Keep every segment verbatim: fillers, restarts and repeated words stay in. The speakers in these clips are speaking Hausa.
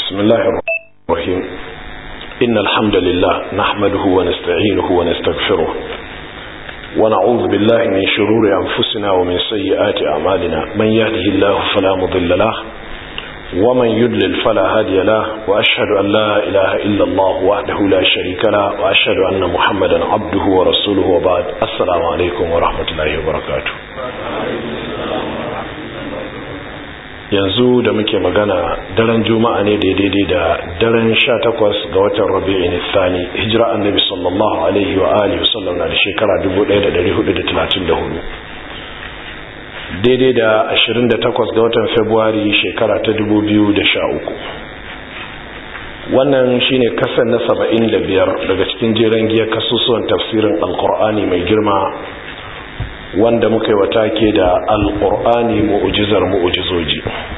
بسم الله الرحمن الرحيم إن الحمد لله نحمده ونستعينه ونستغفره ونعوذ بالله من شرور أنفسنا ومن سيئات أعمالنا من يهده الله فلا مضل له ومن يضلل فلا هادي له وأشهد أن لا إله إلا الله وحده لا شريك له وأشهد أن محمدا عبده ورسوله وبعد السلام عليكم ورحمة الله وبركاته. yanzu da muke magana daren juma'a ne daidai da daren sha takwas ga watan rabi'in thani hijira annabi sallallahu alaihi wa alihi wasallam na da shekara dubu ɗaya da ɗari hudu da talatin da hudu daidai da ashirin da takwas ga watan february shekara ta dubu biyu da sha uku. wannan shine kasan na saba'in da biyar daga cikin jeren giyar kasusuwan tafsirin alkur'ani mai girma wanda muka yi wata ke da alƙur'ani mu'ujizar mu'ujizoji.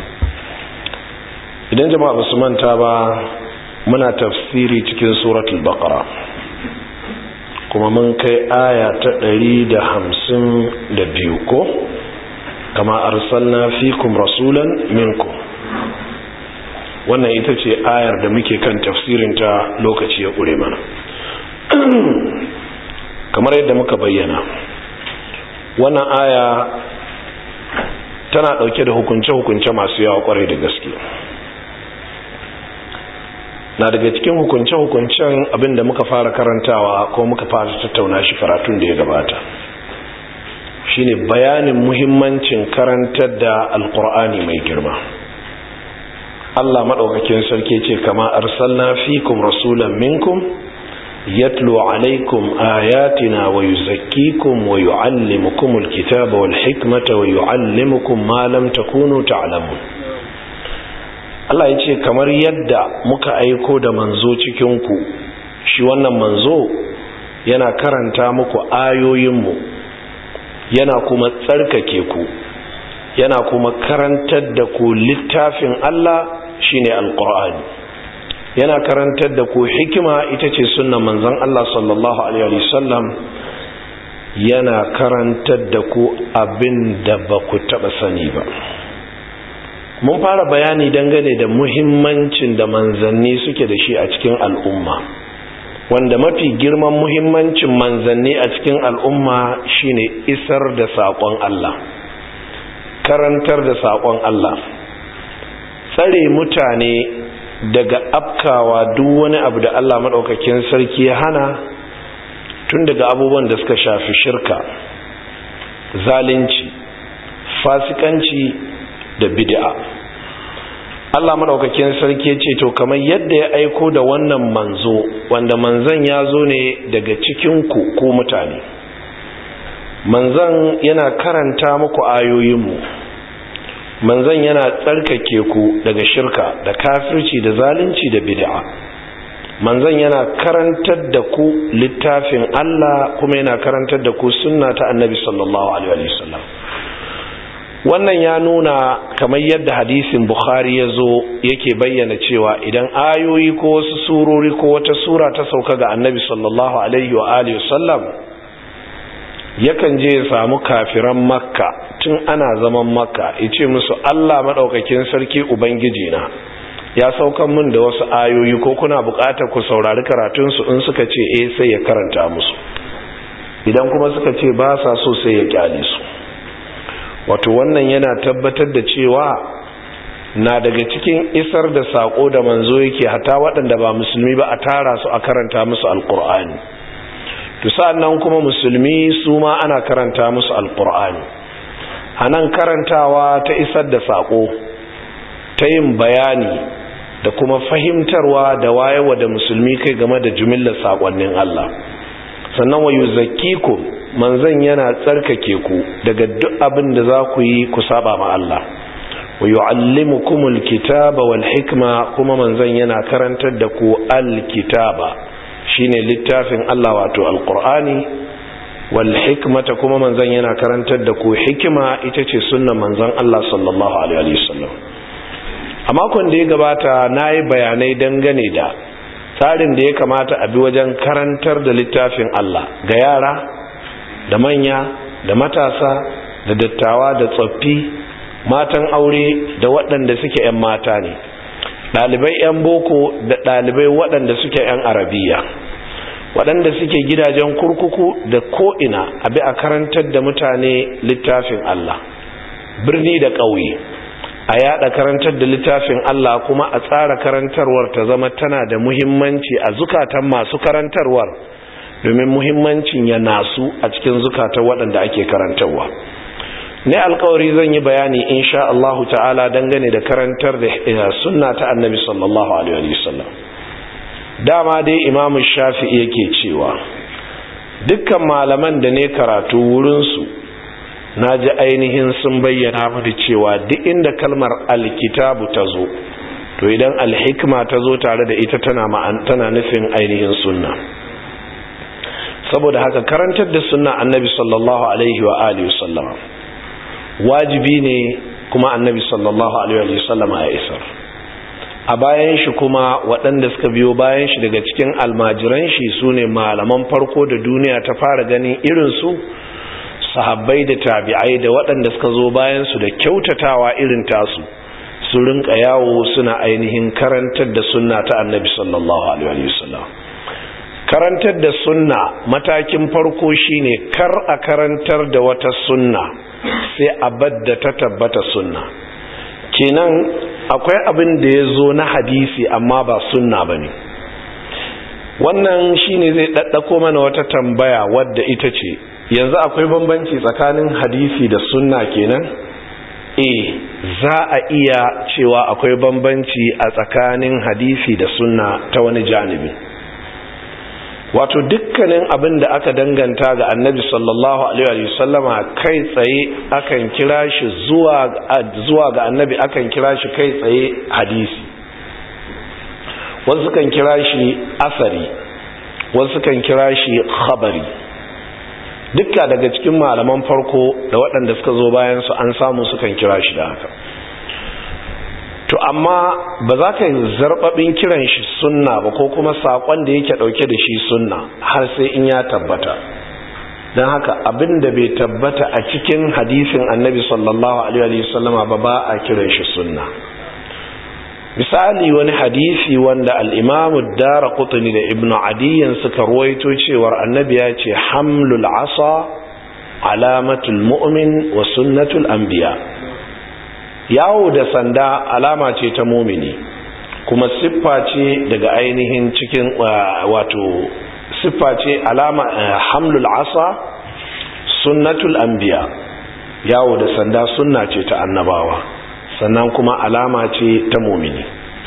Idan jama'a ba su manta ba muna tafsiri cikin suratul baqara kuma mun kai aya ta ɗari da hamsin da biyu ko kama arsalna fikum rasulan minkum. wannan ita ce ayar da muke kan tafsirinta lokaci ya ƙure mana. kamar yadda muka bayyana wannan aya tana dauke da hukunce-hukunce masu yawa kwarai da gaske. na daga cikin hukunce-hukuncen abinda muka fara karantawa ko muka fara tattauna shi karatun da ya gabata shine bayanin muhimmancin karantar da alkur'ani mai girma. Allah madaukakin sarki ce kama arsalna fikum rasulan minkum يتلو عليكم آياتنا ويزكيكم ويعلمكم الكتاب والحكمة ويعلمكم ما لم تكونوا تعلمون. Allah ya ce kamar yadda muka aiko da manzo cikinku, shi wannan manzo yana karanta muku ayoyinmu, yana kuma tsarkake ku, yana kuma karantar da ku littafin Allah shine Alƙur'ani. yana karantar da ku hikima ita ce sunnan manzon Allah sallallahu alaihi wasallam, yana karantar da ku abin da ba ku taba sani ba. mun fara bayani dangane da muhimmancin da manzanni suke da shi a cikin al'umma, wanda mafi girman muhimmancin manzanni a cikin al'umma shine isar da saƙon Allah, karantar da saƙon Allah, tsare mutane daga afkawa duk wani abu da Allah madaukakin sarki ya hana, tun daga abubuwan da suka shafi shirka, zalunci, fasikanci da bid'a. Allah madaukakin sarki ya ce to kamar yadda ya aiko da wannan manzo, wanda manzon ya zo ne daga cikin ku ko mutane, manzon yana karanta muku ayoyinmu, manzon yana tsarkake ku daga shirka da kafirci da zalunci da bid'a. manzon yana karantar da ku littafin Allah kuma yana karantar da ku sunna ta annabi sallallahu alaihi wasallam. wannan ya nuna kamar yadda hadisin bukhari ya zo yake bayyana cewa idan ayoyi ko wasu surori ko wata sura ta sauka ga annabi sallallahu alaihi wa alihi wasallam, yakan je ya samu kafiran makka tun ana zaman makka ya ce musu Allah maɗaukakin sarki ubangiji na ya saukan min da wasu ayoyi ko kuna buƙatar ku saurari karatunsu. in suka ce eh sai ya karanta musu, idan kuma suka ce ba sa so sai ya kyale su. wato wannan yana tabbatar da cewa na daga cikin isar da sako da manzo yake hata waɗanda ba musulmi ba a tara su a karanta musu alƙur'ani. to sa'annan kuma musulmi su ma ana karanta musu alqur'ani. anan karantawa ta isar da sako, ta yin bayani da kuma fahimtarwa da wayewa da musulmi kai game da jumillar sakonnin Allah. sannan wa yuzakkikum, manzon yana tsarkake ku daga duk abin da za ku yi ku saba ma Allah. wa yuallimukumul kitaba wal hikma, kuma manzon yana karantar da ku alkitaba shine littafin Allah wato alqur'ani, wal hikmata, kuma manzon yana karantar da ku hikima ita ce sunnan manzon Allah sallallahu alaihi wasallam. a makon da ya gabata nayi bayanai dangane da tsarin da ya kamata a bi wajen karantar da littafin Allah ga yara da manya da matasa da dattawa da tsoffi, matan aure da waɗanda suke 'yan mata ne. ɗalibai 'yan boko da ɗalibai waɗanda suke 'yan arabiya, waɗanda suke gidajen kurkuku da ko'ina abi a karantar da mutane littafin Allah, birni da ƙauye, a yada karantar da littafin Allah kuma a tsara karantarwar ta zama tana da muhimmanci a zukatan masu karantarwar, domin muhimmancin ya nasu a cikin zukatan waɗanda ake karantarwa. ne alkawari zan yi bayani insha Allah ta'ala dangane da karantar da sunna ta annabi sallallahu alaihi wasallam. Dama dai Imam Shafi'i yake cewa dukkan malaman da ne karatu wurinsu na ji ainihin sun bayyana mini cewa duk inda kalmar alkitabu ta zo, to idan alhikma ta zo tare da ita tana tana nufin ainihin sunna. Saboda haka karantar da sunna annabi sallallahu alaihi wa alihi wasallam wajibi ne, kuma annabi sallallahu alaihi wasallam ya isar. A bayan shi kuma waɗanda suka biyo bayan shi daga cikin almajiran shi sune malaman farko da duniya ta fara ganin irin su, sahabbai da tabi'ai da waɗanda suka zo bayan su da kyautatawa irin tasu, su rinka yawo suna ainihin karantar da sunna ta annabi sallallahu alaihi wasallam. Karantar da sunna matakin farko shine kar a karantar da wata sunna sai abadda ta tabbata sunna. Kenan akwai abin da ya zo na hadisi amma ba sunna bane. Wannan shine zai daddako mana wata tambaya wadda ita ce, yanzu akwai bambanci tsakanin hadisi da sunna kenan? Eh, za a iya cewa akwai bambanci a tsakanin hadisi da sunna ta wani janibi. Wato dukkanin abin da aka danganta ga annabi sallallahu alaihi wasallama kai tsaye akan kira shi zuwa zuwa ga annabi akan kira shi kai tsaye hadisi, wasu kan kira shi asari, wasu kan kira shi khabari. Dukka daga cikin malaman farko da waɗanda suka zo bayan su an samu sukan kira shi da haka. To amma ba za ka yi zarɓaɓin kiran shi sunna ba, ko kuma saƙon da yake ɗauke da shi sunna, har sai in ya tabbata. Don haka abin da bai tabbata a cikin hadisin annabi sallallahu alaihi wasallama ba ba a kiran shi sunna. Misali, wani hadisi wanda al-Imam ad-Daraqutni da Ibn Adiyyan suka ruwaito cewar annabi ya ce hamlul asa alamatul mu'min wa sunnatul anbiya. Yawo da sanda alama ce ta mumini, kuma siffa ce daga ainihin cikin wato siffa ce alama hamlul asa sunnatul anbiya. Yawo da sanda sunna ce ta annabawa, sannan kuma alama ce ta mumini.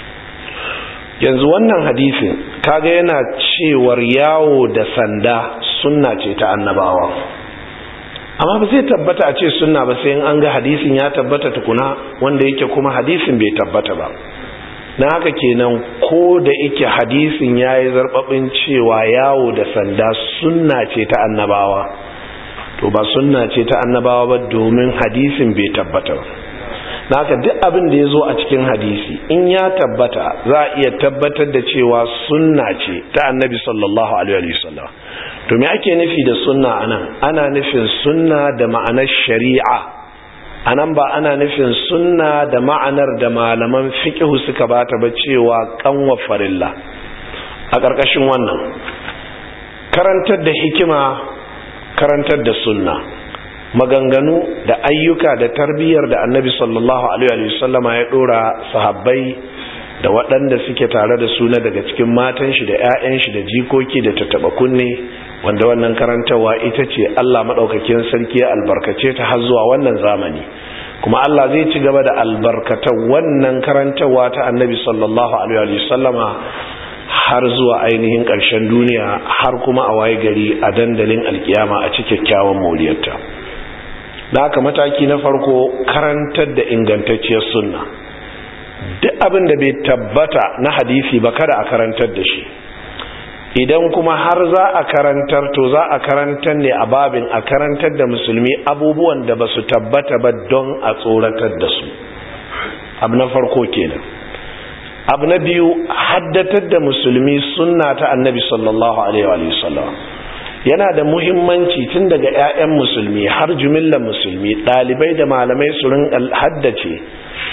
Yanzu wannan hadisin kaga yana cewar yawo da sanda sunna ce ta annabawa, amma ba zai tabbata a ce sunna ba sai in an ga hadisin ya tabbata tukuna, wanda yake kuma hadisin bai tabbata ba. Na haka kenan ko da yake hadisin yayi zarbabin cewa yawo da sanda sunna ce ta annabawa, to ba sunna ce ta annabawa ba, domin hadisin bai tabbata ba. Na haka duk abin da ya zo a cikin hadisi in ya tabbata za a iya tabbatar da cewa sunna ce ta annabi sallallahu alaihi wasallam. To me ake nufi da sunna anan? Ana nufin sunna da ma'anar shari'a. Anan ba ana nufin sunna da ma'anar da malaman fiqh suka bata ba, cewa kanwa farilla. A ƙarƙashin wannan, karantar da hikima, karantar da sunna, maganganu da ayyuka da tarbiyyar da annabi sallallahu alaihi wasallama ya dora sahabbai da waɗanda suke tare da su na daga cikin matan shi da ƴaƴan shi da jikoki da tattaba kunne, wanda wannan karantawa ita ce Allah madaukakin sarki ya albarkace ta har zuwa wannan zamani, kuma Allah zai ci gaba da albarkatar wannan karantawa ta annabi sallallahu alaihi wasallama har zuwa ainihin ƙarshen duniya, har kuma a waye gari a dandalin alkiyama a cikin kyakkyawan moriyarta. Da haka mataki na farko karantar da ingantacciyar sunna. Duk abin da bai tabbata na hadisi ba kada a karantar da shi. Idan kuma har za a karantar, to za a karantar ne a babin a karantar da musulmi abubuwan da ba su tabbata ba don a tsoratar da su. Abu na farko kenan. Abu na biyu, haddatar da musulmi sunna ta annabi sallallahu alaihi wa sallam. Yana da muhimmanci tun daga 'ya'yan musulmi har jumillar musulmi, ɗalibai da malamai su rinka haddace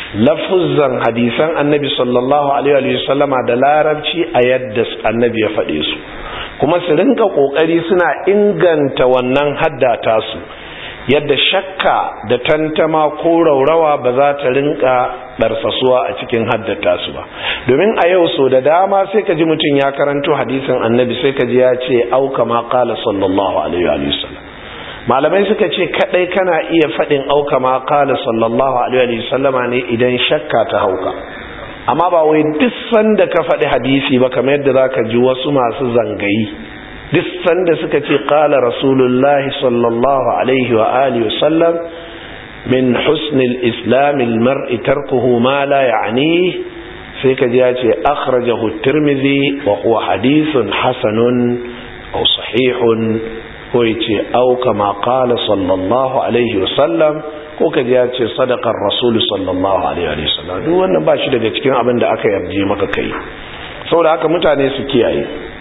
lafuzzan hadisan annabi sallallahu alaihi wa sallama da larabci a yadda annabi ya faɗe su, kuma su rinka ƙoƙari suna inganta wannan haddata su yadda shakka da tantama ko raurawa ba za ta rinka ɗarsasuwa a cikin haddata su ba. Domin a yau so da dama sai ka ji mutum ya karanto hadisin annabi sai ka ji ya ce au kama qala sallallahu alaihi wa sallam. Malamai suka ce kadai kana iya faɗin au kama qala sallallahu alaihi wa sallama ne idan shakka ta hauka, amma ba wai duk sanda ka faɗi hadisi ba, kamar yadda zaka ji wasu masu zangayi duk sanda suka ce qala rasulullahi sallallahu alaihi wa alihi wa sallam min husnil islam almar'i tarkuhu ma la ya'ni, sai ka ji ya ce akhrajahu at-tirmidhi wa huwa hadithun hasanun aw sahihun, ko yace au kama qala sallallahu alaihi wa sallam, ko ka ji ya ce sadaqar rasul sallallahu alaihi wa sallam. Duk wannan ba shi daga cikin abin da aka yarje maka kai. Saboda haka mutane su kiyaye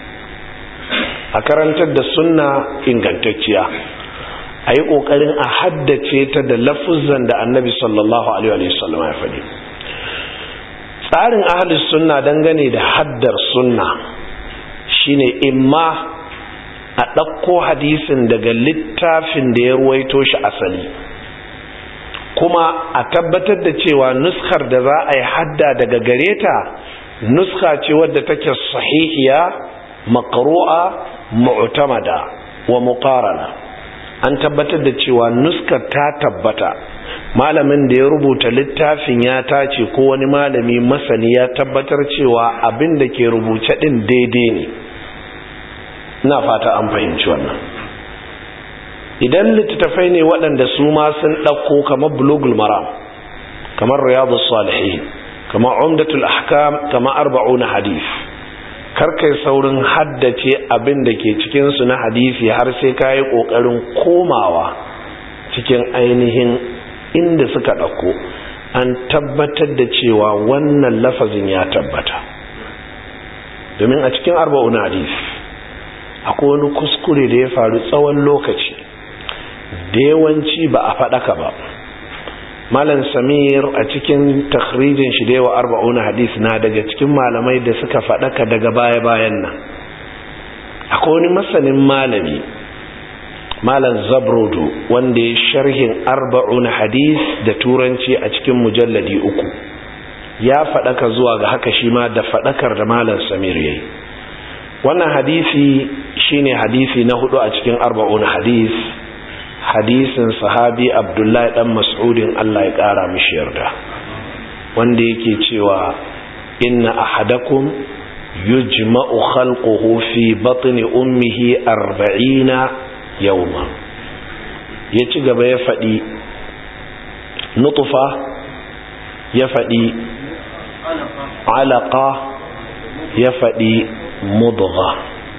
a karantar da sunna ingantacciya, a yi ƙoƙarin a haddace ta da lafuzan da annabi sallallahu alaihi wasallam ya faɗi. Tsarin ahlus sunna dangane da haddar sunna shine imma a ɗauko hadisin daga littafin da ya ruwaito shi asali, kuma a tabbatar da cewa nuskar da za a yi hadda daga gareta nuska ce wadda take sahihiya maqru'a mu'tamada wa muqarana. An tabbatar da cewa nuskar ta tabbata, malamin da ya rubuta littafin ya tace ko wani malami masani ya tabbatar cewa abin da ke rubuce din daidai ne. Ina fata an fahimci wannan. Idan littattafai ne waɗanda su ma sun ɗauko kamar bulugul maram, kamar riyadus salihin, kamar umdatul ahkam, kamar arba'una hadith, karkai saurin haddace abin da ke cikinsu na hadisi har sai ka yi ƙoƙarin komawa cikin ainihin inda suka ɗauko, an tabbatar da cewa wannan lafazin ya tabbata. Domin a cikin arba'una hadisi akwai wani kuskure da ya faru tsawon lokaci da yawanci ba a faɗaka ba. Malam Samir a cikin takhrijin shi da yawa arba'una hadis na daga cikin malamai da suka faɗaka daga baya-bayan nan. Akwai wani masanin malami, Malam Zabrodo, wanda ya sharhin arba'una hadis da turanci a cikin mujalladi uku, ya faɗaka zuwa ga haka shi ma da faɗakar da Malam Samir yayi. Wannan hadisi shine hadisi na hudu a cikin arba'una hadis, hadisin sahabi Abdullahi dan Mas'udin Allah ya kara mishi yarda, wanda yake cewa inna ahadakum yujma'u khalquhu fi batni ummihi arba'ina yawma. Ya ci gaba ya faɗi nutfa, ya faɗi alaqa, ya faɗi mudgha.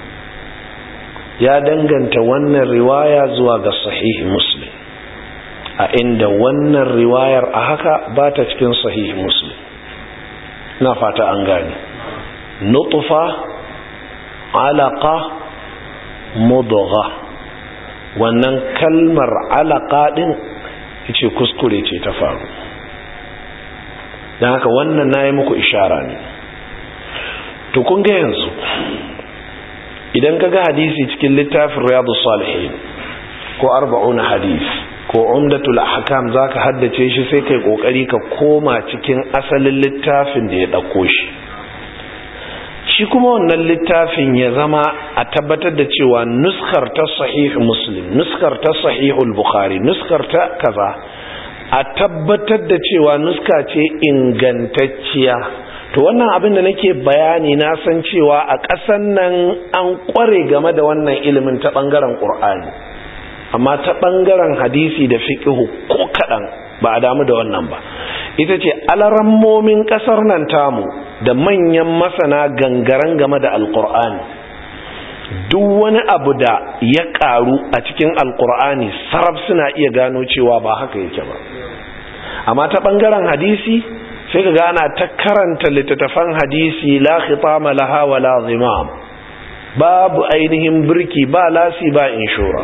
Ya danganta wannan riwaya zuwa ga sahihi Muslim, a inda wannan riwayar a haka ba ta cikin sahihi Muslim. Na fata an gane. Nutfa, alaqa, mudgha. Wannan kalmar alaqa din ce kuskure ce ta faru. Dan haka wannan nayi muku ishara ne. To kun ga yanzu idan ka ga hadisi cikin littafin riyadus salihin ko arba'una hadis ko umdatul ahkam zaka haddace shi, sai kai kokari ka koma cikin asalin littafin da ya dauko shi. Shi kuma wannan littafin ya zama a tabbatar da cewa nuskar ta sahih Muslim, nuskar ta sahihul Bukhari, nuskar ta kaza, a tabbatar da cewa nuska ce ingantacciya. To wannan abin da nake bayani na san cewa a ƙasan nan an ƙware game da wannan ilimin ta ɓangaren ƙur'ani, amma ta ɓangaren hadisi da fiƙihu ko kaɗan ba a damu da wannan ba. Ita ce alarammomin ƙasar nan tamu da manyan masana gangaren game da alƙur'ani, duk wani abu da ya ƙaru a cikin alƙur'ani sarraf suna iya gano cewa ba haka yake ba. Amma ta ɓangaren hadisi sai ka gana ta karanta littattafan hadisi la khitama laha wala zimam, babu ainihin birki, ba lasi ba inshora,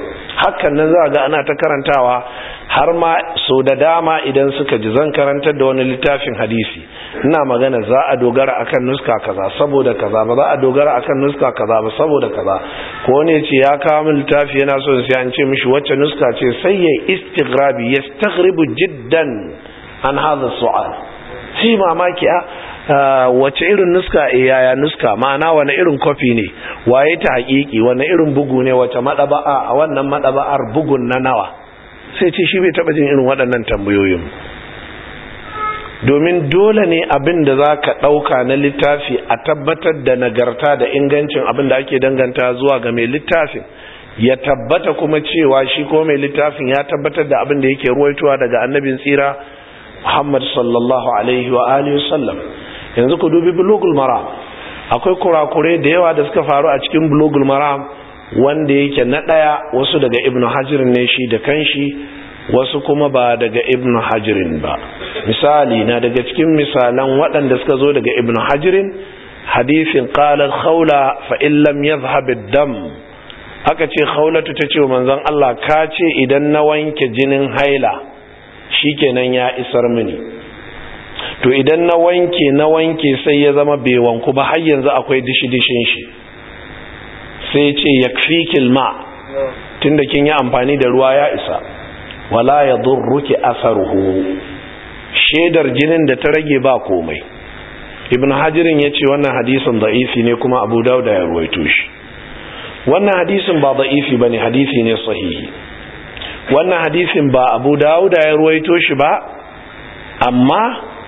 hakan nan za ga ana ta karantawa har ma so da dama idan suka ji zan karantar da wani littafin hadisi ina magana za a dogara akan nuska kaza saboda kaza ba za a dogara akan nuska kaza ba saboda kaza ko ne ce ya kawo min littafi yana so sai an ce mishi wacce nuska ce sai ya istighrabi yastaghribu jiddan an hadha su'al sai mamaki a wace irin nuska e yaya nuska ma'ana wani irin kofi ne waye ta hakiki wani irin bugu ne wace madaba'a a wannan madaba'ar bugun na nawa sai ce shi bai taba jin irin waɗannan tambayoyin domin dole ne abin da za ka ɗauka na littafi a tabbatar da nagarta da ingancin abin da ake danganta zuwa ga mai littafin ya tabbata kuma cewa shi ko mai littafin ya tabbatar da abin da yake ruwaitowa daga annabin tsira Muhammad sallallahu alaihi wa alihi wasallam. Yanzu ku dubi bulugul maram, akwai kurakure da yawa da suka faru a cikin bulugul maram wanda yake na ɗaya wasu daga ibnu hajirin ne shi da kanshi, wasu kuma ba daga ibnu hajirin ba. Misali na daga cikin misalan waɗanda suka zo daga ibnu hajirin hadisin qala khawla fa in lam yadhhab ad-dam, aka ce khawlatu tace wa manzon Allah ka ce idan na wanke jinin haila shikenan ya isar mini, to idan na wanke na wanke sai ya zama bai wanku ba har yanzu akwai dishi-dishin shi, sai ce yakfikil ma, tunda kin yi amfani da ruwa ya isa, wala yadurruki asaruhu, shedar jinin da ta rage ba komai. Ibn Hajirin ya ce wannan hadisin da'ifi ne kuma Abu Dawud ya ruwaito shi. Wannan hadisin ba da'ifi bane, hadisi ne sahihi. Wannan hadisin ba Abu Dawud ya ruwaito shi ba, amma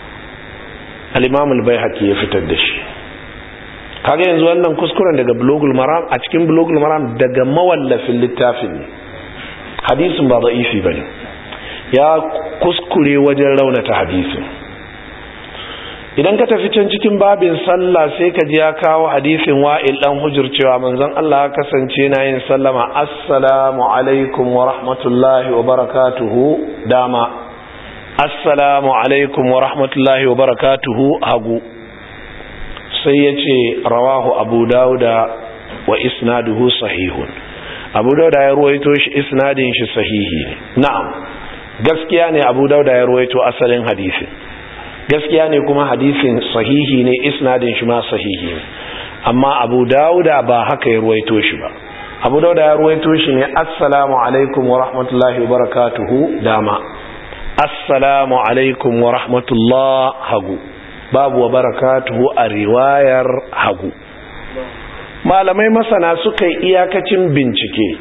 al-Imam al-Baihaqi ya fitar da shi. Kaga yanzu wannan kuskuren daga Bulugul Maram, a cikin Bulugul Maram daga mawallafin littafin ne. Hadisin ba da'ifi bane, ya kuskure wajen raunata hadisin. Idan ka tafi can cikin babin sallah sai ka ji ya kawo hadisin Wa'il dan Hujr cewa manzon Allah ya kasance na yin sallama assalamu alaikum wa rahmatullahi wa barakatuhu dama, assalamu alaikum wa rahmatullahi wa barakatuhu hagu. Sai ya ce rawahu Abu Dawuda wa isnaduhu sahihun. Abu Dawuda ya ruwaito shi, isnadin shi sahihi ne. Na'am, gaskiya ne Abu Dawuda ya ruwaito asalin hadisin, gaskiya ne kuma hadisin sahihi ne, isnadin shi ma sahihi ne, amma Abu Dawuda ba haka ya ruwaito shi ba. Abu Dawuda ya ruwaito shi ne assalamu alaikum wa rahmatullahi wa barakatuhu dama, assalamu alaikum wa rahmatullah hagu, babu wa barakatuhu a riwayar hagu. Malamai masana suka yi iyakacin bincike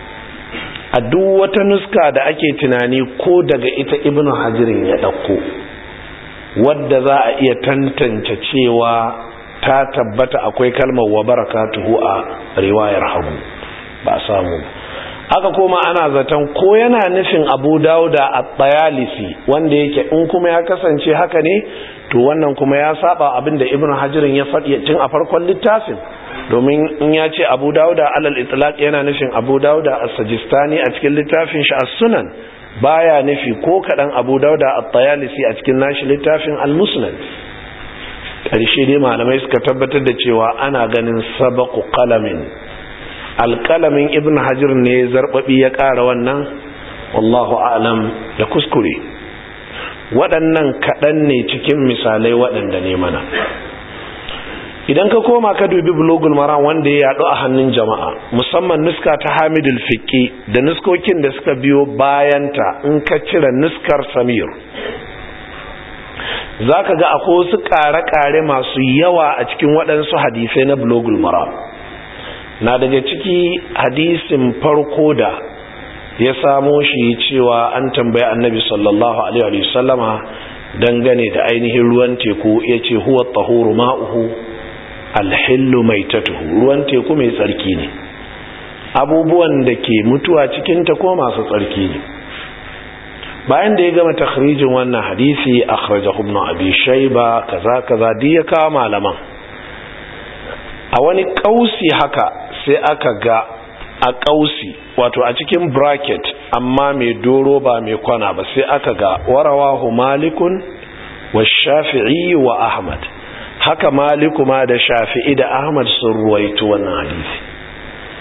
a duk wata nuska da ake tunani ko daga ita Ibn Hajirin ya ɗauko, wadda za a iya tantance cewa ta tabbata akwai kalmar wa barakatuhu a riwayar hagu, ba samu. Haka kuma ana zaton ko yana nufin Abu Dawuda at-Tayalisi, wanda yake in kuma ya kasance haka ne to wannan kuma ya saba abinda Ibn Hajirin ya faɗi tun a farkon littafin, domin in ya ce Abu Dawuda alal itlaq yana nufin Abu Dawuda as-Sajistani a cikin littafin shi as-Sunan, baya nufi ko kadan Abu Dawuda at-Tayalisi a cikin nashi littafin al-Musnad. Karshe dai malamai suka tabbatar da cewa ana ganin sabaqu qalamin, alqalamin Ibn Hajar ne zarbabi ya ƙara wannan, wallahu a'lam da kuskure. Waɗannan kaɗan ne cikin misalai waɗanda ne mana. Idan ka koma ka dubi Bulugul Maram wanda ya yaɗu a hannun jama'a, musamman nuska ta Hamidul Fiqi da nuskokin da suka biyo bayanta, in ka cire nuskar Samir, za ka ga akwai wasu ƙare-ƙare masu yawa a cikin waɗansu hadisai na Bulugul Maram. Na daga ciki hadisin farko da ya samo shi cewa an tambayi Annabi sallallahu alaihi wa sallama dangane da ainihin ruwan teku, yace huwa tahuru ma'uhu alhillu maitatuhu, ruwan teku mai tsarki ne, abubuwan da ke mutuwa cikinta ko masu tsarki ne. Bayan da ya gama takhrijin wannan hadisi, akhrajahu ibn Abi Shayba kaza kaza duk ya kawo malaman. A wani kausi haka sai aka ga a kausi, wato a cikin bracket amma mai doro ba mai kwana ba, sai aka ga warawahu Malikun wa Shafi'i wa Ahmad. Haka Maliku ma da Shafi'i da Ahmad sun ruwaito wannan hadisi.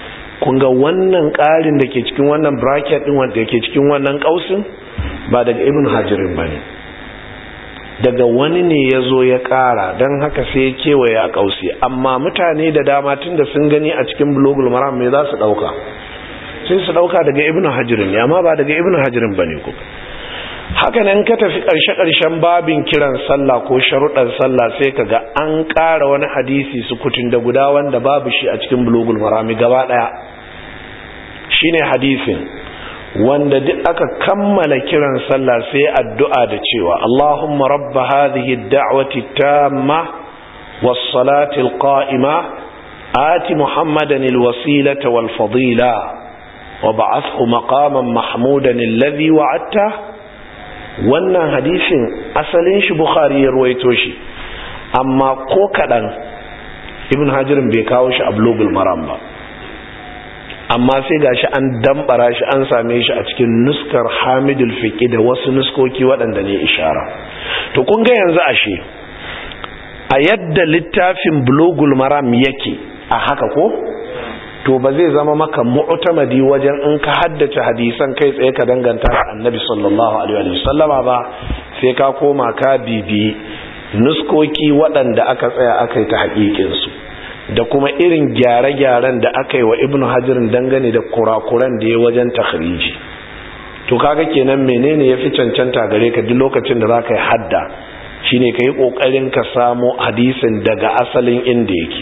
kun ga wannan ƙarin da ke cikin wannan bracket din wanda ke cikin wannan kausin ba daga ibn hajirin bane, daga wani ne ya zo ya ƙara, don haka sai ya kewaye a kausi. Amma mutane da dama tun da sun gani a cikin bulugul maram me za su ɗauka, sai su ɗauka daga ibn hajirin ne, amma ba daga ibn hajirin ba ne ku. Haka nan ka tafi ƙarshe-ƙarshen babin kiran sallah ko sharuɗan sallah sai ka ga an ƙara wani hadisi sukutun da guda wanda babu shi a cikin bulugul marami gaba ɗaya. Shi ne hadisin wanda duk aka kammala kiran sallah sai addu'a da cewa Allahumma rabba hadhihi ad-da'wati tamma was-salati al-qa'ima ati Muhammadan al-wasilata wal-fadila wa ba'athhu maqaman mahmudan alladhi wa'adta. Wannan hadisin asalin shi Bukhari ya ruwaito shi, amma ko kadan Ibn Hajarin bai kawo shi a Bulugul Maram ba, amma sai gashi an dambara shi an same shi a cikin nuskar Hamidul Fiqi da wasu nuskoki waɗanda ne ishara. To kun ga yanzu ashe a yadda littafin Bulugul Maram yake a haka ko, to ba zai zama maka mu'tamadi wajen in ka haddace hadisan kai tsaye ka danganta da Annabi sallallahu alaihi wasallama ba, sai ka koma ka bibi nuskoki waɗanda aka tsaya aka yi ta haƙiƙin su da kuma irin gyare-gyaren da aka yi wa Ibn Hajarin dangane da kurakuran da ya wajen takhriji. To kaga kenan menene yafi cancanta gare ka duk lokacin da zaka yi hadda shine kai kokarin ka samu hadisin daga asalin inda yake.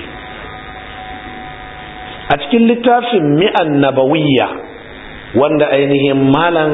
A cikin littafin Mi'an Nabawiyya wanda ainihin malam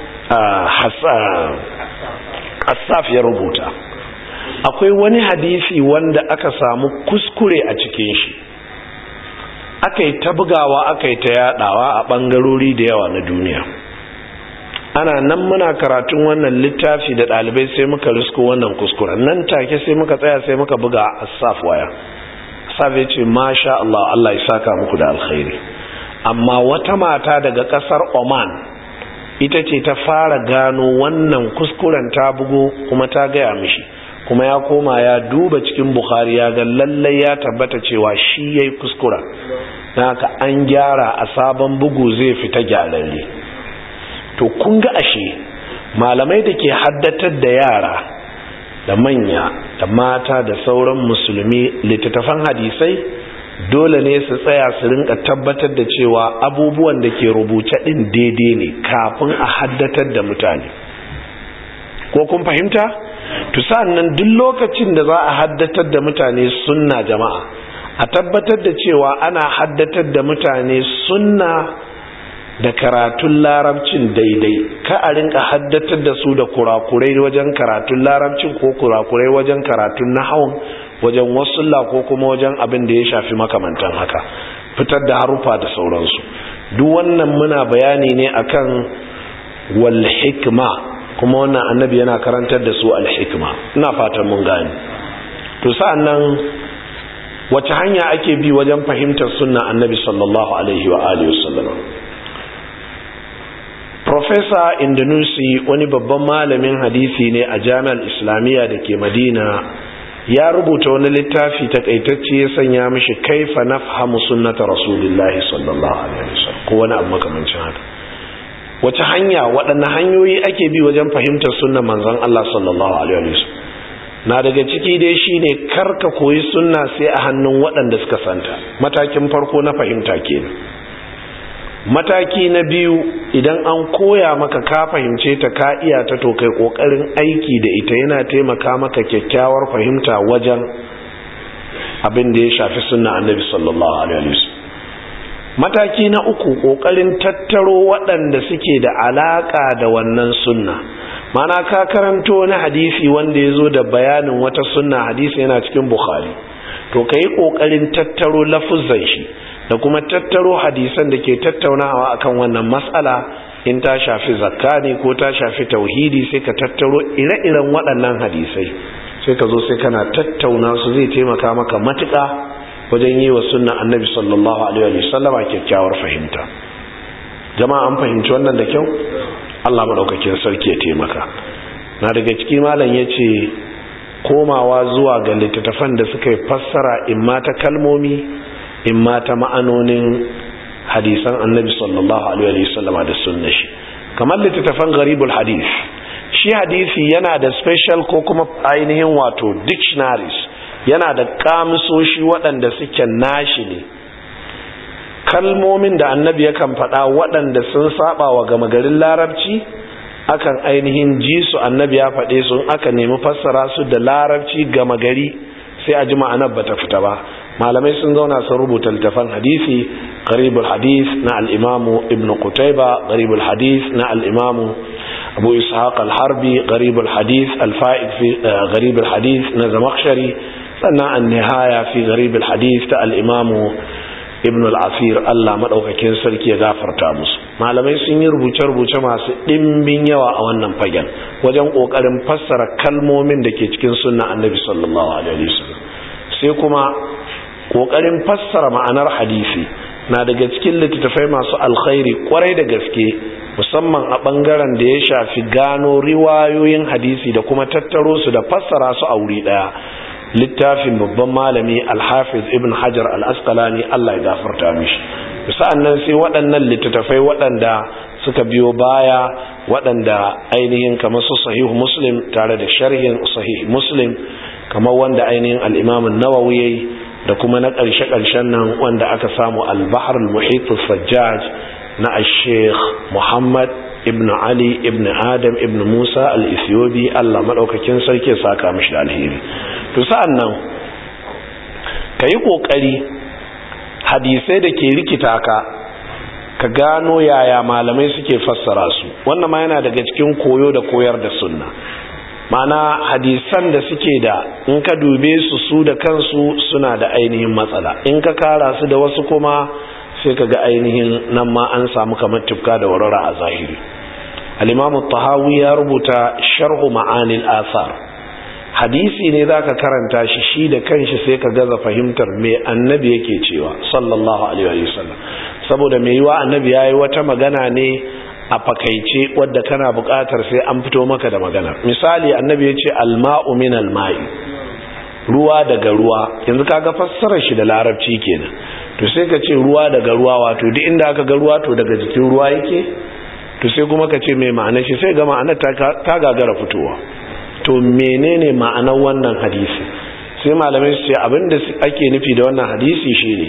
Hassaf ya rubuta, akwai wani hadisi wanda aka samu kuskure a cikin shi, aka yi ta bugawa aka yi ta yadawa a bangarori da yawa na duniya. Ana nan muna karatun wannan littafi da ɗalibai sai muka risko wannan kuskuren, nan take sai muka tsaya sai muka buga Hassaf waya. Hassaf ya ce masha Allah, Allah ya saka muku da alkhairi, amma wata mata daga ƙasar Oman ita ce ta fara gano wannan kuskuren, ta bugo kuma ta gaya mishi, kuma ya koma ya duba cikin Bukhari ya ga lallai ya tabbata cewa shi yayi kuskura, dan haka an gyara a sabon bugu zai fita gyararre. To kun ga ashe malamai da ke haddatar da yara da manya da mata da sauran musulmi littattafan hadisai dole ne su tsaya su rinka tabbatar da cewa abubuwan da ke rubuce din daidai ne kafin a haddatar da mutane. Ko kun fahimta? To sannan duk lokacin da za a haddatar da mutane sunna, jama'a a tabbatar da cewa ana haddatar da mutane sunna da karatun larabcin daidai, ka a rinka haddatar da su da kurakurai wajen karatun larabcin ko kurakurai wajen karatun nahawun, wajen wasulla ko kuma wajen abin da ya shafi makamantan haka, fitar da harufa da sauransu. Duk wannan muna bayani ne akan wal hikma, kuma wannan annabi yana karantar da su al hikma. Ina fatan mun gane. To sa'annan wace hanya ake bi wajen fahimtar sunna annabi sallallahu alaihi wa alihi wasallam? Professor Indonusi, wani babban malamin hadisi ne a Jami'ar Islamiyya da ke Madina, ya rubuta wani littafi takaitacce ya sanya mishi kaifa nafhamu sunnata rasulillahi sallallahu alaihi wasallam, ko wani abu makamancin haka. Wace hanya, waɗanne hanyoyi ake bi wajen fahimtar sunnan manzon Allah sallallahu alaihi wasallam? Na daga ciki dai shine karka koyi sunna sai a hannun waɗanda suka santa. Matakin farko na fahimta kenan. Mataki na biyu, idan an koya maka ka fahimce ta ka iya ta, to kai kokarin aiki da ita yana taimaka maka kyakkyawar fahimta wajen abin da ya shafi sunna annabi sallallahu alaihi wasallam. Mataki na uku, kokarin tattaro waɗanda suke da alaka da wannan sunna. Mana ka karanto wani hadisi wanda ya zo da bayanin wata sunna, hadisi yana cikin Bukhari, to kai kokarin tattaro lafuzan shi da kuma tattaro hadisan da ke tattaunawa akan wannan mas'ala. In ta shafi zakka ne ko ta shafi tauhidi, sai ka tattaro ire-iren waɗannan hadisai, sai ka zo sai kana tattauna su, zai taimaka maka matuƙa wajen yi wa sunna annabi sallallahu alaihi wa sallama kyakkyawar fahimta. Jama'a an fahimci wannan da kyau? Allah madaukakin sarki ya taimaka. Na daga ciki malam yace komawa zuwa ga littattafan da suka yi fassara imma ta kalmomi imma ta ma'anonin hadisan annabi sallallahu alaihi wasallama da sunnar shi. Kamar littattafan gharibul hadith, shi hadisi yana da special ko kuma ainihin wato dictionaries, yana da kamisoshi waɗanda suke nashi ne, kalmomin da annabi yakan faɗa waɗanda sun saba wa gama garin larabci akan ainihin ji su annabi ya faɗe su, aka nemi fassara su da larabci gama gari sai a ji ma'anar bata fita ba. Malamai sun zauna sun rubuta littafan hadisi, gharibul hadith na al-imamu ibn Qutayba, gharibul hadith na al-imamu Abu Ishaq al-Harbi, gharibul hadith al-Fa'id fi gharibul hadith na Zamakhshari, sannan an-nihaya fi gharibul hadith ta al-imamu ibn al-Asir, Allah madaukakin sarki ya gafarta musu. Malamai sun yi rubuce-rubuce masu dimbin yawa a wannan fagen wajen kokarin fassara kalmomin da ke cikin sunna annabi sallallahu alaihi wasallam. Sai kuma kokarin fassara ma'anar hadisi na daga cikin littattafai masu alkhairi kwarai da gaske, musamman a bangaren da ya shafi gano riwayoyin hadisi da kuma tattaro su da fassara su a wuri daya. Littafin babban malami al-Hafiz Ibn Hajar al-Asqalani, Allah ya gafarta mishi. Sa'annan sai waɗannan littattafai waɗanda suka biyo baya, waɗanda ainihin kamar su Sahih Muslim tare da sharhin Sahih Muslim, kamar wanda ainihin al-Imam an-Nawawi yayi, da kuma na ƙarshe-ƙarshen nan wanda aka samu al-Bahr al-Muhit al-Sajjaj na al-Sheikh Muhammad ibn Ali ibn Adam ibn Musa al-Ethiopi, Allah madaukakin sarki ya saka mishi da alheri. To sa'an nan kayi kokari hadisai da ke rikita ka ka gano yaya malamai suke fassara su. Wannan ma yana daga cikin koyo da koyar da sunna. Mana hadisan da suke da in ka dube su su da kansu suna da ainihin matsala, in ka kara su da wasu kuma sai ka ga ainihin nan ma an samu kamar tufka da warara a zahiri. al-Imam at-Tahawi ya rubuta sharhu ma'anil athar. Hadisi ne zaka karanta shi shi da kanshi sai ka gaza fahimtar me annabi yake cewa sallallahu alaihi wasallam, saboda me yiwa annabi yayi wata magana ne a fakaice wadda kana buƙatar sai an fito maka da magana. Misali annabi ya ce al-ma'u min al-ma'i, ruwa daga ruwa. Yanzu kaga fassarar shi da larabci kenan, to sai ka ce ruwa daga ruwa, wato duk inda aka ga ruwa to daga jikin ruwa yake. To sai kuma ka ce mai ma'anar shi, sai ga ma'anar ta gagara fitowa. To menene ma'anar wannan hadisi? Sai malamai su ce abinda ake nufi da wannan hadisi shine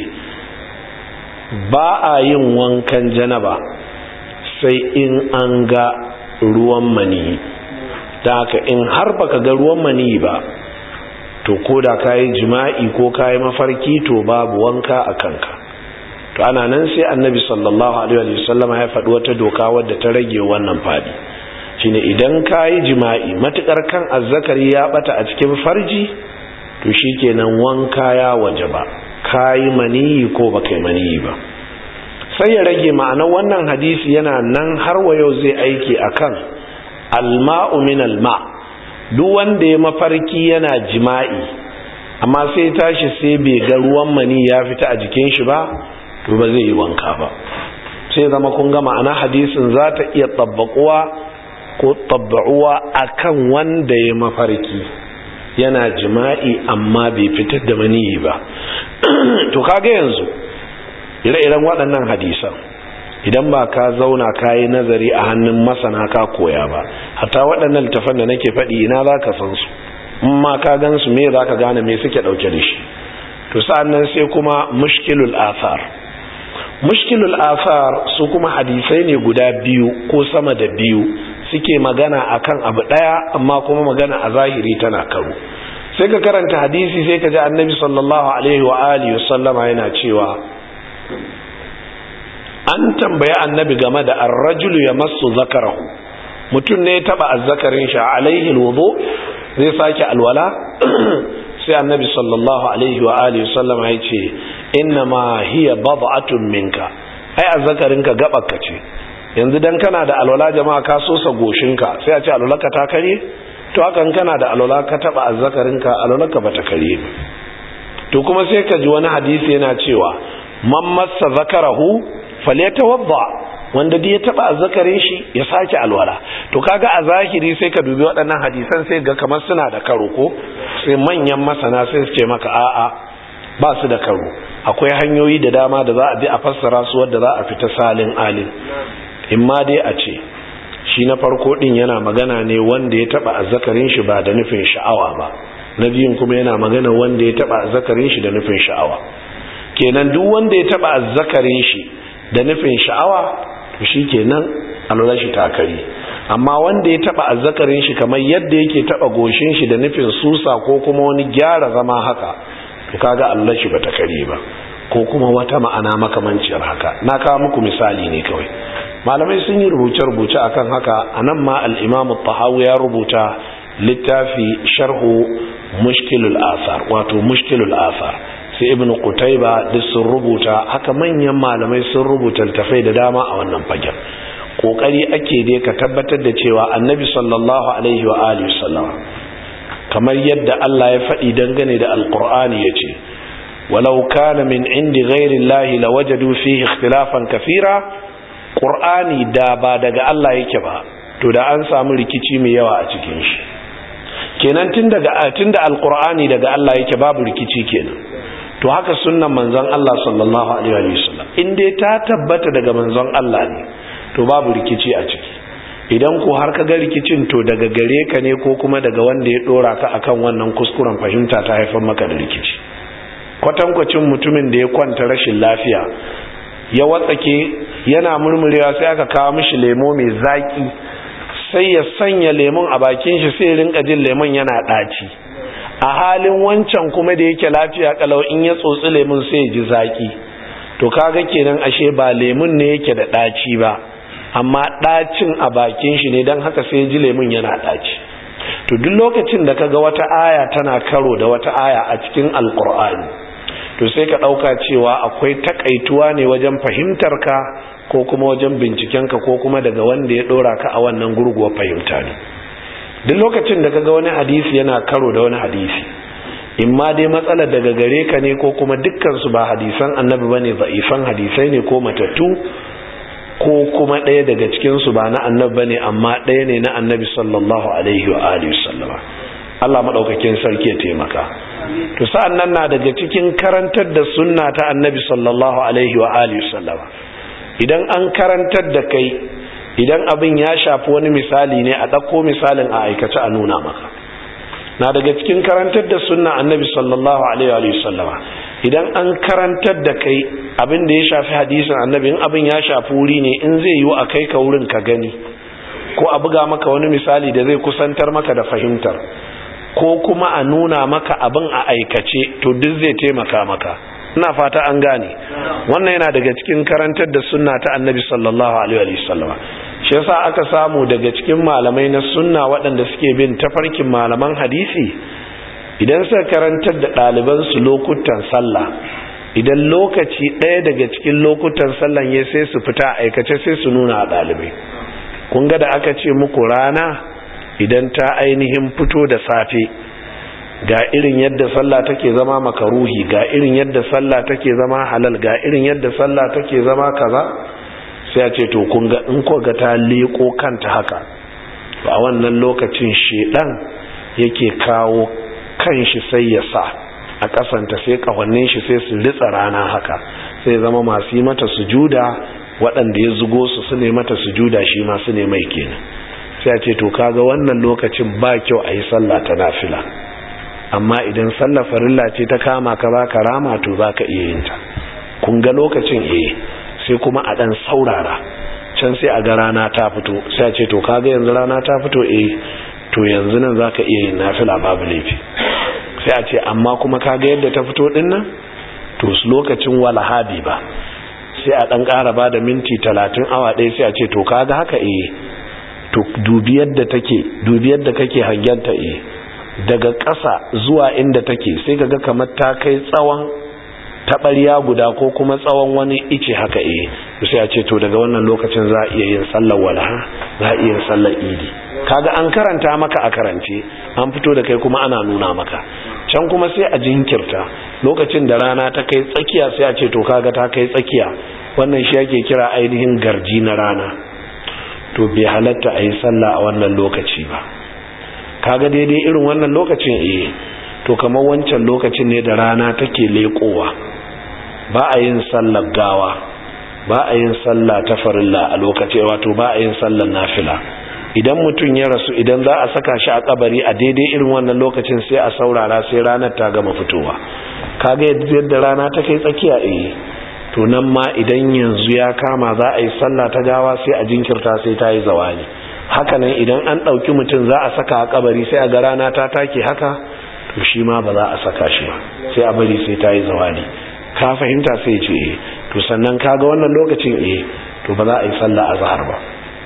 ba a yin wankan janaba sai in an ga ruwan mani. Da haka in har baka ga ruwan mani ba, to ko da kayi jima'i ko kayi mafarki to babu wanka a kanka. To ana nan sai annabi sallallahu alaihi wasallam ya faɗi wata doka wadda ta rage wannan fadi, shine idan kayi jima'i matukar kan azzakari ya bata a cikin farji, to shikenan wanka ya wajaba, kayi mani ko baka yi mani ba. Sai ya rage ma'anar wannan hadisi yana nan har wa yau zai aiki akan al-ma'u min al-ma'. Duk wanda ya mafarki yana jima'i amma sai tashi sai bai ga ruwan mani ya fita a jikin shi ba, to ba zai yi wanka ba. Sai zama kun ga ma'ana hadisin za ta iya tabbaquwa ko tabba'uwa akan wanda ya mafarki yana jima'i amma bai fitar da mani ba. To kaga yanzu ire-iren waɗannan hadisan idan ba ka zauna ka yi nazari a hannun masana ka koya ba, hatta waɗannan littafan da nake faɗi ina za ka san su, in ma ka gan su me za ka gane me suke ɗauke da shi. To sa'an nan sai kuma mushkilul athar. Mushkilul athar su kuma hadisai ne guda biyu ko sama da biyu suke magana akan abu ɗaya amma kuma magana a zahiri tana karo. Sai ka karanta hadisi sai ka ji annabi sallallahu alaihi wa alihi wasallama yana cewa an tambaye annabi game da ar-rajulu yamassu zakarahu, mutum ne ya taba azzakarin shi alaihi alwudu, zai sake alwala. Sai annabi sallallahu alaihi wa alihi wasallam ya ce inna ma hiya bad'atun minka, ai azzakarinka gabarka ce. Yanzu dan kana da alwala jama'a ka sosa goshinka sai a ce alwalarka ta kare? To hakan kana da alwala ka taba azzakarinka alwalarka bata kare. To kuma sai ka ji wani hadisi yana cewa man massa zakarahu falyatawadda, wanda da ya taba azzakarin shi ya sake alwala. To kaga a zahiri sai ka dubi waɗannan hadisan sai ga kamar suna da karo ko, sai manyan masana sai su ce maka a'a ba su da karo. akwai hanyoyi da dama da za a bi a fassara su wadda za a fita salin alin. Imma dai a ce shi na farko din yana magana ne wanda ya taba azzakarin shi ba da nufin sha'awa ba, na biyun kuma yana magana wanda ya taba azzakarin shi da nufin sha'awa. Kenan duk wanda ya taba azzakarin shi da nufin sha'awa to shikenan alwala shi ta kare. Amma wanda ya taba azzakarin shi kamar yadda yake taba goshin shi da nufin susa ko kuma wani gyara zama haka, to kaga alwala shi bata kare ba, ko kuma wata ma'ana makamanciyar haka. Na kawo muku misali ne kawai. Malamai sun yi rubuce-rubuce akan haka. Anan ma al-Imam at-Tahawi ya rubuta littafi sharhu mushkilul athar, wato mushkilul athar. Sai Ibn Qutayba duk sun rubuta haka, manyan malamai sun rubuta littafai da dama a wannan fagen. Kokari ake dai ka tabbatar da cewa Annabi sallallahu alaihi wa alihi wasallam kamar yadda Allah ya faɗi dangane da Al-Qur'ani yace walau kana min indi ghairi llahi lawajadu fihi ikhtilafan kathira. Qur'ani da ba daga Allah yake ba to da an samu rikici mai yawa a cikin shi. Kenan tun daga tunda Al-Qur'ani daga Allah yake babu rikici kenan. To haka sunnan manzon Allah sallallahu alaihi wa sallam in dai ta tabbata daga manzon Allah ne to babu rikici a ciki. Idan ko har ka ga rikicin to daga gare ka ne ko kuma daga wanda ya dora ka akan wannan kuskuren fahimta ta haifar maka da rikici. Kwatankwacin mutumin da ya kwanta rashin lafiya ya watsake yana murmurewa sai aka kawo mishi lemo mai zaki, sai ya sanya lemon a bakin shi sai rinka jin lemon yana daci. A halin wancan kuma da yake lafiya kalau in ya tsotsi lemon sai ya ji zaki. To kaga kenan ashe ba lemon ne yake da daci ba, amma ɗacin a bakin shi ne, don haka sai ji lemun yana ɗaci. To duk lokacin da kaga wata aya tana karo da wata aya a cikin Alƙur'ani, to sai ka ɗauka cewa akwai takaituwa ne wajen fahimtar ka ko kuma wajen binciken ka ko kuma daga wanda ya ɗora ka a wannan gurguwar fahimta ne. Duk lokacin da kaga wani hadisi yana karo da wani hadisi, imma dai matsalar daga gare ka ne ko kuma dukkan su ba hadisan annabi bane, da'ifan hadisai ne ko matattu, ko kuma ɗaya daga cikinsu ba na annabi bane amma ɗaya ne na annabi sallallahu alaihi wa alihi sallama. Allah madaukakin sarki ya taimaka. To sa'an nan na daga cikin karantar da sunna ta annabi sallallahu alaihi wa alihi sallama, idan an karantar da kai, idan abin ya shafi wani misali ne a ɗauko misalin a aikace a nuna maka. Na daga cikin karantar da sunna annabi sallallahu alaihi wa sallama, idan an karantar da kai abin da ya shafi hadisin annabi, in abin ya shafi wuri ne, in zai yi a kai ka wurin ka gani, ko a buga maka wani misali da zai kusantar maka da fahimtar, ko kuma a nuna maka abin a aikace, to duk zai taimaka maka. Ina fata an gane. Wannan yana daga cikin karantar da sunna ta annabi sallallahu alaihi wa sallam. Shi yasa aka samu daga cikin malamai na sunna waɗanda suke bin tafarkin malaman hadisi, idan suka karantar da ɗalibansu lokutan sallah, idan lokaci ɗaya daga cikin lokutan sallan ya sai su fita aikace sai su nuna a ɗalibai. Kun ga da aka ce muku rana idan ta ainihin fito da safe, ga irin yadda sallah take zama makaruhi, ga irin yadda sallah take zama halal, ga irin yadda sallah take zama kaza, sai a ce to kun ga in ko ga ta leko kanta haka, to a wannan lokacin shedan yake kawo kanshi sai ya sa a kasanta, sai kawannin shi sai su ritsa rana haka, sai zama masu yi mata sujuda waɗanda ya zugo su su ne mata sujuda shi ma su ne mai kenan. Sai a ce to kaga wannan lokacin ba kyau a yi sallah ta nafila, amma idan sallah farilla ce ta kama ka ba ka rama to za ka iya yin ta. Kun ga lokacin eh, sai kuma a ɗan saurara can sai a ga rana ta fito, sai a ce to kaga yanzu rana ta fito eh, to yanzu nan za ka iya yin nafila babu laifi. Sai a ce amma kuma kaga yadda ta fito din nan, to lokacin walahabi ba, sai a ɗan ƙara ba da minti talatin awa ɗaya, sai a ce to kaga haka eh, to dubi yadda take, dubi yadda kake hangenta eh, daga ƙasa zuwa inda take sai kaga kamar ta kai tsawon taɓarya guda ko kuma tsawon wani ice haka eh, sai a ce to daga wannan lokacin za a iya yin sallar walaha, za a iya yin sallar idi. Kaga an karanta maka a karance, an fito da kai kuma ana nuna maka. Can kuma sai a jinkirta lokacin da rana ta kai tsakiya, sai a ce to kaga ta kai tsakiya, wannan shi yake kira ainihin garji na rana. To bai halatta a yi sallah a wannan lokaci ba. Kaga daidai irin wannan lokacin eh, to kamar wancan lokacin ne da rana take leƙowa, ba a yin sallar gawa, ba a yin sallah ta farilla a lokaci, wato ba a yin sallar nafila. Idan mutum ya rasu, idan za a saka shi a kabari a daidai irin wannan lokacin sai a saurara sai ranar ta gama fitowa. Kaga yadda rana ta kai tsakiya, eh to nan ma idan yanzu ya kama za a yi sallah ta gawa sai a jinkirta sai ta yi zawali. Haka nan idan an ɗauki mutum za a saka a kabari sai a ga rana ta take haka, to shi ma ba za a saka shi ba sai a bari sai ta yi zawali. Ka fahimta? sai ce eh to sannan kaga wannan lokacin eh to ba za a yi sallah azhar ba.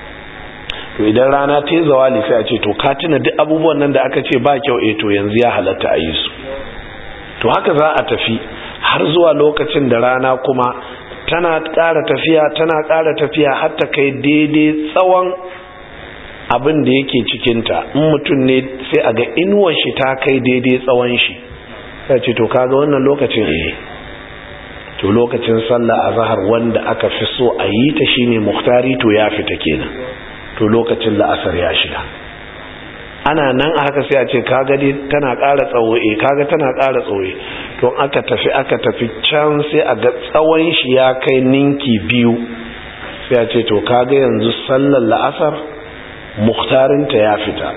To idan rana ta yi zawali sai a ce to ka tuna duk abubuwan nan da aka ce ba kyau, eh to yanzu ya halatta a yi su. To haka za a tafi har zuwa lokacin da rana kuma tana ƙara tafiya tana ƙara tafiya har ta kai daidai tsawon abin da yake cikinta. In mutum ne sai a ga inuwar shi ta kai daidai tsawon shi, sai ce to kaga wannan lokacin eh to lokacin sallah azhar wanda aka fi so a yi ta shine muhtari, to ya fita kenan, to lokacin la'asar ya shiga. Ana nan a haka sai a ce kaga dai tana ƙara tsawo, eh kaga tana ƙara tsawo, to aka tafi aka tafi can sai a ga tsawon shi ya kai ninki biyu, sai a ce to kaga yanzu sallar la'asar muhtarinta ya fita,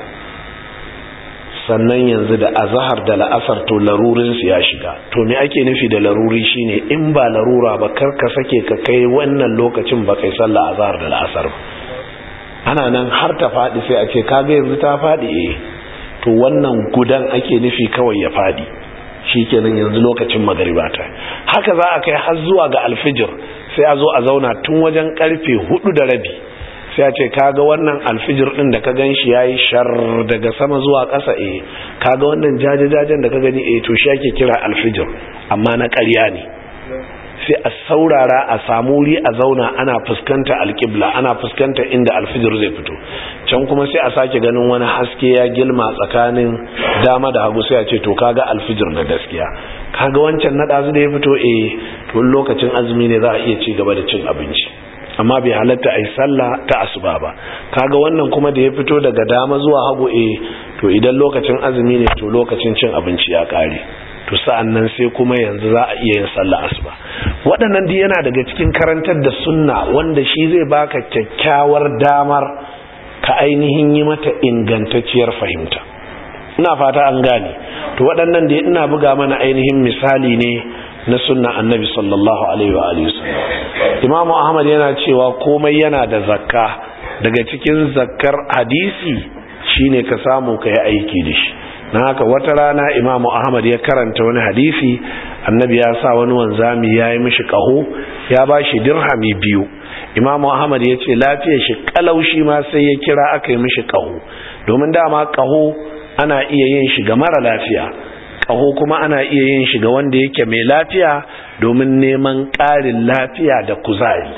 sannan yanzu da azhar da la'asar to larurin su ya shiga. To me ake nufi da laruri shine in ba larura ba kar ka sake ka kai wannan lokacin ba kai sallar azhar da la'asar ba. Ana nan har ta faɗi sai a ce kaga yanzu ta faɗi, eh to wannan gudan ake nufi kawai ya faɗi, shikenan yanzu lokacin magariba ta. Haka za a kai har zuwa ga alfijir, sai a zo a zauna tun wajen karfe hudu da rabi, sai a ce kaga wannan alfijir din da ka ganshi yayi shar daga sama zuwa ƙasa, eh kaga wannan jajajajen da ka gani, eh to shi ake kira alfijir, amma na ƙarya ne. Sai a saurara a samu wuri a zauna ana fuskanta alƙibla, ana fuskanta inda alfijir zai fito. Can kuma sai a sake ganin wani haske ya gilma tsakanin dama da hagu, sai a ce to kaga alfijir na gaskiya. Kaga wancan na ɗazu da ya fito, eh to lokacin azumi ne za a iya ci gaba da cin abinci, amma bai halatta a yi sallah ta asuba ba. Kaga wannan kuma da ya fito daga dama zuwa hagu, eh to idan lokacin azumi ne to lokacin cin abinci ya ƙare, to sa'an nan sai kuma yanzu za a iya yin sallah asuba. Waɗannan dai yana daga cikin karantar da sunna wanda shi zai baka kyakkyawar damar ka ainihin yi mata ingantacciyar fahimta. Ina fata an gane. To waɗannan dai ina buga mana ainihin misali ne na sunna annabi sallallahu alaihi wa alihi wasallam. Imam Ahmad yana cewa komai yana da zakka, daga cikin zakkar hadisi shine ka samu kai aiki da shi. Na haka wata rana Imam Ahmad ya karanta wani hadisi, annabi ya sa wani wanzami ya yi mishi kaho, ya ba shi dirhami biyu. Imam Ahmad ya ce lafiyar shi kalaushi ma sai ya kira aka yi mishi kaho, domin dama kaho ana iya yin shi ga mara lafiya, kaho kuma ana iya yin shi ga wanda yake mai lafiya domin neman ƙarin lafiya da kuzari.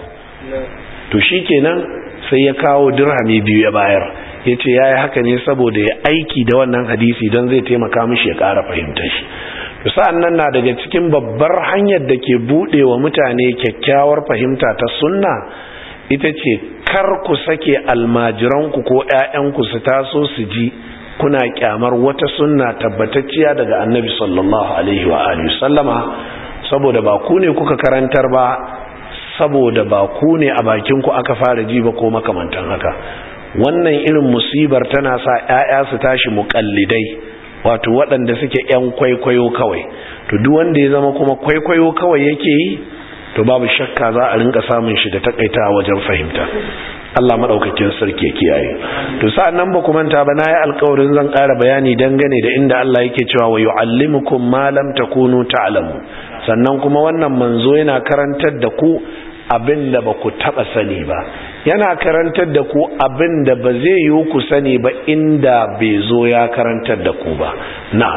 To shikenan sai ya kawo dirhami biyu ya bayar, ya ce ya yi haka ne saboda ya aiki da wannan hadisi don zai taimaka mishi ya ƙara fahimtar shi. To sa'an nan na daga cikin babbar hanyar da ke buɗe wa mutane kyakkyawar fahimta ta sunna ita ce kar ku sake almajiranku ko ‘ya'yanku su taso su ji kuna kyamar wata sunna tabbatacciya daga annabi sallallahu alaihi wa alihi sallama, saboda ba ku ne kuka karantar ba, saboda ba ku ne a bakinku aka fara ji ba ko makamantan haka. Wannan irin musibar tana sa ‘ya'ya su tashi muƙallidai, wato waɗanda suke ‘yan kwaikwayo kawai. To duk wanda ya zama kuma kwaikwayo kawai yake yi, to babu shakka za a rinka samun shi da takaita wajen fahimta. Allah madaukakin sarki kiyaye. To sa'an nan ba ku manta ba, nayi alƙawarin zan ƙara bayani dangane da inda Allah yake cewa wa yu'allimukum ma lam takunu ta'lamu. Sannan kuma wannan manzo yana karantar da ku abin da ba ku taba sani ba, yana karantar da ku abin da ba zai yi ku sani ba inda bai zo ya karantar da ku ba. Na'am,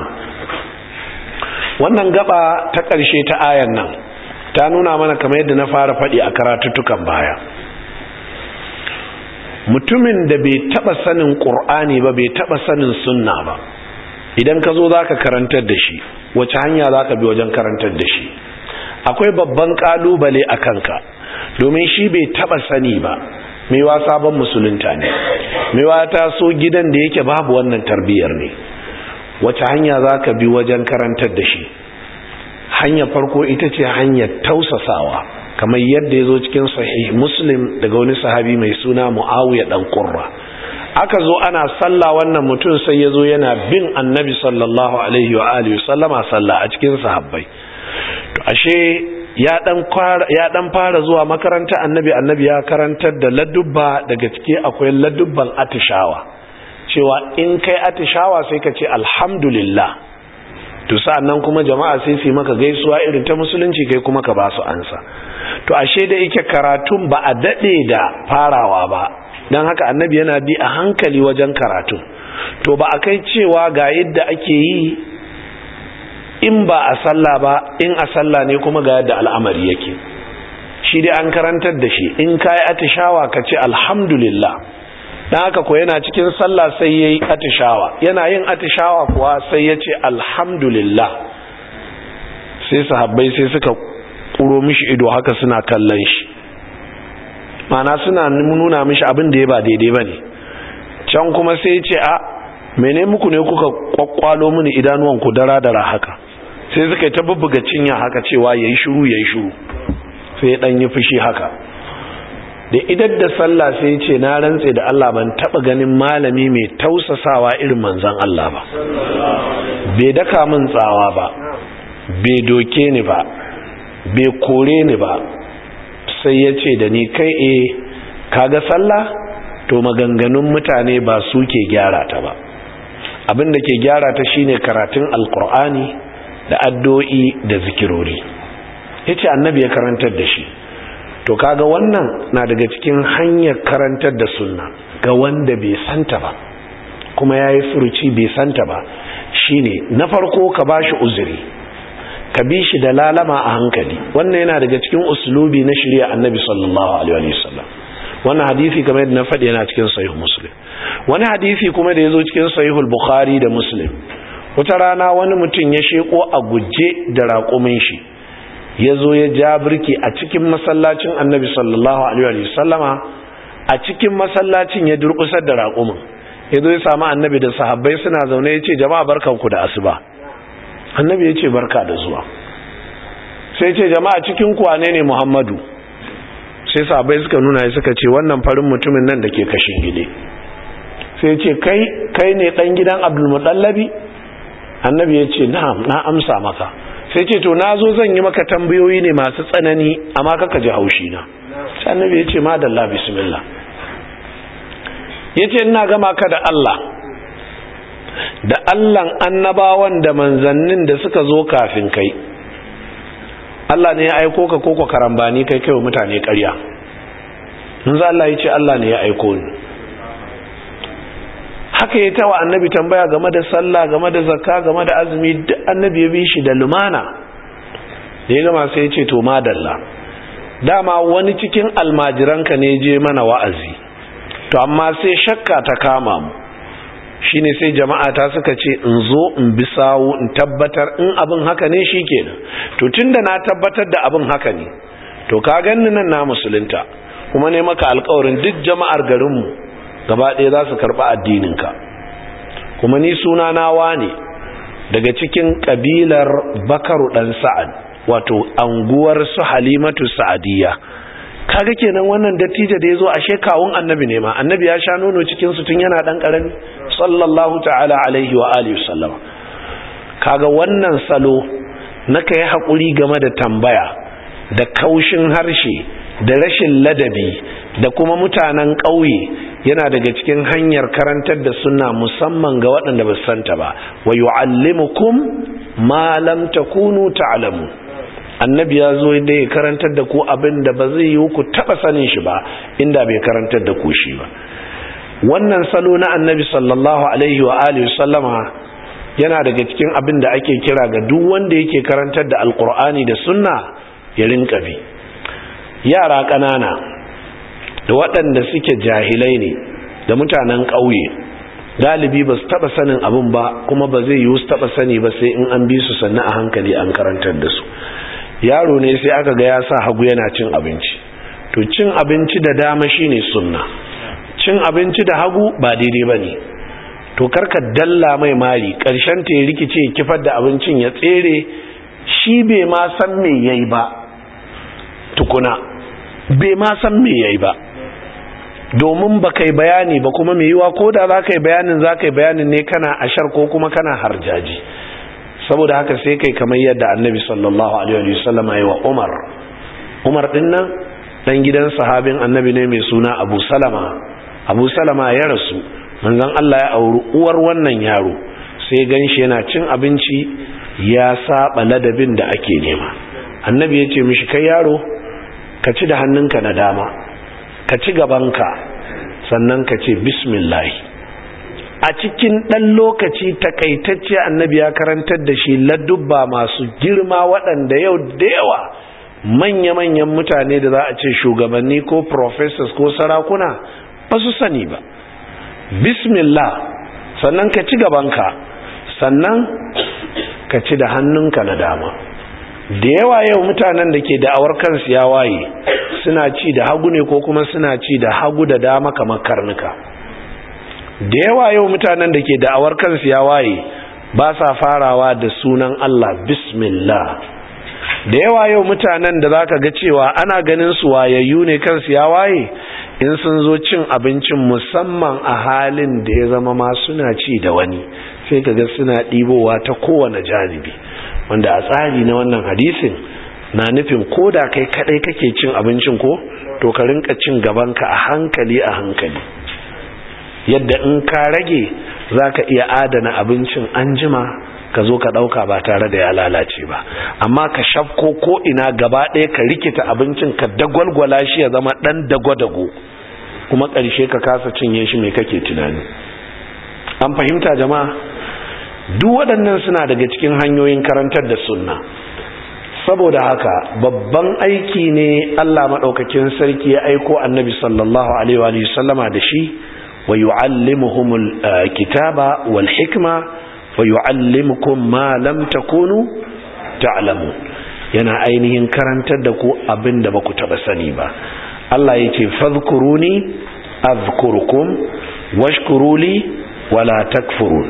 wannan gaba ta ƙarshe ta ayan nan ta nuna mana kamar yadda na fara faɗi a karatuttukan baya, mutumin da bai taba sanin Qur'ani ba, bai taba sanin sunna ba, idan ka zo zaka karantar da shi, wace hanya zaka bi wajen karantar da shi? Akwai babban kalubale a kanka, domin shi bai taba sani ba, maiwa sabon musulunta ne, maiwa ta so gidan da yake babu wannan tarbiyyar ne. Wace hanya zaka bi wajen karantar da shi? hanyar farko ita ce hanyar tausasawa kamar yadda ya zo cikin sahih Muslim daga wani sahabi mai suna Muawiya dan Qurra. Aka zo ana sallah, wannan mutum sai ya zo yana bin annabi sallallahu alaihi wa alihi sallama sallah a cikin sahabbai. To ashe ya dan ya dan fara zuwa makaranta annabi annabi ya karantar da ladubba, daga ciki akwai ladubban atishawa, cewa in kai atishawa sai ka ce alhamdulillah. To sa'annan kuma jama'a sai su maka gaisuwa irin ta musulunci, kai kuma ka ba su ansa. To ashe da yake karatun ba a dade da farawa ba, dan haka annabi yana bi a hankali wajen karatu. To ba a kai cewa ga yadda ake yi in ba a sallah ba, in a sallah ne kuma ga yadda al'amari yake. Shi dai an karantar da shi in kai atishawa ka ce alhamdulillah. Dan haka ko yana cikin sallah sai yayi atishawa, yana yin atishawa kuwa sai ya ce alhamdulillah. Sai sahabbai sai suka kuro mishi ido haka suna kallon shi, mana suna nuna mishi abin da ya ba daidai bane. Can kuma sai ya ce a mene muku ne kuka kwakwalo mini idanuwan ku dara dara haka. Sai suka yi ta bubbuga cinya haka cewa yayi shiru yayi shiru. Sai ya dan yi fushi haka. Da idan da sallah sai ya ce na rantse da Allah ban taba ganin malami mai tausasawa irin manzon Allah ba. Bai daka min tsawa ba, bai doke ni ba, bai kore ni ba. Sai ya ce da ni kai eh kaga sallah to maganganun mutane ba su ke gyara ta ba, abin da ke gyara ta shine karatun alkur'ani da addu'o'i da zikirori. Yace annabi ya karantar da shi. To kaga wannan na daga cikin hanyar karantar da sunna ga wanda bai santa ba kuma yayi furuci bai santa ba, shine na farko ka bashi uzuri, ka bi shi da lalama a hankali. Wannan yana daga cikin uslubi na shari'a annabi sallallahu alaihi wasallam. Wannan hadisi kamar yadda na faɗi yana cikin sahih Muslim. Wani hadisi kuma da yazo cikin sahihul Bukhari da Muslim, wata rana wani mutum ya sheko a guje da raƙumin shi, yazo ya ja birki a cikin masallacin annabi sallallahu alaihi wasallama. A cikin masallacin ya durƙusar da raƙumin, yazo ya samu annabi da sahabbai suna zaune, yace jama'a barkanku da asuba. Annabi yace barka da zuwa. Sai yace jama'a cikin ku wane ne Muhammadu? Sai sahabbai suka nuna ya suka ce wannan farin mutumin nan da ke kashin gide. Sai yace kai kai ne dan gidan Abdul Muttallabi? Annabi yace na'am, na amsa maka. Sai ce to nazo zan yi maka tambayoyi ne masu tsanani amma kaka ji haushi na. Sai annabi yace madalla bismillah. Yace ina gama ka da Allah, da Allahn annabawan da manzannin da suka zo kafin kai. Allah ne ya aiko ka koko karambani kai kai wa mutane ƙarya? Manzo Allah yace Allah ne ya aiko ni. Haka ya tawa annabi tambaya game da sallah, game da zakka, game da azumi, duk annabi ya bi shi da lumana. Da ya gama sai ya ce to madalla, dama wani cikin almajiranka ne je mana wa'azi, to amma sai shakka ta kama mu, shine sai jama'a ta suka ce in zo in bi sawu in tabbatar in abin haka ne shikenan. To tunda na tabbatar da abin haka ne, to ka ganni nan na musulunta, kuma ne maka alƙawarin duk jama'ar garinmu gaba ɗaya za su karɓi addininka. Kuma ni suna nawa ne daga cikin ƙabilar Bakaru ɗan Sa'ad, wato anguwar su Halimatu Sa'adiyya. Kaga kenan wannan dattijo da yazo ashe kawun annabi ne ma, annabi ya sha nono cikin su tun yana dan karami sallallahu ta'ala alaihi wa alihi wasallam. Kaga wannan salo na kai hakuri game da tambaya da kaushin harshe da rashin ladabi da kuma mutanen ƙauye yana daga cikin hanyar karantar da sunna, musamman ga waɗanda ba su santa ba. Wa yu'allimukum ma lam takunu ta'lamu. Annabi ya zo da ya karantar da ku abin da ba zai yi ku taba sanin shi ba inda bai karantar da ku shi ba. Wannan salo na annabi sallallahu alaihi wa alihi sallama yana daga cikin abin da ake kira ga duk wanda yake karantar da alqur'ani da sunna ya rinka bi. Yara ƙanana da waɗanda suke jahilai ne da mutanen ƙauye galibi ba su taba sanin abin ba, kuma ba zai yi su taba sani ba sai in an bi su sannan a hankali an karantar da su. Yaro ne sai aka ga ya sa hagu yana cin abinci, to cin abinci da dama shine sunna, cin abinci da hagu ba daidai bane. To karka dalla mai mari, karshen ta ya rikice kifar da abincin ya tsere shi bai ma san me yayi ba tukuna, bai ma san me yayi ba, domin ba kai bayani ba, kuma mai yiwa ko da za ka yi bayanin za ka yi bayanin ne kana ashar ko kuma kana harjaji. Saboda haka sai kai kamar yadda annabi sallallahu alaihi wasallam ya yi wa Umar. Umar din nan dan gidan sahabin annabi ne mai suna Abu Salama. Abu Salama ya rasu, manzon Allah ya auri uwar wannan yaro, sai ganshi yana cin abinci ya saba ladabin da ake nema. Annabi ya ce mishi, kai yaro, ka ci da hannunka na dama, ka ci gabanka, sannan ka ce bismillah. A cikin ɗan lokaci takaitacce annabi ya karantar da shi ladubba masu girma waɗanda yau da yawa manya-manyan mutane da za a ce shugabanni ko professors ko sarakuna ba su sani ba. Bismillah, sannan ka ci gabanka, sannan ka ci da hannunka na dama. Da yawa yau mutanen da ke da'awar kansu ya waye suna ci da hagu ne ko kuma suna ci da hagu da dama kamar karnuka. Da yawa yau mutanen da ke da'awar kansu ya waye ba sa farawa da sunan Allah bismillah. Da yawa yau mutanen da zaka ga cewa ana ganin su wayayyu ne kansu ya waye, in sun zo cin abincin musamman a halin da ya zama ma suna ci da wani, sai kaga suna ɗibowa ta kowane janibi, wanda a tsari na wannan hadisin na nufin ko da kai kadai kake cin abincin ko, to ka rinka cin gabanka a hankali a hankali, yadda in ka rage za ka iya adana abincin anjima ka zo ka ɗauka ba tare da ya lalace ba. Amma ka shafko ko ina gaba ɗaya ka rikita abincin ka dagwalgwala shi ya zama ɗan dagwadago, kuma ƙarshe ka kasa cinye shi mai kake tunani. An fahimta jama'a? Duk waɗannan suna daga cikin hanyoyin karantar da sunna. Saboda haka babban aiki ne Allah maɗaukakin sarki ya aiko annabi sallallahu alaihi wa sallama da shi, wa yu'allimuhumul kitaba wal hikma wa yu'allimukum ma lam takunu ta'lamun. Yana ainihin karantar da ku abinda baku taba sani ba. Allah yace fadhkuruni azkurukum washkuruli wala takfurun.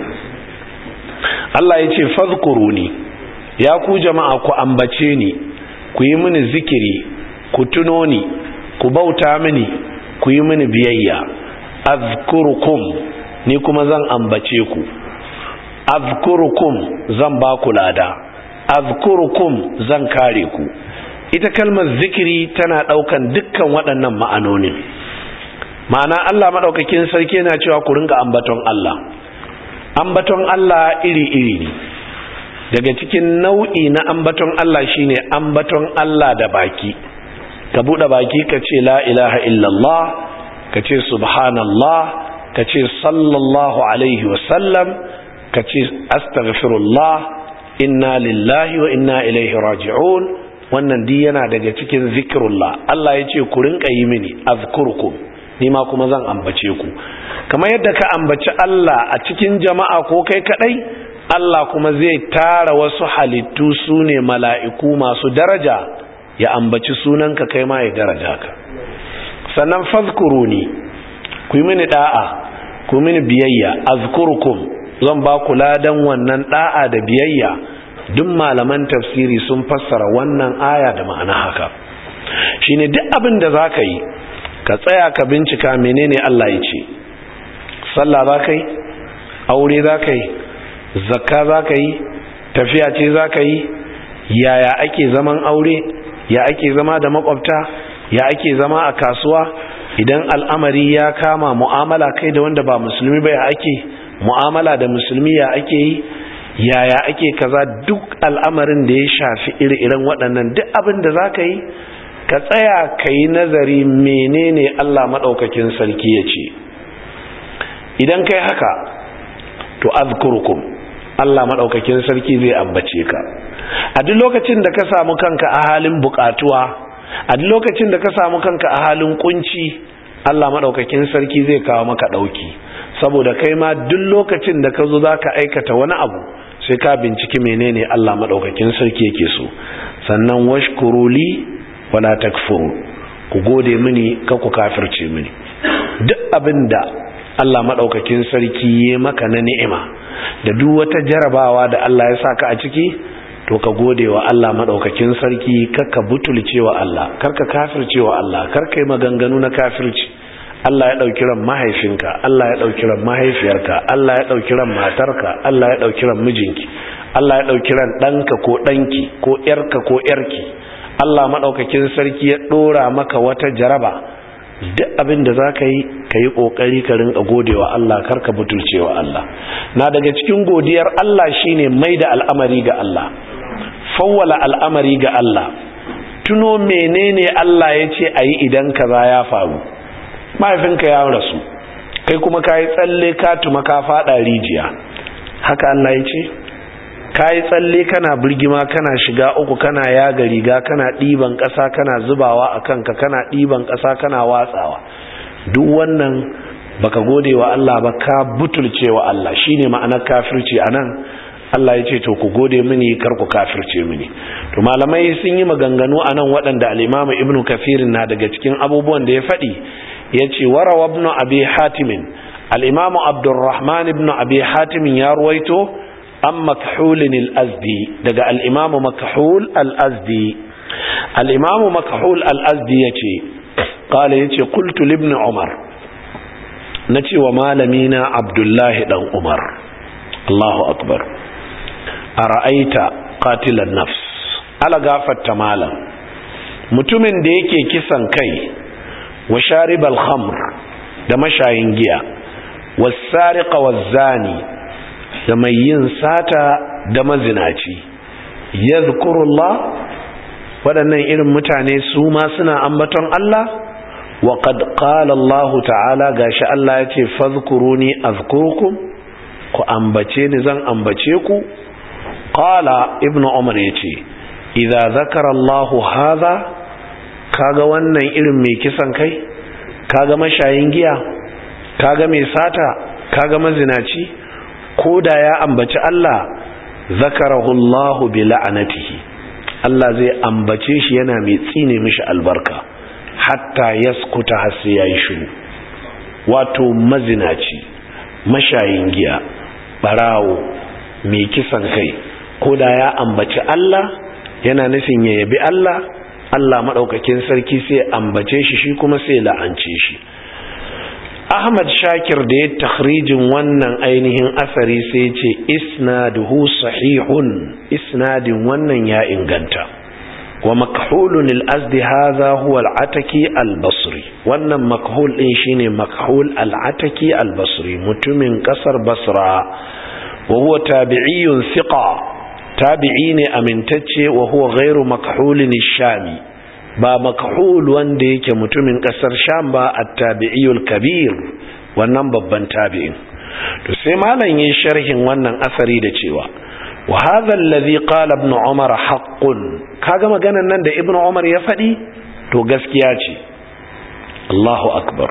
Allah yace fadhkuruni, ya ku jama'a ku ambace ni, ku yi mini zikiri, ku tuno ni, ku bauta mini, ku yi mini biyayya. Azkurukum, ni kuma zan ambace ku. Azkurukum, zan ba ku lada. Azkurukum, zan kare ku. Ita kalmar zikiri tana daukan dukkan waɗannan ma'anonin. Ma'ana Allah madaukakin sarki yana cewa ku ringa ambaton Allah. Ambaton Allah iri-iri ne. Daga cikin nau'i na ambaton Allah shine ambaton Allah da baki. Ka bude baki ka ce la ilaha illallah, ka ce subhanallah, ka ce sallallahu alaihi wasallam, ka ce astaghfirullah, inna lillahi wa inna ilaihi raji'un. Wannan di yana daga cikin zikrullah. Allah ya ce ku rinka yi mini azkurkum, ni ma kuma zan ambace ku. Kamar yadda ka ambaci Allah a cikin jama'a ko kai kadai, Allah kuma zai tara wasu halittu su ne mala'iku masu daraja, ya ambaci sunanka kai ma ya daraja ka. Sannan fazkuruni, ku yi mini da'a, ku mini biyayya. Azkurkum, zan ba ku ladan wannan da'a da biyayya. Duk malaman tafsiri sun fassara wannan aya da ma'ana haka. Shine duk abin da za ka yi, ka tsaya ka bincika menene Allah ya ce. Sallah za ka yi, aure za ka yi, zakka za ka yi, tafiya ce za ka yi, yaya ake zaman aure, ya ake zama da makwabta, ya ake zama a kasuwa, idan al'amari ya kama mu'amala kai da wanda ba musulmi ba ya ake mu'amala da musulmi, ya ake yi, yaya ake kaza. Duk al'amarin da ya shafi iri-iren waɗannan, duk abin da za ka yi, ka tsaya ka yi nazari menene Allah maɗaukakin sarki ya ce. Idan kai haka, to azkurkum, Allah maɗaukakin sarki zai ambace ka. A duk lokacin da ka samu kanka a halin buƙatuwa, a duk lokacin da ka samu kanka a halin kunci, Allah maɗaukakin sarki zai kawo maka ɗauki. Saboda kai ma duk lokacin da ka zo za ka aikata wani abu, sai ka binciki menene Allah maɗaukakin sarki yake so. Sannan washkuruli wala takfuru, ku gode mini ka ku kafirce mini. Duk abinda Allah maɗaukakin sarki ya maka na ni'ima da duk wata jarabawa da Allah ya saka a ciki, to ka gode wa Allah madaukakin sarki, karka butulce wa Allah, karka kafirce wa Allah, karka yi maganganu na kafirci. Allah ya dauki ran mahaifinka, Allah ya dauki ran mahaifiyarka, Allah ya dauki ran matarka, Allah ya dauki ran mijinki, Allah ya dauki ran danka ko danki ko yarka ko yarki. Allah madaukakin sarki ya dora maka wata jaraba. Duk abin da zaka yi kai kokari ka rinka godewa Allah, karka butulcewa Allah. Na daga cikin godiyar Allah shine maida al'amari ga Allah, fawwala al'amari ga Allah, tuno menene Allah ya ce ayi idan kaza ya faru. Mahaifinka ya rasu, kai kuma kayi tsalle ka tuma ka fada rijiya, haka Allah ya ce? Kayi tsalle kana birgima, kana shiga uku, kana yaga riga, kana ɗiban ƙasa kana zubawa a kanka, kana ɗiban ƙasa kana watsawa. Duk wannan baka gode wa Allah ba, ka butulce wa Allah. Shine ma'anar kafirci anan. Allah ya ce to ku gode mini, kar ku kafirce mini. To malamai sun yi maganganu anan waɗanda al-Imam Ibn Kathir na daga cikin abubuwan da ya faɗi. Yace warawa ibn Abi Hatim, al-Imam Abdurrahman ibn Abi Hatim ya ruwaito an Makhul al-Azdi daga al-Imam Makhul al-Azdi. al-Imam Makhul al-Azdi yace qala yace qultu li ibn Umar, nace wa malamina Abdullahi dan Umar, Allahu akbar, ara'aita qatilan nafs, ala gafatta malam, mutumin da yake kisan kai, wa sharibal khamr, da mashayin giya, was-sariqa waz-zani, da mai yin sata da mazinaci, yadhkurullah, waɗannan irin mutane su ma suna ambaton Allah. Wa qad qala Allah ta'ala, gashi Allah ya ce fadhkuruni azkurkum, ku ambace ni zan ambace ku. Qala ibn Umar yace idza zakara Allah hadha, kaga wannan irin mai kisan kai, kaga mashayin giya, kaga mai sata, kaga mazinaci, koda ya ambaci Allah, zakarahu Allah bi la'anatihi, Allah zai ambace shi yana mai tsine mishi albarka, hatta yaskuta har sai yayi shiru. Wato mazinaci, mashayin giya, barawo, mai kisan kai, koda ya ambaci Allah yana nufin ya yabi Allah, Allah madaukakin sarki sai ambace shi, shi kuma sai la'ance shi. Ahmad Shakir da ya takhrijin wannan ainihin asari sai ya ce isnaduhu sahihun, isnadin wannan ya inganta. Wa makhulun al-azdi hadha huwa al-ataki al-basri, wannan makhul din shine makhul al-ataki al-basri, mutumin kasar Basra. Wa huwa tabi'iyyun thiqa, tabi'i ne amintacce. Wa huwa ghairu makhulin ash-shami, ba makhul wanda yake mutumin kasar Sham ba, at-tabi'iyul kabir, wannan babban tabi'in. To sai malam yin sharhin wannan asari da cewa wa hadha alladhi qala ibn Umar haqqun, kaga maganan nan da ibn Umar ya fadi to gaskiya ce. Allahu akbar.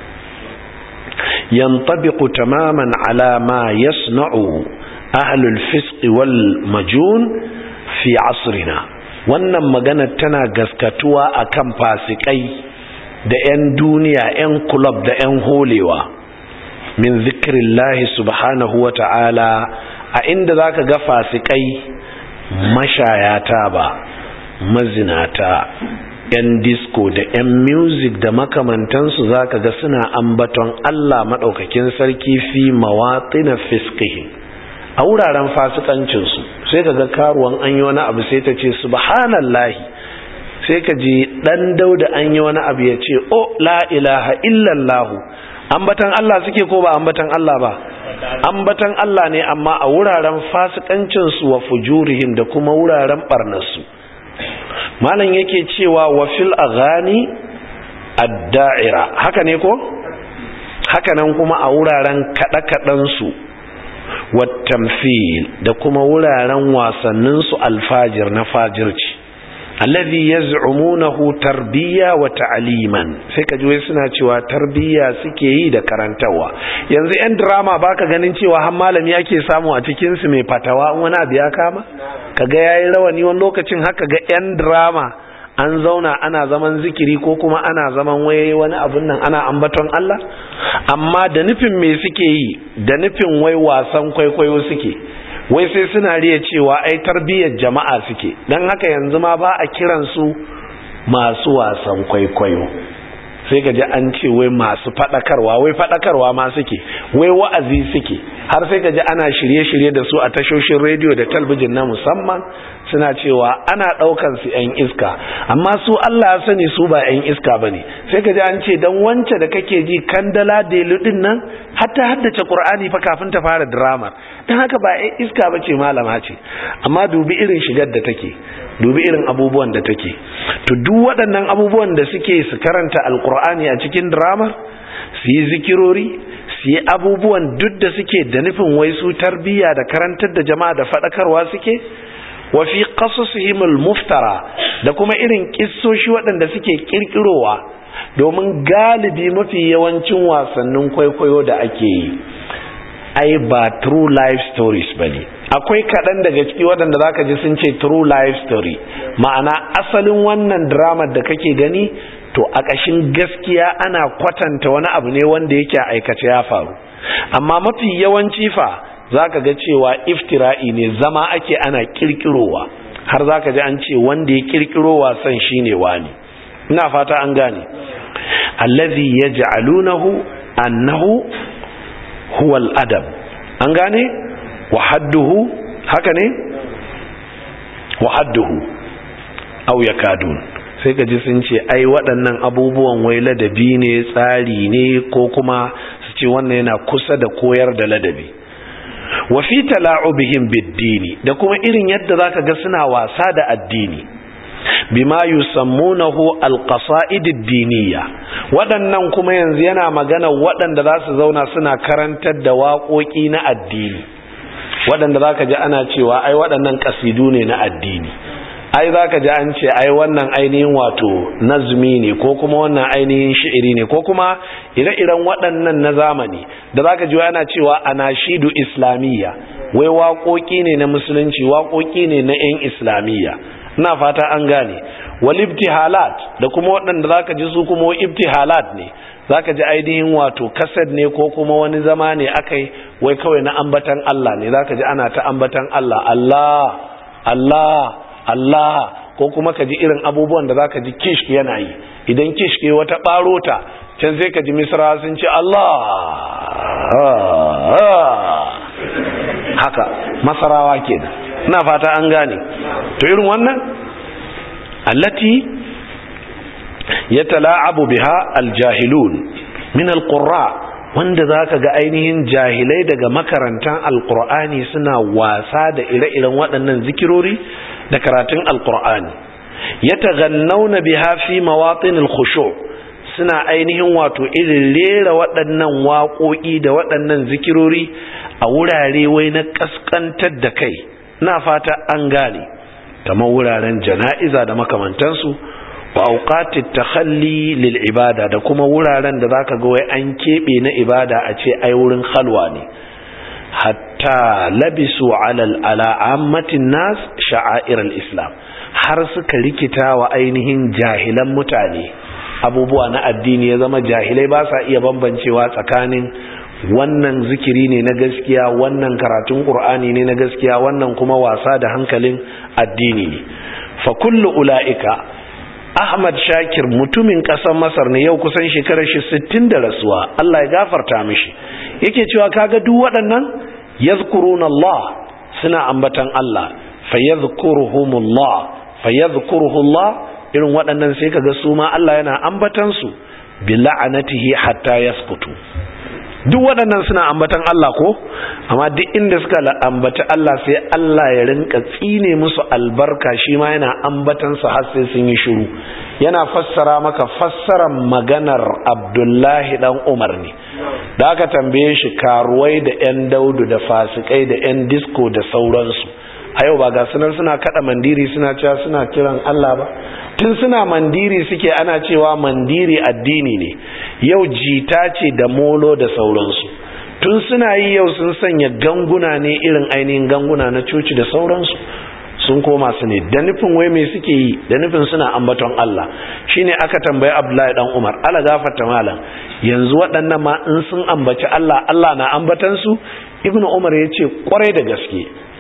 yantabiqu tamaman ala ma yasna'u ahlul fisq wal majun fi asrina, wannan magana tana gaskatuwa akan fasikai da 'yan duniya, 'yan club da 'yan holewa, min zikrillahi subhanahu wa ta'ala, a inda zaka ga fasikai, mashayata ba, mazinata, 'yan disco da 'yan music da makamantansu, zaka ga suna ambaton Allah madaukakin sarki fi mawatin fisqihi, a wuraren fasikancinsu. Sai ka ga karuwan an yi wani abu sai ta ce subhanallahi, sai ka ji dan Dauda an yi wani abu ya ce oh la ilaha illallah. Ambatan Allah suke ko ba ambatan Allah ba? Ambatan Allah ne, amma a wuraren fasikancinsu wa fujurihim da kuma wuraren barnarsu. Malam yake cewa wa fil aghani ad-da'ira, haka ne ko? Haka nan kuma a wuraren kada-kadansu والتمثيل da kuma wuraren wasannin su alfajir na fajirci, alladhi yaz'umunahu tarbiya wa ta'liman, sai kaji wai suna cewa tarbiya suke yi da karantawa. Yanzu yan drama baka ganin cewa har malami yake samu a cikin su mai fatawa wani abu ya kama, kaga yayi rawani wani lokacin, haka ga yan drama an zauna ana zaman zikiri ko kuma ana zaman waye wani abun nan ana ambaton Allah, amma da nufin me suke yi? Da nufin wai wasan kwaikwayo suke, wai sai suna riya cewa ai tarbiyyar jama'a suke dan haka yanzu ma ba a kiransu masu wasan kwaikwayo, sai ka ji an ce wai masu fadakarwa, wai fadakarwa ma suke, wai wa'azi suke, har sai ka ji ana shirye-shirye da su a tashoshin rediyo da talbijin na musamman suna cewa ana daukan su yan iska, amma su Allah ya sani su ba yan iska bane. Sai ka ji an ce dan wance da kake ji Kandala Delu din nan hatta haddace Qur'ani fa kafin ta fara drama, dan haka ba yan iska bace, malama ce, amma dubi irin shigar da take, dubi irin abubuwan da take. To duk waɗannan abubuwan da suke su karanta alkur'ani a cikin drama, su yi zikirori, su yi abubuwan duk da suke da nufin wai su tarbiyya da karantar da jama'a da faɗakarwa suke, wa fi qasasihimul muftara, da kuma irin kissoshi waɗanda suke kirkirowa, domin galibi mafi yawancin wasannin kwaikwayo da ake yi ai ba true life stories bane. Akwai kaɗan daga ciki waɗanda zaka ji sun ce true life story, ma'ana asalin wannan drama da kake gani to a ƙashin gaskiya ana kwatanta wani abu ne wanda yake a aikace ya faru, amma mafi yawanci fa zaka ga cewa iftira'i ne, zama ake ana kirkirowa, har zaka ji an ce wanda ya kirkiro wasan shine wani. Ina fata an gane. Allazi yaj'alunahu annahu huwa al-adab, an gane, wa hadduhu, haka ne, wa hadduhu aw yakadun. Sai ka ji sun ce ai waɗannan abubuwan wai ladabi ne, tsari ne, ko kuma su ce wannan yana kusa da koyar da ladabi. Wa fi tala'ubihim bid-dini, da kuma irin yadda zaka ga suna wasa da addini, bima yusammunahu al-qasa'id ad-diniyya. Waɗannan kuma yanzu yana magana waɗanda za su zauna suna karantar da waƙoƙi na addini, waɗanda zaka ji ana cewa ai waɗannan kasidu ne na addini, ai zaka ji an ce ai wannan ainihin wato nazmi ne, ko kuma wannan ainihin shi'iri ne, ko kuma ire-iren waɗannan na zamani da zaka ji ana cewa anashidu islamiyya, wai waƙoƙi ne na musulunci, waƙoƙi ne na 'yan islamiyya. Ina fata an gane. Wal ibtihalat, da kuma waɗanda zaka ji su kuma ibtihalat ne, zaka ji ainihin wato kasad ne ko kuma wani zama ne akai wai kawai na ambatan Allah ne, zaka ji ana ta ambatan Allah, Allah Allah Allah, ko kuma ka ji irin abubuwan da zaka ji kishk yana yi, idan kishk wata barota can sai ka ji misra sun ce Allah, haka masarawa kenan. Ina fata an gane. To irin wannan allati yatala'abu biha aljahilun min alqurra, wanda zaka ga ainihin jahilai daga makarantan alqur'ani suna wasa da ire-iren waɗannan zikirori da karatun alqur'ani. Yataghannawna biha fi mawatin alkhushu', suna ainihin wato irin rera waɗannan waƙoƙi da waɗannan zikirori a wurare wai na kaskantar da kai. Na fata an gane, kamar wuraren jana'iza da makamantansu, wa auqatit takhalli lil ibada, da kuma wuraren da zaka ga wai an kebe na ibada a ce ai wurin khalwa ne. Hatta labisu ala ala ammatin nas sha'air al-islam, har suka rikita wa ainihin jahilan mutane abubuwa na addini, ya zama jahilai ba sa iya bambancewa tsakanin wannan zikiri ne na gaskiya, wannan karatun qur'ani ne na gaskiya, wannan kuma wasa da hankalin addini ne. Fa kullu ulaika, Ahmad Shakir mutumin kasar Masar ne, yau kusan shekarar shi sittin da rasuwa, Allah ya gafarta mishi, yake cewa kaga duk waɗannan yazkuruna Allah, suna ambatan Allah, fayadhkuruhumullah fayadhkuruhullah, irin waɗannan sai kaga su ma Allah yana ambatan su bi la'anatihi hatta yaskutu. Duk waɗannan suna ambatan Allah ko, amma duk inda suka ambata Allah sai Allah ya rinka tsine musu albarka, shi ma yana ambatan su har sai sun yi shiru. Yana fassara maka fassarar maganar Abdullahi dan Umar ne, da aka tambaye shi karuwai da ƴan daudu da fasikai da ƴan disco da sauransu, a yau ba ga sunan suna kada mandiri suna cewa suna kiran Allah ba? Tun suna mandiri suke ana cewa mandiri addini ne, yau jita ce da molo da sauransu. Tun suna yi yau sun sanya ganguna ne irin ainihin ganguna na coci da sauransu, sun koma su ne da nufin wai me suke yi, da nufin suna ambaton Allah. Shine aka tambayi Abdullahi dan Umar, ala gafarta malam, yanzu waɗannan ma in sun ambaci Allah, Allah na ambatan su? Ibnu Umar ya ce kwarai da gaske,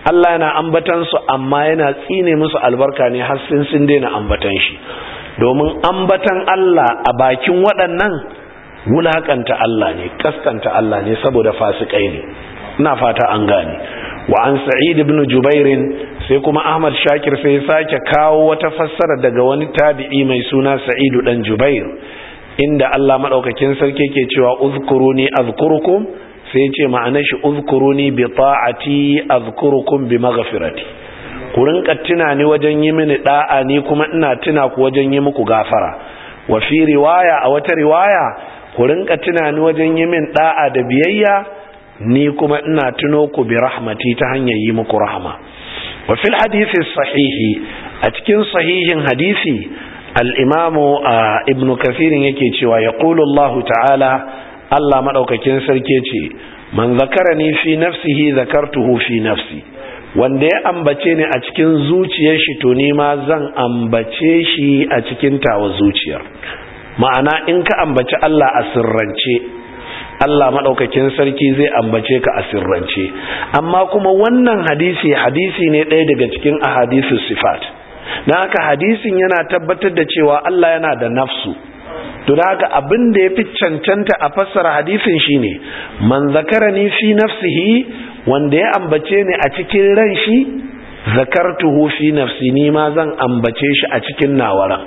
Allah yana ambatan su amma yana tsine musu albarka ne har sun sun daina ambatan shi, domin ambatan Allah a bakin waɗannan wulakanta Allah ne, kaskanta Allah ne, saboda fasikai ne. ina fata an gane. Wa an Sa'id ibn Jubair, sai kuma Ahmad Shakir sai sake kawo wata fassara daga wani tabi'i mai suna Sa'id dan Jubair, inda Allah madaukakin sarki ke cewa uzkuruni azkurukum, sai ce ma'anar shi uzkuruni bi ta'ati azkurukum bi maghfirati, ku rinka tuna ni wajen yi mini da'a ni kuma ina tuna ku wajen yi muku gafara. Wa fi riwaya, a wata riwaya, ku rinka tuna ni wajen yi min da'a da biyayya ni kuma ina tuno ku bi rahmati ta hanyar yi muku rahama. Wa fil hadisi sahihi, a cikin sahihin hadisi al-imamu ibn kathir yake cewa yaqulu Allah ta'ala, Allah madaukakin sarki ce, man zakarani fi nafsihi zakartuhu fi nafsi, wanda ya ambace ni a cikin zuciyar shi to ni ma zan ambace shi a cikin tawa zuciyar. Ma'ana in ka ambaci Allah a sirrance, Allah madaukakin sarki zai ambace ka a sirrance. Amma kuma wannan hadisi hadisi ne ɗaya daga cikin ahadisus sifat, dan haka hadisin yana tabbatar da cewa Allah yana da nafsu. To da haka abin da yafi cancanta a fassara hadisin shine man zakarani fi nafsihi, wanda ya ambace ni a cikin ran shi, zakartuhu fi nafsi, ni ma zan ambace shi a cikin nawaran.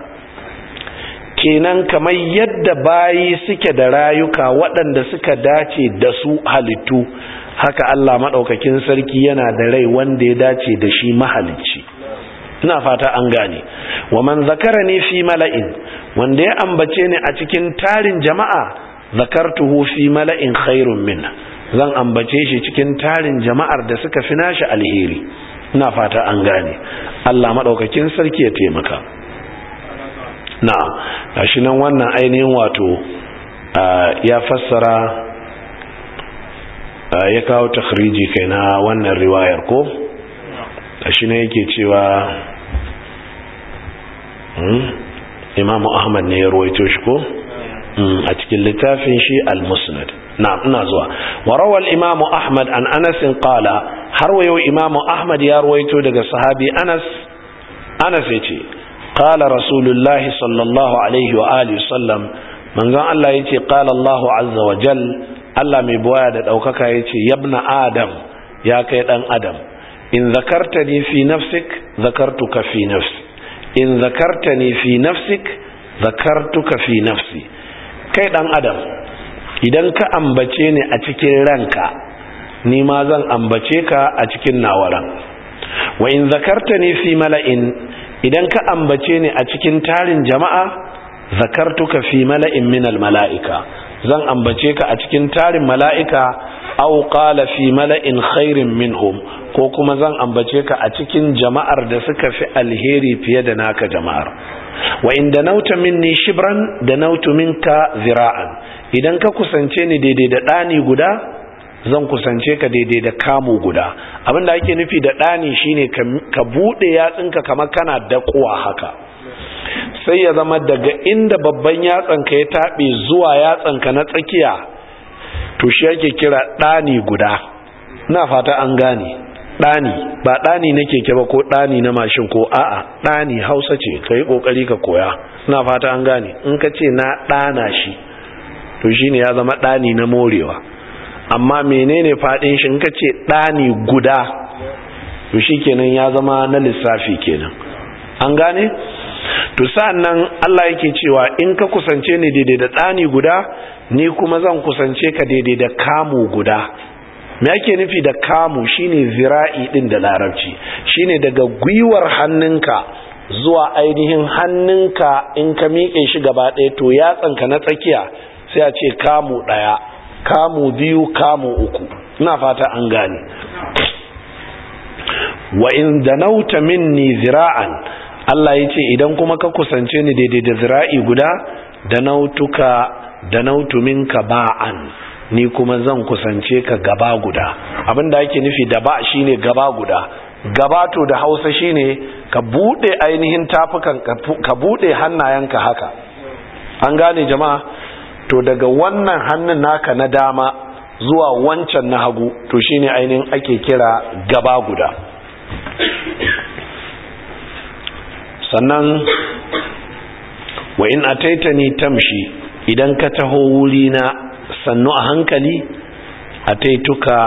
Kenan kamar yadda bayi suke da rayuka waɗanda suka dace da su halittu, haka Allah maɗaukakin sarki yana da rai wanda ya dace da shi mahalicci. ina fata an gane. Wa man zakarani fi mala'in, wanda ya ambace ni a cikin tarin jama'a, zakartuhu fi mala'in khairun min, zan ambace shi cikin tarin jama'ar da suka fi nashi alheri. ina fata an gane. Allah maɗaukakin sarki ya taimaka. na'am, gashi nan wannan ainihin wato ya fassara, ya kawo takhriji kai na wannan riwayar ko, gashi nan yake cewa Imam Ahmad ne ya ruwaito shi ko a cikin littafin shi al-Musnad. na'am, ina zuwa. Wa rawal Imam Ahmad an Anas qala, har wayo Imam Ahmad ya ruwaito daga sahabi Anas. Anas yace qala Rasulullahi sallallahu alaihi wa alihi sallam, manzon Allah yace qala Allah azza wa jal, Allah mai buwaya da daukaka yace yabna adam, ya kai dan adam, in zakartani fi nafsik zakartuka fi nafsi, in zakartani fi nafsik zakartuka fi nafsi. Kai dan adam, idan ka ambace ni a cikin ranka, ni ma zan ambace ka a cikin nawaran. Wa in zakartani fi mala'in, idan ka ambace ni a cikin tarin jama'a, zakartuka fi mala'in minal mala'ika, zan ambace ka a cikin tarin mala'ika, aw qala fi mala'in khairin minhum, ko kuma zan ambace ka a cikin jama'ar da suka fi alheri fiye da naka jama'ar. Wa in danauta minni shibran danautu minka zira'an, idan ka kusance ni daidai da dani guda, zan kusance ka daidai da kamu guda. Abinda ake nufi da dani shine ka bude yatsinka kamar kana dakuwa haka, sai ya zama daga inda babban yatsanka ya tabe zuwa yatsanka na tsakiya, to shi yake kira dani guda. ina fata an gane. dani ba dani na keke ba ko dani na mashin ko a'a, dani Hausa ce, kai kokari ka koya. ina fata an gane. in ka ce na dana shi, to shine ya zama dani na morewa. amma menene fadin shi? in ka ce dani guda, to shikenan ya zama na lissafi kenan. an gane. to sa'annan Allah yake cewa in ka kusance ni daidai da dani guda, ni kuma zan kusance ka daidai da kamu guda. me yake nufi da kamu? shine zira'i din da larabci, shine daga gwiwar hannunka zuwa ainihin hannunka, in ka miƙe shi gaba ɗaya to yatsanka na tsakiya sai a ce kamu ɗaya, kamu biyu, kamu uku. ina fata an gane. wa in danauta minni zira'an, Allah yace idan kuma ka kusance ni daidai da zira'i guda, danautuka danautu minka ba'an, ni kuma zan kusance ka gaba guda. abinda yake nufi da ba shine gaba guda. gaba to da Hausa shine ka bude ainihin tafukan, ka bude hannayenka haka. an gane jama'a? to daga wannan hannun naka na dama zuwa wancan na hagu, to shine ainihin ake kira gaba guda. sannan wa in ataitani tamshi, idan ka taho wuri na sannu a hankali, ataituka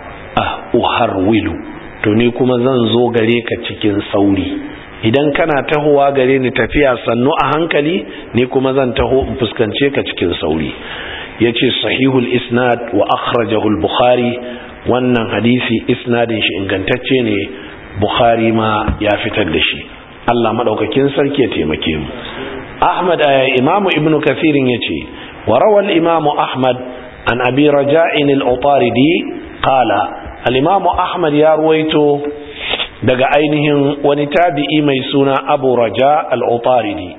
uharwilu, to ni kuma zan zo gare ka cikin sauri. Idan kana tahowa gare ni tafiya sannu a hankali, ni kuma zan taho in fuskance ka cikin sauri. Yace sahihul isnad wa akhrajahu al-bukhari, wannan hadisi isnadin shi ingantacce ne, bukhari ma ya fitar da shi. Allah madaukakin sarki ya taimake mu. Ahmad Imam Ibn Kathir yace wa rawal Imam Ahmad an Abi Raja'in al-Utaridi qala, al-Imam Ahmad ya ruwaito daga ainihin wani tabi'i mai suna Abu Raja al-Utaridi.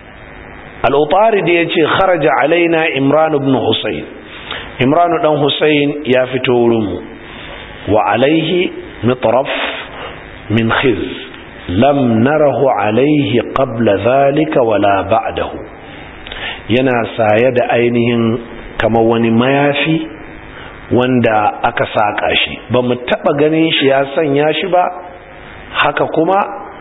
Al-Utaridi yace kharaja alaina Imran ibn Husayn, Imran dan Husayn ya fito wurin mu, wa alaihi mitraf min khiz lam narahu alaihi qabla dhalika wala ba'dahu, yana saye da ainihin kamar wani mayafi wanda aka saka shi, ba mu taba ganin shi ya sanya shi ba, haka kuma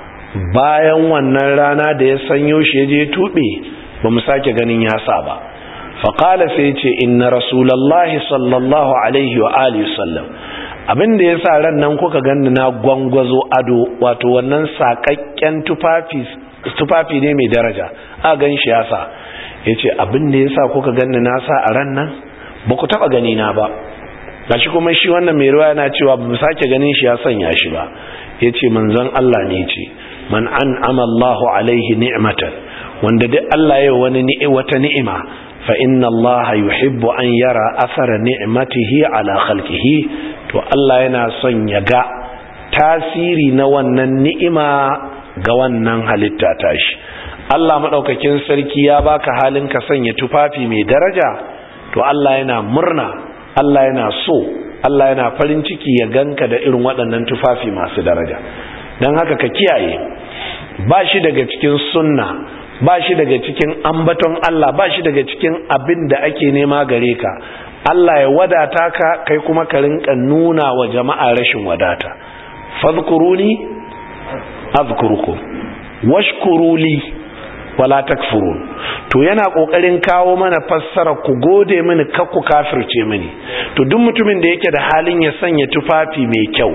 bayan wannan rana da ya sanyo shi ya je tube ba mu sake ganin ya sa ba. faqala sai ce inna rasulullahi sallallahu alaihi wa alihi wasallam, abinda yasa ran nan kuka ganni na gwangwazo ado, wato wannan sakakken tufafi tufafi ne mai daraja, a gan shi yasa, yace abinda yasa kuka ganni na sa a ran nan ba ku taba gani na ba. gashi kuma shi wannan mai ruwa yana cewa ba mu sake ganin shi ya sanya shi ba. yace manzon Allah ne yace man an'ama Allahu alaihi ni'matan, wanda duk Allah ya wani ni'i wata ni'ima, fa inna Allah yuhibbu an yara athara ni'matihi ala khalqihi, to Allah yana son ya ga tasiri na wannan ni'ima ga wannan halitta tashi. Allah madaukakin sarki ya baka halin ka sanya tufafi mai daraja, to Allah yana murna, Allah yana so, Allah yana farin ciki ya ganka da irin waɗannan tufafi masu daraja. don haka ka kiyaye, ba shi daga cikin sunna, ba shi daga cikin ambaton Allah, ba shi daga cikin abin da ake nema gare ka. Allah ya wadata ka, kai kuma ka rinka nuna wa jama'a rashin wadata. fadhkuruni azkurukum washkuruli wala takfurun. to yana kokarin kawo mana fassara ku gode mini kar ku kafirce mini. to duk mutumin da yake da halin ya sanya tufafi mai kyau,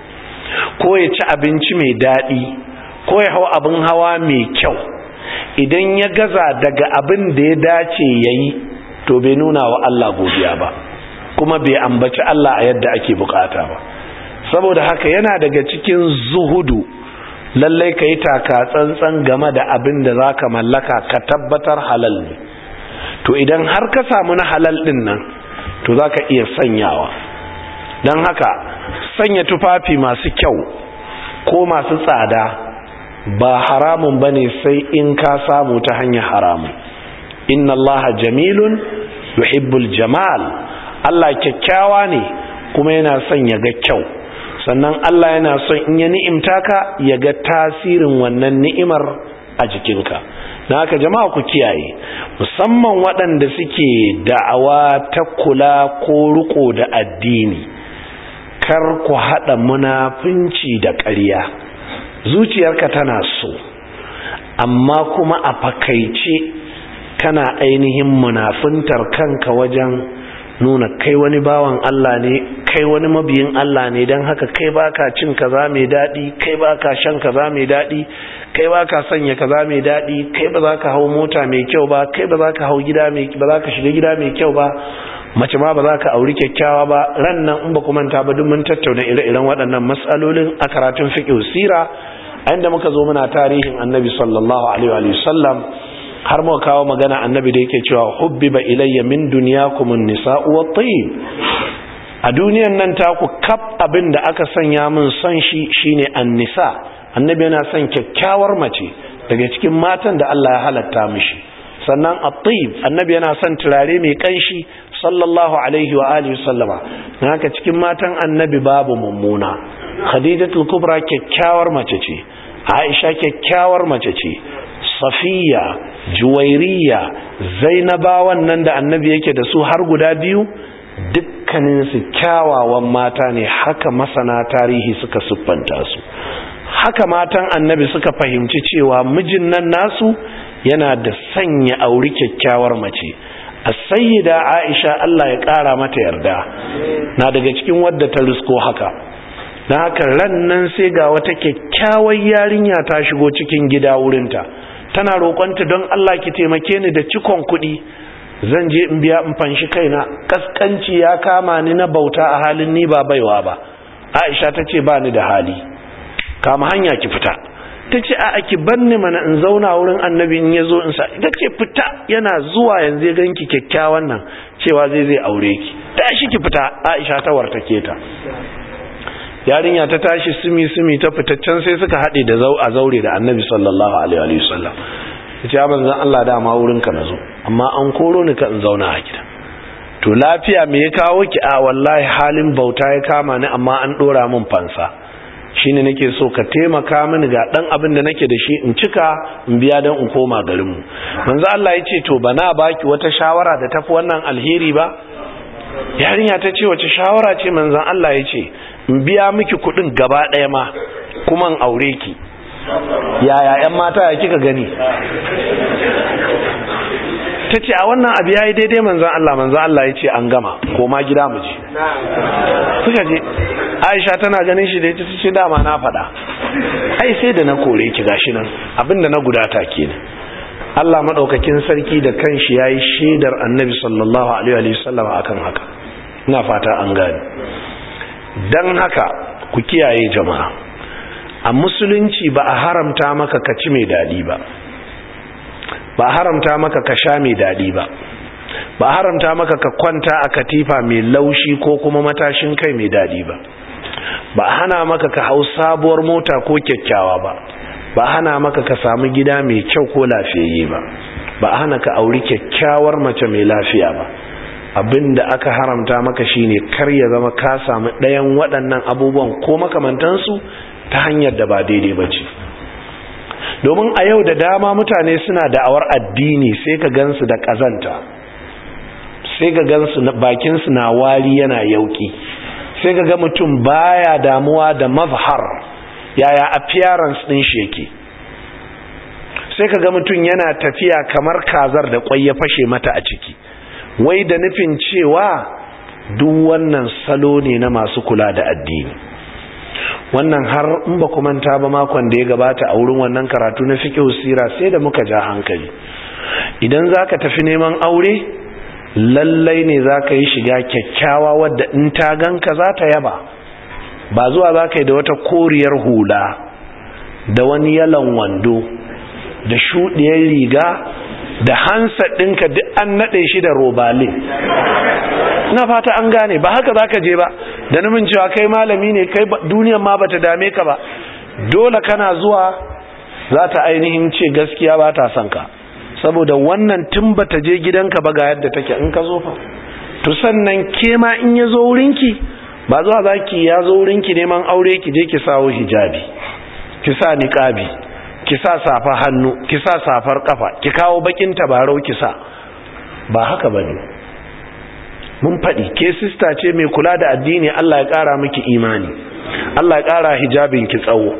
ko ya ci abinci mai daɗi, ko ya hau abin hawa mai kyau, idan ya gaza daga abin da ya dace yayi, to bai nuna wa Allah godiya ba, kuma bai ambaci Allah a yadda ake bukata ba. saboda haka yana daga cikin zuhudu, lallai ka yi taka tsantsan game da abin da za ka mallaka, ka tabbatar halal ne. to idan har ka samu na halal din nan, to za ka iya sanyawa. don haka sanya tufafi masu kyau ko masu tsada ba haramun ba ne, sai in ka samu ta hanyar haramun. inna Allah jamilun yuhibbul jamal, Allah kyakkyawa ne kuma yana son ya ga kyau. sannan Allah yana son in ya ni'imta ka, ya ga tasirin wannan ni'imar a jikinka. don haka jama'a ku kiyaye, musamman waɗanda suke da'awa ta kula ko riko da addini, kar ku haɗa munafunci da ƙarya. zuciyarka tana so, amma kuma a fakaice kana ainihin munafuntar kanka wajen nuna kai wani bawan Allah ne, kai wani mabiyin Allah ne, don haka kai baka cin kaza mai daɗi, kai baka shan kaza mai daɗi, kai baka sanya kaza mai daɗi, kai ba za ka hau mota mai kyau ba, kai ba za ka hau gida mai, ba za ka shiga gida mai kyau ba, mace ma ba za ka auri kyakkyawa ba. ran nan in ba ku manta ba, duk mun tattauna ire-iren waɗannan matsalolin a karatun fiqh sira, inda muka zo muna tarihin annabi sallallahu alaihi wa sallam, har muka kawo magana annabi da yake cewa hubbiba ilayya min dunyakum an-nisa'u wat-tayyib. a duniyan nan ta ku kaf abin da aka sanya min son shi shine an-nisa. annabi yana son kyakkyawar mace daga cikin matan da Allah ya halatta mishi. sannan at-tayyib, annabi yana son turare mai kanshi sallallahu alaihi wa alihi sallama. dan haka cikin matan annabi babu mummuna. khadijatul kubra kyakkyawar mace ce, aisha kyakkyawar mace ce, safiya, juwairiya, zainabawan nan da annabi yake da su har guda biyu, dukkaninsu kyawawan mata ne, haka masana tarihi suka siffanta su. haka matan annabi suka fahimci cewa mijin nan nasu yana da sanya auri kyakkyawar mace. as-sayyida Aisha Allah ya kara mata yarda na daga cikin wadda ta risko haka. dan haka ran nan sai ga wata kyakkyawar yarinya ta shigo cikin gida wurinta, tana roƙonta don Allah ki taimake ni da cikon kuɗi, zan je in biya in fanshi kaina, kaskanci ya kama ni na bauta a halin ni ba baiwa ba. Aisha ta ce ba ni da hali, kama hanya ki fita. Ta ce a ki banni mana in zauna wurin annabi in ya zo in sa. Ta ce fita, yana zuwa yanzu ya ganki kyakkyawan nan cewa zai zai aure ki, tashi ki fita. Aisha ta wartake ta. Yarinya ta tashi sumi sumi ta fita, can sai suka haɗe da zau a zaure da annabi sallallahu alaihi wa sallam. Ta ce manzon Allah dama wurin ka nazo, amma an koro ni ka in zauna a gida. To lafiya me ya kawo ki? A wallahi halin bauta ya kama ni, amma an dora min fansa, shine nake so ka taimaka mini ga dan abin da nake da shi in cika in biya dan in koma garin mu. Manzo Allah ya ce to bana baki wata shawara da tafi wannan alheri ba? Yarinya ta ce wace shawara ce? Manzon Allah ya ce in biya miki kudin gaba daya ma kuma in aure ki. Yaya ƴan mata ya kika gani? Ta ce a wannan abu yayi daidai manzon Allah. Manzon Allah ya ce an gama, koma gida mu je. Suka je. Aisha tana ganin shi da ita ce dama na faɗa, ai sai da na kore ki gashi nan abinda na gudata kenan. Allah madaukakin sarki da kanshi yayi shedar annabi sallallahu alaihi wa sallam akan haka. Ina fata an gane. Dan haka ku kiyaye jama'a, a musulunci ba a haramta maka ka ci mai dadi ba, ba a haramta maka ka sha mai dadi ba, ba a haramta maka ka kwanta a katifa mai laushi ko kuma matashin kai mai dadi ba, ba a hana maka ka hau sabuwar mota ko kyakkyawa ba, ba a hana maka ka samu gida mai kyau ko lafiyayye ba, ba a hana ka auri kyakkyawar mace mai lafiya ba. Abinda aka haramta maka shine kar ya zama ka samu ɗayan waɗannan abubuwan ko makamantansu ta hanyar da ba daidai ba ce. Domin a yau da dama mutane suna da'awar addini sai ka gansu da ƙazanta, sai ka gansu bakinsu na wari yana yauki, sai ka ga mutum baya damuwa da mazhar, yaya appearance din shi yake, sai ka ga mutum yana tafiya kamar kazar da kwai ya fashe mata a ciki, wai da nufin cewa duk wannan salo ne na masu kula da addini. Wannan har in ba ku manta ba makon da ya gabata a wurin wannan karatu na fiqh sira sai da muka ja hankali. Idan zaka tafi neman aure, lallai ne za ka yi shiga kyakkyawa wadda in ta ganka za ta yaba, ba zuwa za ka yi da wata koriyar hula da wani yalan wando da shuɗiyar riga da hansa ɗinka duk an naɗe shi da robale. Na fata an gane, ba haka za ka je ba da numin cewa kai malami ne, kai duniyan ma ba ta dame ka ba. Dole kana zuwa za ta ainihin ce gaskiya ba ta son ka, saboda wannan tun bata je gidanka ba ga yadda take in ka zo fa. To sannan ke ma in ya zo wurinki, ba zuwa zaki ya zo wurinki neman aure ki je ki sawo hijabi, ki sa niqabi, ki sa safa hannu, ki sa safar kafa, ki kawo bakin tabarau ki sa. Ba haka bane. Mun faɗi ke sista ce mai kula da addini, Allah ya ƙara miki imani, Allah ya ƙara hijabin ki tsawo.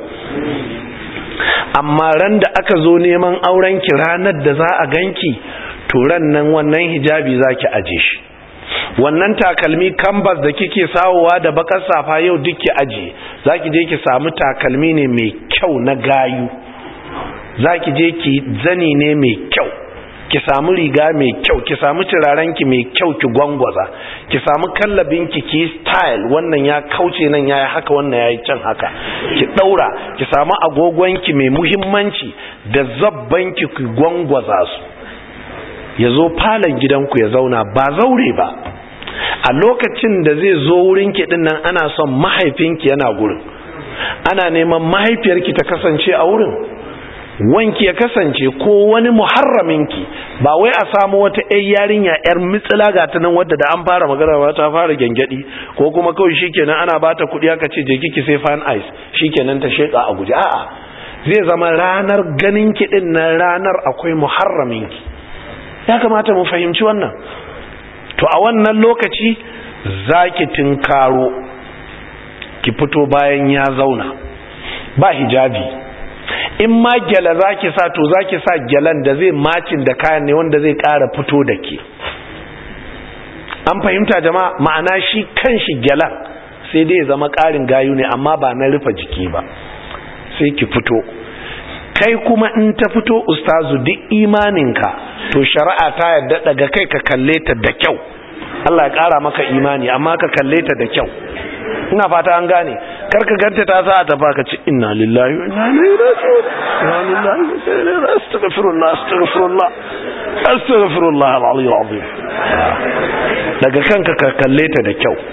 Amma ran da aka zo neman auren ki, ranar da za a ganki, to ran nan wannan hijabi zaki aje shi, wannan takalmi canvas da kike sawowa da bakar safa yau duk ki aje, zaki je ki samu takalmi ne mai kyau na gayu, zaki je ki zani ne mai kyau, ki samu riga mai kyau, ki samu turarenki mai kyau ki gwangwaza, ki samu kallabinki ki style, wannan ya kauce nan yayi haka, wannan yayi can haka, ki daura, ki samu agogonki mai muhimmanci da zabbanki ki gwangwaza su, yazo falon gidanku ya zauna, ba zaure ba. A lokacin da zai zo wurinki din nan ana son mahaifinki yana gurin, ana neman mahaifiyarki ta kasance a wurin, wanki ya kasance ko wani muharraminki, ba wai a samu wata ƴar yarinya ƴar mitsila ga ta nan wadda da an fara magana ba ta fara gengedi, ko kuma kawai shikenan ana bata kuɗi aka ce je kiki sai fan ice shikenan ta sheka a guje. A'a, zai zama ranar ganin ki din nan ranar akwai muharraminki. Ya kamata mu fahimci wannan. To a wannan lokaci zaki tinkaro, ki fito bayan ya zauna, ba hijabi. In ma gyala zaki sa to zaki sa gyalan da zai macin da kayan ne wanda zai ƙara fito da ke. An fahimta jama'a, ma'ana shi kanshi gyalan sai dai ya zama ƙarin gayu ne amma ba na rufe jiki ba, sai ki fito. Kai kuma in ta fito ustazu duk imaninka to shari'a ta yadda daga kai ka kalle ta da kyau, Allah ya ƙara maka imani amma ka kalle ta da kyau. Ina fata an gane, kar ka ganta ta sa ta baka ci inna lillahi wa inna ilaihi raji'un, inna lillahi wa inna ilaihi raji'un, astaghfirullah astaghfirullah astaghfirullah al-aliyyul azim. Daga kanka ka kalle ta da kyau,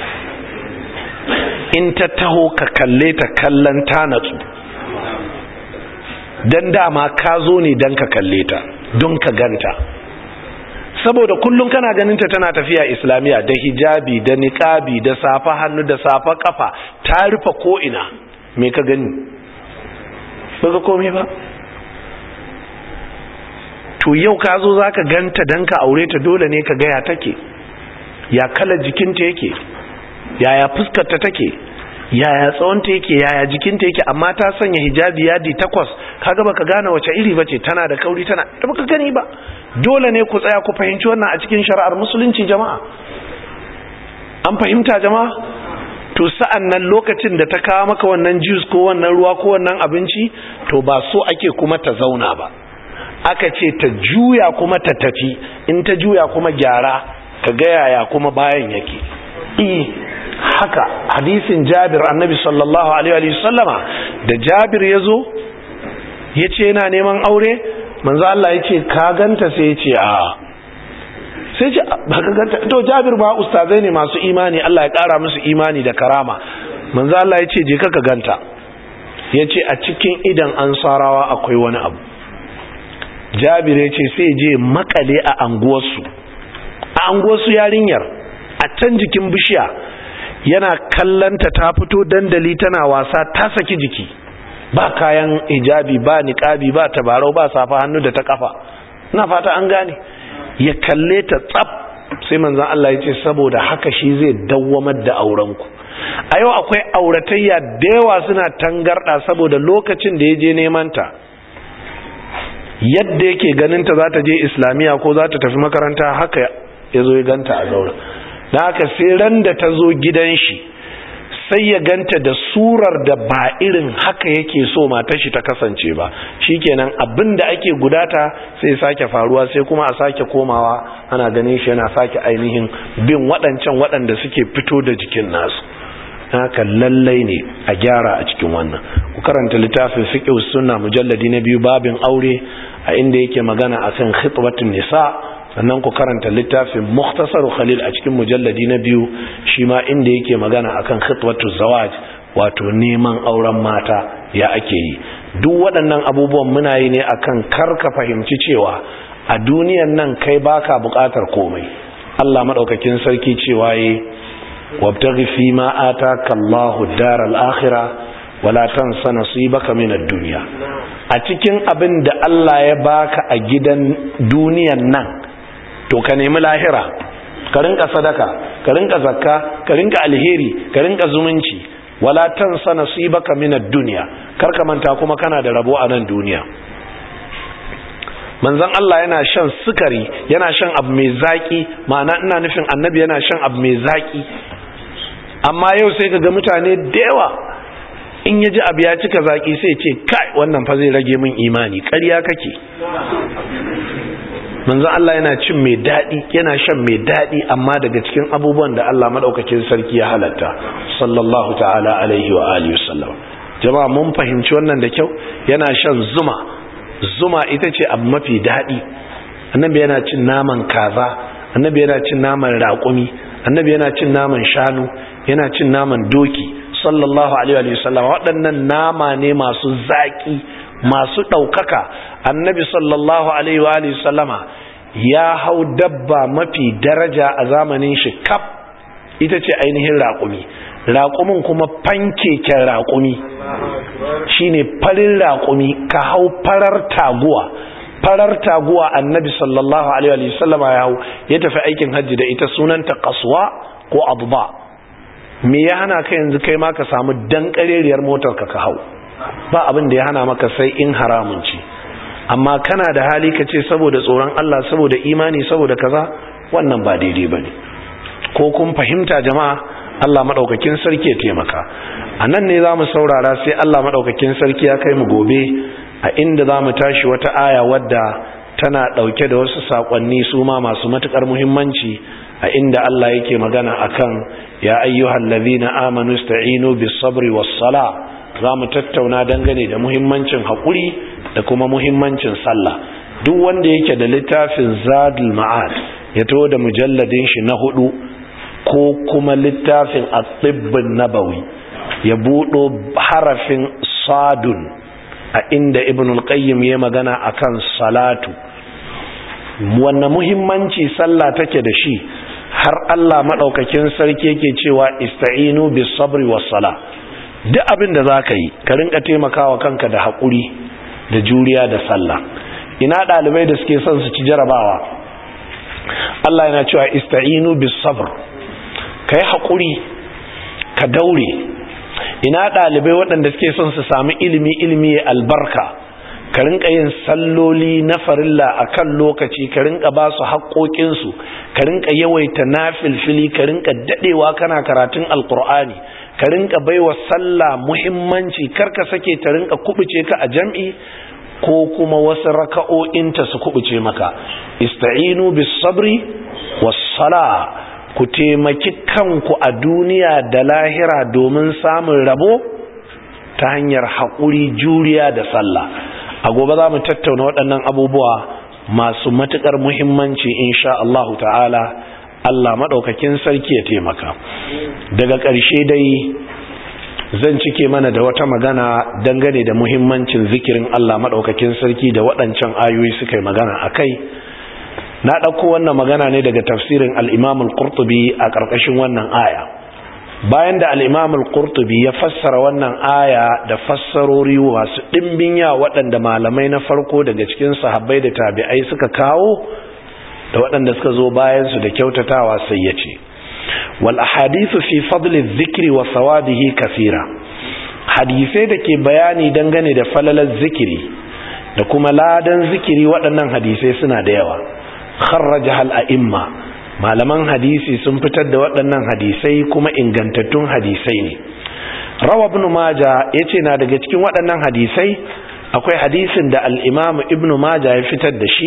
in ta taho ka kalle ta kallon ta natsu, dan dama ka zo ne dan ka kalle ta, don ka ganta. Saboda kullum kana ganin ta tana tafiya islamiya da hijabi da niqabi da safa hannu da safa kafa, ta rufe ko ina, me ka gani? Baka komai ba. To yau ka zo zaka ganta dan ka aure ta, dole ne ka ga ya take, ya kala jikinta yake, yaya fuskar ta take, yaya tsawonta yake, yaya jikinta yake, amma ta sanya hijabi yadi takwas, kaga baka gane wace iri bace, tana da kauri tana da baka gani ba. Dole ne ku tsaya ku fahimci wannan a cikin shari'ar musulunci jama'a. An fahimta jama'a? To sa'an nan lokacin da ta kawo maka wannan juice ko wannan ruwa ko wannan abinci, to ba so ake kuma ta zauna ba, aka ce ta juya kuma ta tafi. In ta juya kuma gyara, ka ga yaya kuma bayan yake. eh haka hadisin Jabir, annabi sallallahu alaihi wa sallama da Jabir yazo yace yana neman aure, manzo Allah yace ka ganta, sai yace a sai ce ba ka ganta. To Jabir ba ustazai ne masu imani, Allah ya kara musu imani da karama. Manzo Allah yace je ka ganta, yace a cikin idan ansarawa akwai wani abu. Jabir yace sai je makale a anguwarsu, a anguwarsu yarinyar a can jikin bishiya, yana kallanta ta fito dandali tana wasa, ta saki jiki, ba kayan hijabi, ba niqabi, ba tabarau, ba safa hannu da ta kafa. Ina fata an gane. Ya kalle ta tsaf, sai manzon Allah ya ce saboda haka shi zai dawwamar da aurenku. A yau akwai auratayya da yawa suna tangarda saboda lokacin da ya je neman ta, yadda yake ganin ta za ta je islamiya ko za ta tafi makaranta, haka ya zo ya ganta a zaura. Da haka sai ran da ta zo gidan shi, sai ya ganta da surar da ba irin haka yake so matar shi ta kasance ba. Shikenan abin da ake gudata sai sake faruwa, sai kuma a sake komawa ana ganin shi yana sake ainihin bin waɗancan waɗanda suke fito da jikin nasu. Haka lallai ne a gyara a cikin wannan. Ku karanta littafin fiqh sunna mujalladi na biyu babin aure, a inda yake magana akan khitbatun nisa. Sannan ku karanta littafin Mukhtasar Khalil a cikin mujalladi na biyu, shi ma inda yake magana akan khitwatu zawaj, wato neman auren mata ya ake yi. Duk waɗannan abubuwan muna yi ne akan karka fahimci cewa a duniyan nan kai baka buƙatar komai. Allah madaukakin sarki cewa yi wabtaghi fi ma ataka Allahu daral akhirah wala tansa nasibaka minad dunya. A cikin abin da Allah ya baka a gidan duniyan nan, to ka nemi lahira, ka rinka sadaka, ka rinka zakka, ka rinka alheri, ka rinka zumunci. Wala tansa nasibaka minad dunya, karka manta kuma kana da rabo a nan duniya. Manzon Allah yana shan sukari, yana shan abu mai zaki, ma'ana ina nufin annabi yana shan abu mai zaki. Amma yau sai kaga mutane da yawa in yaji abu ya cika zaki sai ce kai wannan fa zai rage min imani. Ƙarya kake. Manzon Allah yana cin mai daɗi, yana shan mai daɗi, amma daga cikin abubuwan da Allah madaukakin sarki ya halatta, sallallahu ta'ala alaihi wa alihi wasallam. Jama'a mun fahimci wannan da kyau. Yana shan zuma, zuma ita ce abu mafi daɗi. Annabi yana cin naman kaza, annabi yana cin naman raƙumi, annabi yana cin naman shanu, yana cin naman doki, sallallahu alaihi wa sallam. Waɗannan nama ne masu zaƙi, masu ɗaukaka. Annabi sallallahu alaihi wa sallama ya hau dabba mafi daraja a zamanin shi kaf, ita ce ainihin raƙumi. Raƙumin kuma fankeken raƙumi, shine farin raƙumi. Ka hau farar taguwa, farar taguwa annabi sallallahu alaihi wa sallama ya hau, ya tafi aikin hajji da ita, sunanta qaswa ko adba. Me ya hana ka yanzu kai ma ka samu dankareriyar motar ka ka hau? ba abin da ya hana maka sai in haramun ce, amma kana da hali ka ce saboda tsoron Allah, saboda imani, saboda kaza, wannan ba daidai bane. Ko kun fahimta jama'a? Allah madaukakin sarki ya taimaka. Anan ne zamu saurara sai Allah madaukakin sarki ya kai mu gobe, a inda zamu tashi wata aya wadda tana dauke da wasu sakonni su ma masu matukar muhimmanci, a inda Allah yake magana akan ya ayyuhallazina amanu ista'inu bis-sabri was-salah. Zamu tattauna dangane da muhimmancin hakuri da kuma muhimmancin sallah. Duk wanda yake da littafin Zadul Ma'ad ya taho da mujalladin shi na hudu, ko kuma littafin At-Tibbun Nabawi ya budo harafin sadun, a inda Ibn al-Qayyim ya magana akan salatu, wannan muhimmanci sallah take da shi, har Allah madaukakin sarki yake cewa ista'inu bis-sabri was-salah. Duk abin da zaka yi ka rinka taimakawa kanka da hakuri da juriya da sallah. Ina dalibai da suke son su ci jarabawa, Allah yana cewa ista'inu bis-sabr, kai hakuri ka daure. Ina dalibai waɗanda suke son su sami ilimi ilimi albarka, ka rinka yin salloli na farilla akan lokaci, ka rinka ba su haƙoƙin su, ka rinka yawaita nafilfili, ka rinka dadewa kana karatun alqur'ani, ka rinka baiwa sallah muhimmanci, karka sake ta rinka kubuce ka a jam'i ko kuma wasu raka'o'in ta su kubuce maka. Ista'inu bis sabri was sala, ku taimaki kanku a duniya da lahira domin samun rabo ta hanyar haƙuri, juriya da sallah. A gobe za mu tattauna waɗannan abubuwa masu matuƙar muhimmanci insha Allah ta'ala. Allah maɗaukakin sarki ya taimaka. Daga ƙarshe dai zan cike mana da wata magana dangane da muhimmancin zikirin Allah maɗaukakin sarki da waɗancan ayoyi suka yi magana a kai. Na ɗauko wannan magana ne daga tafsirin al-Imam al-Qurtubi a ƙarƙashin wannan aya. Bayan da al-Imam al-Qurtubi ya fassara wannan aya da fassarori masu ɗimbin yawa waɗanda malamai na farko daga cikin sahabbai da tabi'ai suka kawo, da waɗanda suka zo bayansu da kyautatawa, sai ya ce wal ahadithu fi fadli dhikri wa thawabihi kathira. Hadisai da ke bayani dangane da falalar zikiri da kuma ladan zikiri, waɗannan hadisai suna da yawa. Kharrajaha al-a'imma, malaman hadisi sun fitar da waɗannan hadisai kuma ingantattun hadisai ne. Rawa ibn Majah yace na daga cikin waɗannan hadisai akwai hadisin da al-Imam Ibn Majah ya fitar da shi.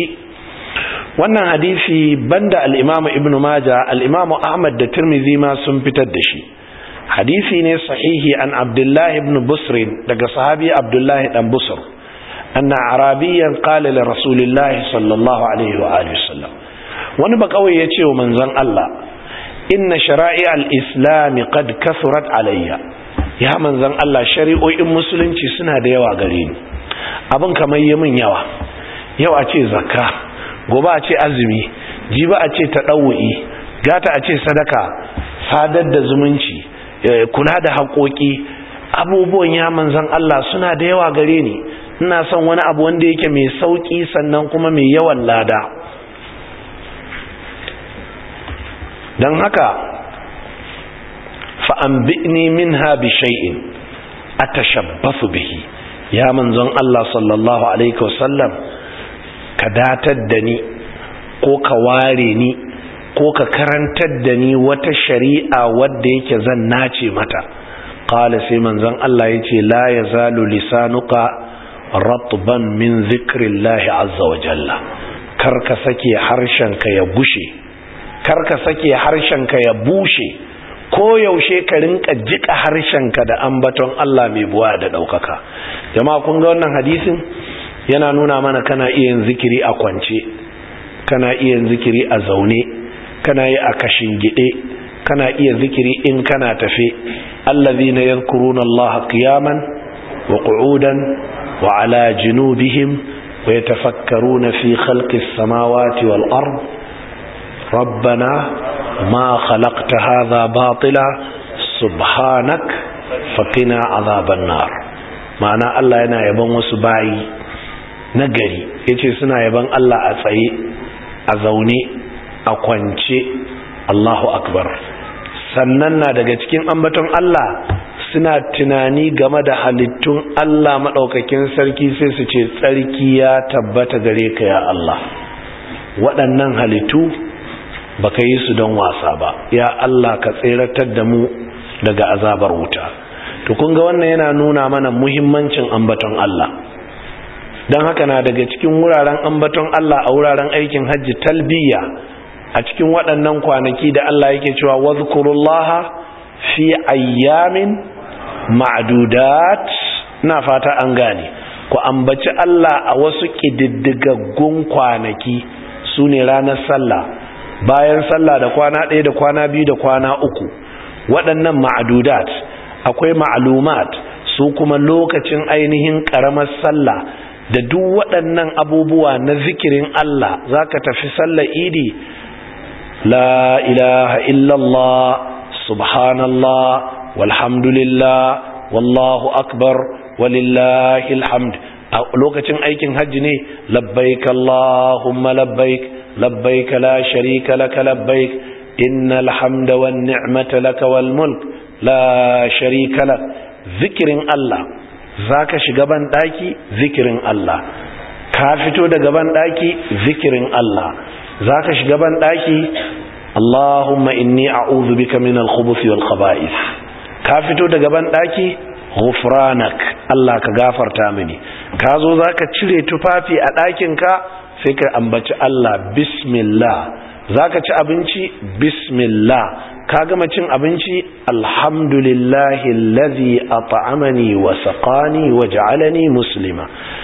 Wannan hadisi banda al-Imam Ibn Majah, al-Imam Ahmad da Tirmidhi ma sun fitar da shi. Hadisi ne sahihi an Abdullah ibn Busr, daga sahabi Abdullah dan Busr, anna arabiyan qala li Rasulillah sallallahu alaihi wa alihi wasallam. Wani ba kawai yace wa manzon Allah, inna shara'i al-islam qad kathurat alayya. Ya manzon Allah, shari'o'in musulunci suna da yawa gare ni, abin kamar yamin yawa. Yau a ce zakka, gobe a ce azumi, jibi a ce taɗawu'i, gata a ce sadaka, sadar da zumunci, kula da haƙoƙi. Abubuwan ya manzan Allah suna da yawa gare ni, ina son wani abu wanda yake mai sauƙi sannan kuma mai yawan lada. don haka fa'ambi'ni minha bi shay'in atashabbasu bihi, ya manzon Allah sallallahu alaihi wasallam, ka datar da ni ko ka ware ni ko ka karantar da ni wata shari'a wadda yake zan nace mata. Qala, sai manzon Allah yace, la yazalu lisanuka ratban min zikrillahi azza wa jalla, karka sake harshenka ya bushe, karka sake harshenka ya bushe, ko yaushe ka rinka jika harshenka da ambaton Allah mai buwa da daukaka. Jama'a, kun ga wannan hadisin yana nuna mana kana iya yin zikiri a kwance, kana iya yin zikiri a zaune, kana yi a kashin gide, kana iya zikiri in kana tafe. Allazina yadhkuruna Allah qiyaman wa qu'udan wa ala junubihim wa yatafakkaruna fi khalqis samawati wal ard. Rabbana ma khalaqta hadha batila subhanak faqina adhaban nar. Ma'ana Allah yana yaban wasu bayi na gari, yace suna yaban Allah a tsaye, a zaune, a kwance. Allahu akbar. Sannan na daga cikin ambaton Allah suna tunani game da halittun Allah maɗaukakin sarki sai su ce tsarki ya tabbata gare ka ya Allah, waɗannan halittu baka yi su don wasa ba, ya Allah ka tseratar da mu daga azabar wuta. To kun ga wannan yana nuna mana muhimmancin ambaton Allah. Don haka na daga cikin wuraren ambaton Allah a wuraren aikin hajji talbiya a cikin waɗannan kwanaki da Allah yake cewa wazkurullaha fi ayyamin ma'dudat, na fata an gane, ku ambaci Allah a wasu ƙididdigaggun kwanaki, su ne ranar sallah, bayan sallah da kwana ɗaya da kwana biyu da kwana uku. Waɗannan ma'dudat, akwai ma'lumat, su kuma lokacin ainihin ƙaramar sallah da duk waɗannan abubuwa na zikirin Allah. Za ka tafi sallar idi, la ilaha illallah, subhanallah, walhamdulillah, wallahu akbar, walillahil hamd. A lokacin aikin hajji ne, labbaik Allahumma labbaik, labbaik la sharika laka labbaik, innal hamda wan ni'mata laka wal mulk la sharika lak. Zikirin Allah, zaka shiga ban daki, zikirin Allah, ka fito daga ban daki, zikirin Allah, zaka shiga ban daki, Allahumma inni a'udhu bika minal khubuthi wal khaba'ith, ka fito daga ban daki, ghufranak, Allah ka gafarta mini. Ka zo zaka cire tufafi a ɗakin ka, sai ka ambaci Allah, bismillah. Zaka ci abinci, bismillah. Ka gama cin abinci, alhamdulillahi allazi at'amani wa saqani wa ja'alani muslima.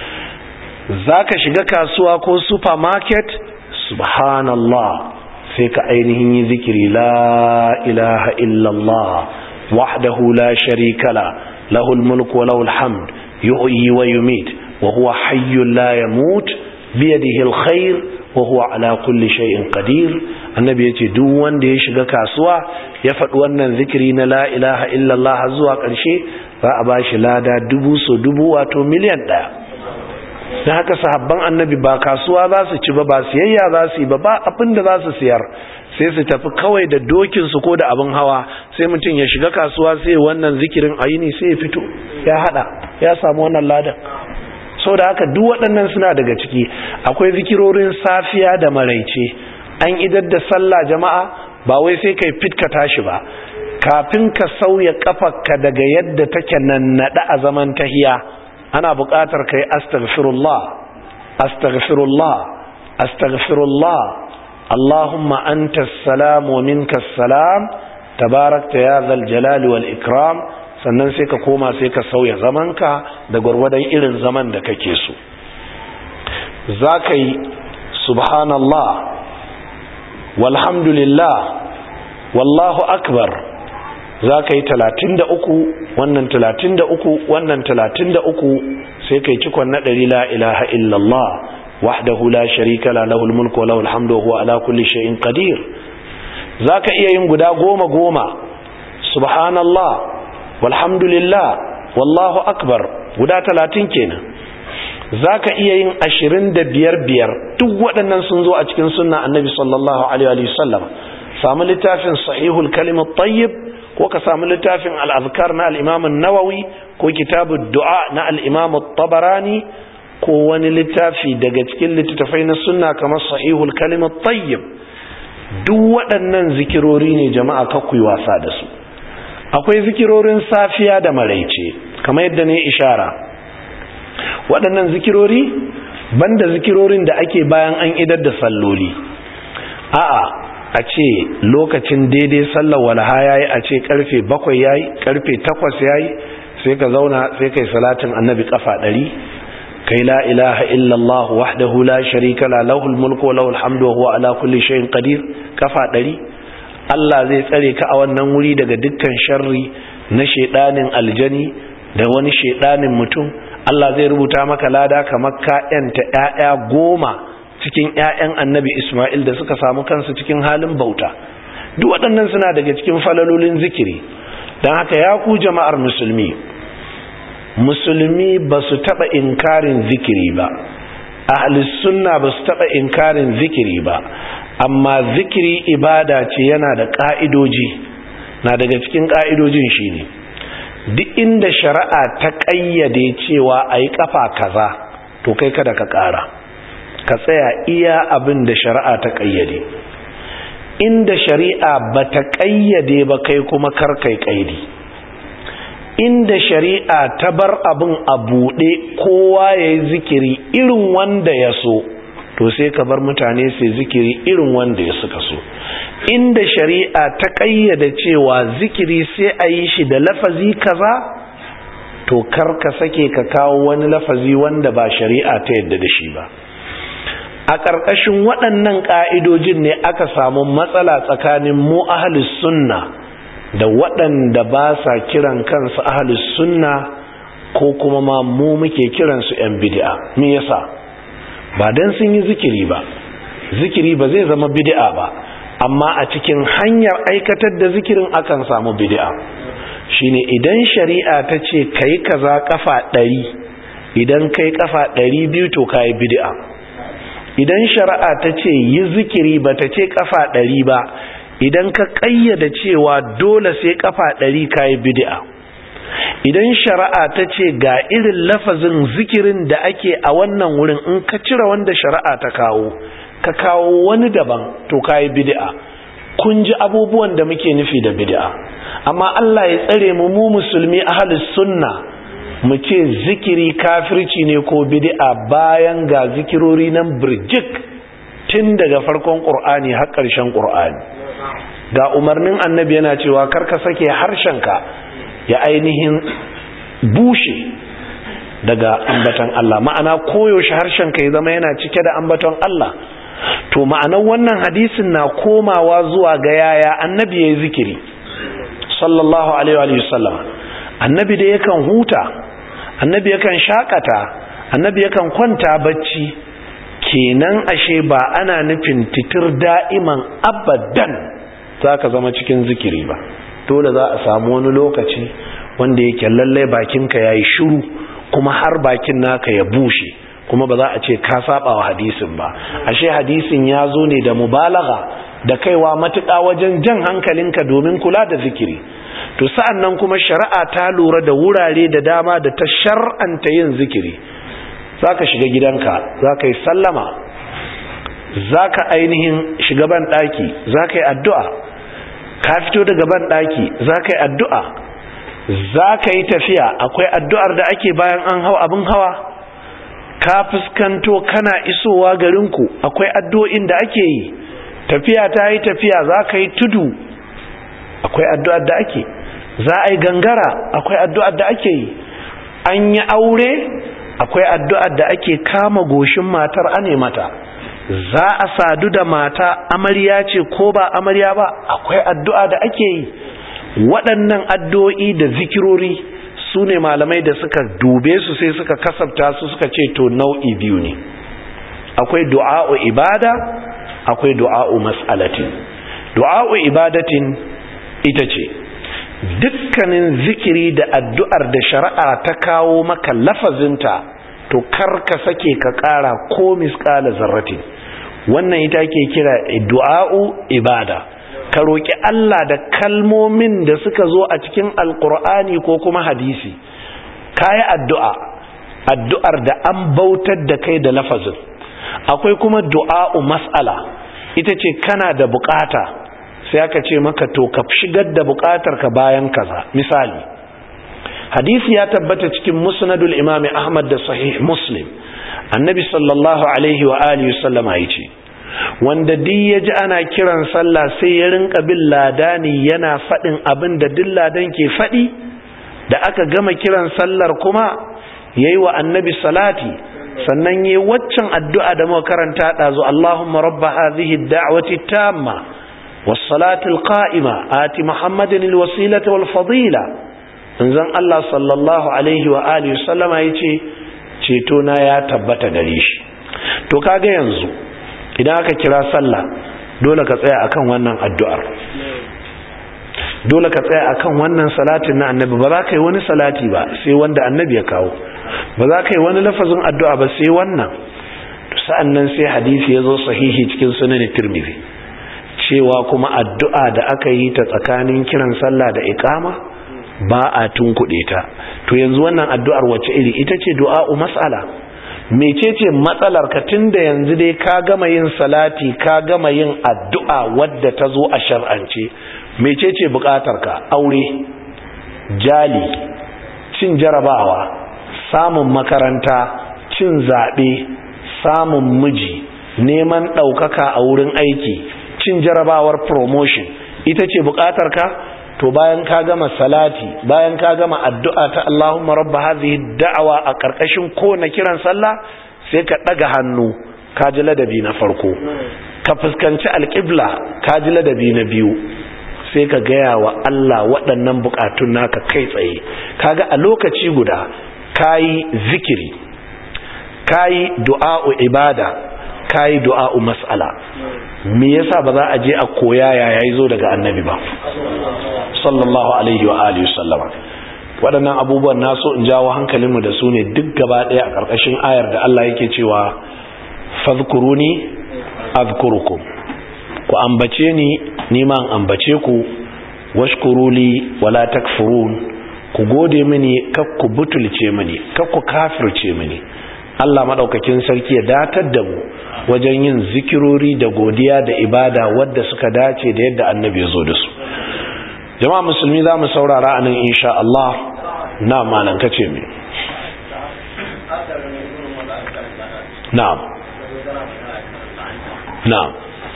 Zaka shiga kasuwa ko supermarket, subhanallah, sai ka ainihin yi zikiri, la ilaha illallah wahdahu la sharika la lahul mulku wa lahul hamd yuhyi wa yumit wa huwa hayyun la yamut biyadihi alkhair wa huwa ala kulli shay'in qadir. Annabi yace duk wanda ya shiga kasuwa ya faɗi wannan zikiri na la ilaha illallah zuwa ƙarshe, za a bashi lada dubu so dubu, wato miliyan ɗaya. Dan haka sahabban annabi ba kasuwa za su ci ba, ba siyayya za su yi ba, ba abin da za su siyar, sai su tafi kawai da dokin su ko da abin hawa. Sai mutum ya shiga kasuwa sai wannan zikirin ayini sai ya fito ya hada, ya samu wannan ladan. Sau da haka duk waɗannan suna daga ciki. Akwai zikirorin safiya da maraice. An idar da sallah jama'a, ba wai sai kai fitka tashi ba, kafin ka sauya kafarka daga yadda take nannaɗe a zaman tahiya, ana buƙatar kai astaghfirullah, astaghfirullah, astaghfirullah, Allahumma antas salam wa minkas salam, tabarakta ya zal jalali wal ikram. Sannan sai ka koma sai ka sauya zamanka da gwargwadon irin zaman da kake so. Za ka yi subhanallah, walhamdulillah, wallahu akbar, za ka yi talatin da uku, wannan talatin da uku, wannan talatin da uku, sai ka yi cikon na ɗari, la ilaha illallah wahdahu la sharika la lahul mulku wa lahul hamdu wa huwa ala kulli shay'in qadir. Za ka iya yin guda goma goma, subhanallah, walhamdulillah, wallahu akbar, guda talatin kenan. Za ka iya yin ashirin da biyar biyar. Duk waɗannan sun zo a cikin sunna annabi sallallahu alaihi wa sallam. Samu littafin sahihul kalimat tayyib, ko ka samu littafin al-azkar na al-imam an-nawawi, ko kitabud du'a na al-imam at-tabarani, ko wani littafi daga cikin littattafai na sunna kamar sahihul kalimat tayyib. Duk waɗannan zikirori ne jama'a, kakkuyi wasa da su. Akwai zikirorin safiya da maraice, kamar yadda ne ishara. Waɗannan zikirori banda zikirorin da ake bayan an idar da salloli. A'a, a ce lokacin daidai sallar walha yayi, a ce karfe bakwai yayi, karfe takwas yayi, sai ka zauna sai kai salatin annabi kafa ɗari, kai la ilaha illallah wahdahu la sharika la lahul mulku wa lahul hamdu wa huwa ala kulli shay'in qadir kafa ɗari. Allah zai tsare ka a wannan wuri daga dukkan sharri na shedanin aljani da wani shedanin mutum. Allah zai rubuta maka lada kamar ka yanta ƴaƴa goma cikin ƴaƴan annabi Ismail da suka samu kansu cikin halin bauta. Duk waɗannan suna daga cikin falalolin zikiri. Don haka ya ku jama'ar musulmi, musulmi ba su taɓa inkarin zikiri ba, ahlus sunna ba su taɓa inkarin zikiri ba, amma zikiri ibada ce, yana da ƙa'idoji. Na daga cikin ƙa'idojin shine duk inda shari'a ta ƙayyade cewa a yi ƙafa kaza to kai kada ka ƙara, ka tsaya iya abin da shari'a ta ƙayyade. Inda shari'a ba ta ƙayyade ba kai kuma kar kai ƙaidi. Inda shari'a ta bar abin a buɗe kowa ya yi zikiri irin wanda ya so, to sai ka bar mutane su zikiri irin wanda ya suka so. Inda shari'a ta ƙayyade cewa zikiri sai a yi shi da lafazi kaza, to kar ka sake ka kawo wani lafazi wanda ba shari'a ta yadda da shi ba. A ƙarƙashin waɗannan ƙa'idojin ne aka samu matsala tsakanin mu ahlus sunna da waɗanda ba sa kiran kansu ahlus sunna, ko kuma ma mu muke kiransu ‘yan bid'a. Me yasa? Ba dan sun yi zikiri ba, zikiri ba zai zama bid'a ba, amma a cikin hanyar aikatar da zikirin akan samu bid'a. Shine idan shari'a ta ce kai kaza kafa ɗari, idan kai kafa ɗari biyu to kai bid'a. Idan shari'a ta ce yi zikiri ba ta ce kafa ɗari ba, idan ka ƙayyada cewa dole sai kafa ɗari kai bid'a. Idan shari'a ta ce ga irin lafazin zikirin da ake a wannan wurin, in ka cire wanda shari'a ta kawo ka kawo wani daban to kai bid'a. Kun ji abubuwan da muke nufi da bid'a. Amma Allah ya tsare mu mu musulmi ahlus sunna mu ce zikiri kafirci ne ko bid'a bayan ga zikirori nan birjik tun daga farkon Qur'ani har ƙarshen Qur'ani. Ga umarnin Annabi yana cewa karka sake harshenka ya ainihin bushe daga ambaton Allah, ma'ana koyaushe harshenka ya zama yana cike da ambaton Allah. To ma'anar wannan hadisin na komawa zuwa ga yaya Annabi yayi zikiri sallallahu alaihi wa sallam. Annabi da yakan huta, Annabi yakan shakata, Annabi yakan kwanta bacci. Kenan ashe ba ana nufin titir da'iman abadan zaka zama cikin zikiri ba. Dole za a samu wani lokaci wanda yake lalle bakinka yayi shiru, kuma har bakin naka ya bushe, kuma ba za a ce ka saba wa hadisin ba. Ashe hadisin ya zo ne da mubalagha da kaiwa matuƙa wajen jan hankalinka domin kula da zikiri. To sa'an nan kuma shari'a ta lura da wurare da dama da ta shar'anta yin zikiri. Zaka shiga gidanka, zaka yi sallama, zaka ainihin shiga ban daki, zaka yi addu'a. Ka fito daga ban daki, zaka yi addu'a. Zaka yi tafiya, akwai addu'ar da ake bayan an hau abin hawa. Ka fuskanto kana isowa garinku, akwai addu'o'in da ake yi. Tafiya ta yi tafiya, zaka yi tudu, akwai addu'ar da ake. Za a yi gangara, akwai addu'ar da ake yi. An yi aure, akwai addu'ar da ake kama goshin matar ane mata. Za a sadu da mata, amarya ce ko ba amarya ba, akwai addu'a da ake yi. Waɗannan addu'o'i da zikirori su ne malamai da suka dube su sai suka kasabta su suka ce to nau'i biyu ne. Akwai du'a'u ibada, akwai du'a'u mas'alatin. Du'a'u ibadatin ita ce dukkanin zikiri da addu'ar da shari'a ta kawo maka lafazinta, to kar ka sake ka ƙara ko misƙala zarratin. Wannan ita ke kira du'a'u ibada. Ka roƙi Allah da kalmomin da suka zo a cikin alƙur'ani ko kuma hadisi. Kayi addu'a, addu'ar da an bautar da kai da lafazin. Akwai kuma du'a'u mas'ala, ita ce kana da bukata, sai aka ce maka to ka shigar da bukatar ka bayan kaza. Misali, hadisi ya tabbata cikin musnadul imami Ahmad da sahih Muslim. Annabi sallallahu alaihi wa alihi sallama yace, wanda duk yaji ana kiran sallah sai ya rinka bin ladani yana fadin abin da duk ladan ke fadi, da aka gama kiran sallar kuma yayi wa annabi salati, sannan yayi waccan addu'a da muka karanta dazu, Allahumma rabb hadhihi ad-da'wati tamma was-salati al-qa'ima ati Muhammadin al-wasilata wal-fadila. Manzon Allah sallallahu alaihi wa alihi sallama yace ceto na ya tabbata gare shi. To kaga yanzu idan aka kira sallah dole ka tsaya akan wannan addu'ar, dole ka tsaya akan wannan salatin na annabi. Ba za ka yi wani salati ba sai wanda annabi ya kawo, ba za ka yi wani lafazin addu'a ba sai wannan. Sa'an nan sai hadisi ya zo sahihi cikin sunan Tirmidhi cewa kuma addu'a da aka yi ta tsakanin kiran sallah da iqama ba a tunkuɗe ta. To yanzu wannan addu'ar wace iri? Ita ce du'a'u mas'ala. Mecece matsalar ka? Tunda yanzu dai ka gama yin salati, ka gama yin addu'a wadda ta zo a shar'ance, mecece buƙatar ka? Aure, jali, cin jarabawa, samun makaranta, cin zaɓe, samun miji, neman ɗaukaka a wurin aiki, cin jarabawar promotion, ita ce buƙatar ka? To bayan ka gama salati, bayan ka gama addu'a ta Allahumma rabba hadhihi da'awa a ƙarƙashin ko na kiran sallah, sai ka ɗaga hannu, ka ji ladabi na farko, ka fuskanci alƙibla, ka ji ladabi na biyu, sai ka gaya wa Allah waɗannan buƙatun naka kai tsaye. Kaga a lokaci guda kayi zikiri, kayi du'a'u ibada, kayi du'a'u mas'ala. Me yasa ba za a je a koya yaya yazo daga annabi ba sallallahu alaihi wa alihi sallama? Waɗannan abubuwan naso in jawo hankalinmu da su ne duk gaba ɗaya a ƙarƙashin ayar da Allah yake cewa fadhkuruni azkurukum, ku ambace ni ni ma an ambace ku, washkuruli wala takfurun, ku gode mini kar ku butulce mini, kar ku kafirce mini. Allah madaukakin sarki ya datar da mu wajen yin zikirori da godiya da ibada wadda suka dace da yadda annabi ya zo da su. Jama'a musulmi, za mu saurara a nan insha Allah. Na malan kace me? Na'am. Na'am.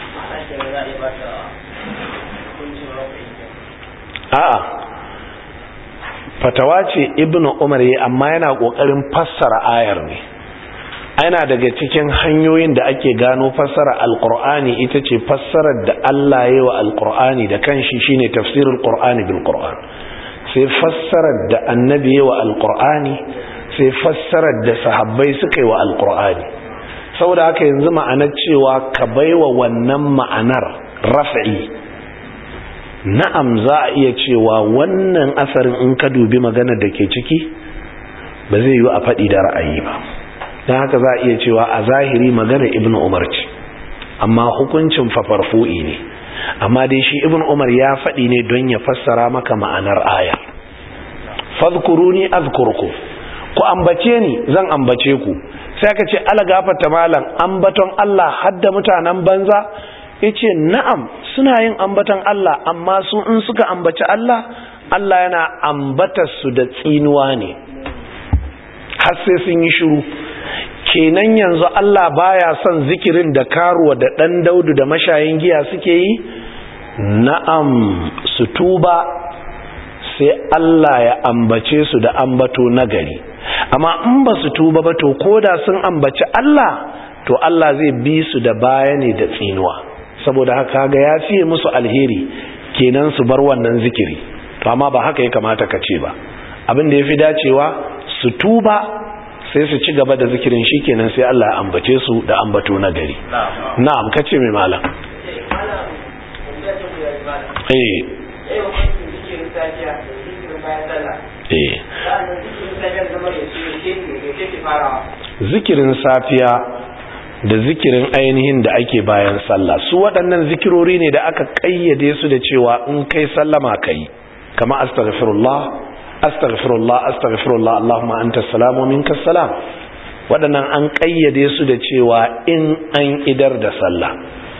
A'a, fatawa ce Ibnu Umar yayi, amma yana kokarin fassara ayar ne. Ana daga cikin hanyoyin da ake gano fassara alqur'ani ita ce fassarar da Allah ya yi wa alqur'ani da kanshi, shine tafsirul qur'ani bil qur'an. Sai fassarar da annabi ya yi wa alqur'ani, sai fassarar da sahabbai suka yi wa alqur'ani. Saboda haka yanzu ma'anar cewa ka baiwa wannan ma'anar raf'i, na'am za a iya cewa wannan asarin in ka dubi magana da ke ciki ba zai yi a faɗi da ra'ayi ba. Don haka za a iya cewa a zahiri magana Ibn Umar ce, amma hukuncin fafarfu'i ne. Amma dai shi Ibn Umar ya faɗi ne don ya fassara maka ma'anar aya. Fadhkuruni azkurkum, ku ambace ni zan ambace ku. Sai ka ce ala gafarta malam, ambaton Allah hadda mutanen banza? Yace na'am, suna yin ambaton Allah, amma su in suka ambaci Allah, Allah yana ambatar su da tsinuwa ne har sai sun yi shiru. Kenan yanzu Allah baya son zikirin da karuwa da dan daudu da mashayin giya suke yi? Na'am, su tuba sai Allah ya ambace su da ambato nagari. Amma in ba su tuba ba, to koda sun ambaci Allah, to Allah zai bi su da baya ne da tsinuwa. Saboda haka ga ya fiye musu alheri kenan su bar wannan zikiri. To amma ba haka ya kamata ka ce ba. Abin da yafi dacewa su tuba sai su ci gaba da zikirin, shikenan sai Allah ya ambace su da ambato na gari. Na'am, kace mai malam. Eh. Eh. Zikirin safiya da zikirin ainihin da ake bayan sallah, su waɗannan zikirori ne da aka kayyade su da cewa in kai sallama kai, kama astaghfirullah astaghfirullah astaghfirullah Allahumma anta salamu minka salam. Waɗannan an kayyade su da cewa in an idar da sallah.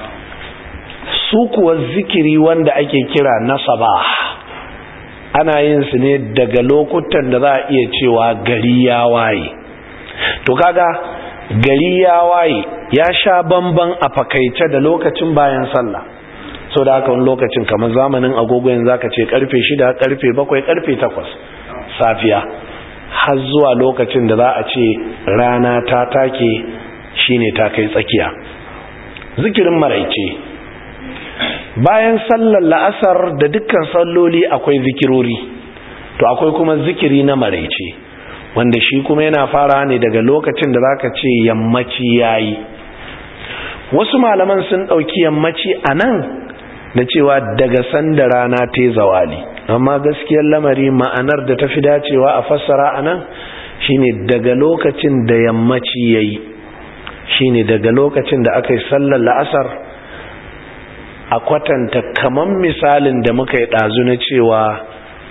Su kuwa zikiri wanda ake kira na sabah, ana yin su ne daga lokutan da za a iya cewa gari ya waye. To kaga gari ya waye ya sha bamban a fakaice da lokacin bayan sallah. So da haka wani lokacin kamar zamanin agogo yanzu zaka ce karfe shida, karfe bakwai, karfe takwas safiya, har zuwa lokacin da za a ce rana ta take, shine ta kai tsakiya. Zikirin maraice, bayan sallar la'asar da dukkan salloli akwai zikirori, to akwai kuma zikiri na maraice, wanda shi kuma yana fara ne daga lokacin da zaka ce yammaci yayi. Wasu malaman sun dauki yammaci anan da cewa daga sanda rana ta zawali, amma gaskiyar lamari ma'anar da tafi dacewa a fassara anan shine daga lokacin da yammaci yayi, shine daga lokacin da aka yi sallar la'asar, a kwatanta kaman misalin da muka yi dazu na cewa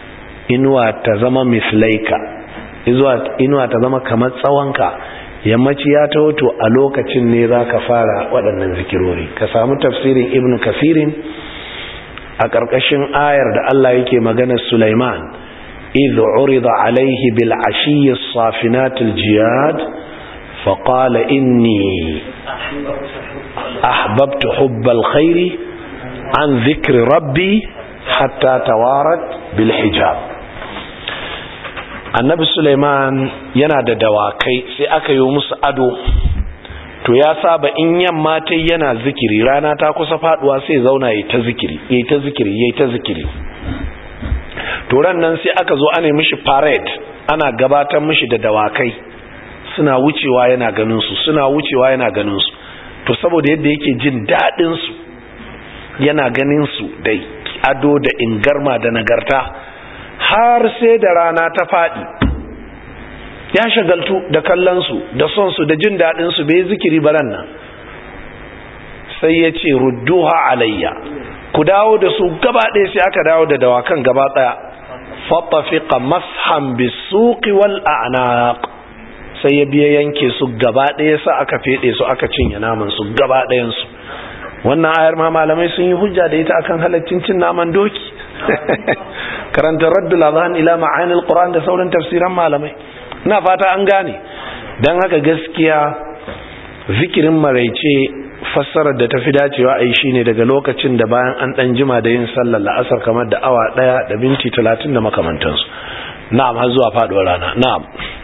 inuwa ta zama mislaika, inuwa ta zama kamar tsawonka, yammaci ya taho to a lokacin ne za ka fara waɗannan zikirori. Ka samu tafsirin Ibn Kasirin a ƙarƙashin ayar da Allah yake maganar Sulaiman, idh urida alaihi bil ashiyyi as-safinatil jiyad faqala inni ahbabtu hubbal khairi an dhikri rabbi hatta tawarat bil hijab. Annabi Sulaiman yana da dawakai sai aka yi musu ado, to ya saba in yamma ta yana zikiri, rana ta kusa faduwa sai zauna yayi ta zikiri yayi ta zikiri yayi ta zikiri. To ran nan sai aka zo ana mishi parade, ana gabatar mishi da dawakai suna wucewa yana ganin su suna wucewa yana ganin su. To saboda yadda yake jin dadin su, yana ganin su dai ado da ingarma da nagarta, har sai da rana ta fadi ya shagaltu da kallon su da son su da jin dadin su, bai zikiri baran nan. Sai ya ce rudduha alayya, ku dawo da su gaba ɗaya. Sai aka dawo da dawakan gaba ɗaya. fatafiqa mashan bisuqi wal a'naq, sai ya biya yanke su gaba ɗaya, sa aka fede su aka cinye naman su gaba ɗayan su. Wannan ayar ma malamai sun yi hujja da ita akan halaccin cin naman doki. Karanta raddul adhan ila ma'anil qur'an da sauran tafsiran malamai, ina fata an gane. Dan haka gaskiya zikirin maraice fassarar da tafi dacewa a yi shine daga lokacin da bayan an dan jima da yin sallar la'asar, kamar da awa daya da minti talatin da makamantansu. Na'am, har zuwa faduwar rana. Na'am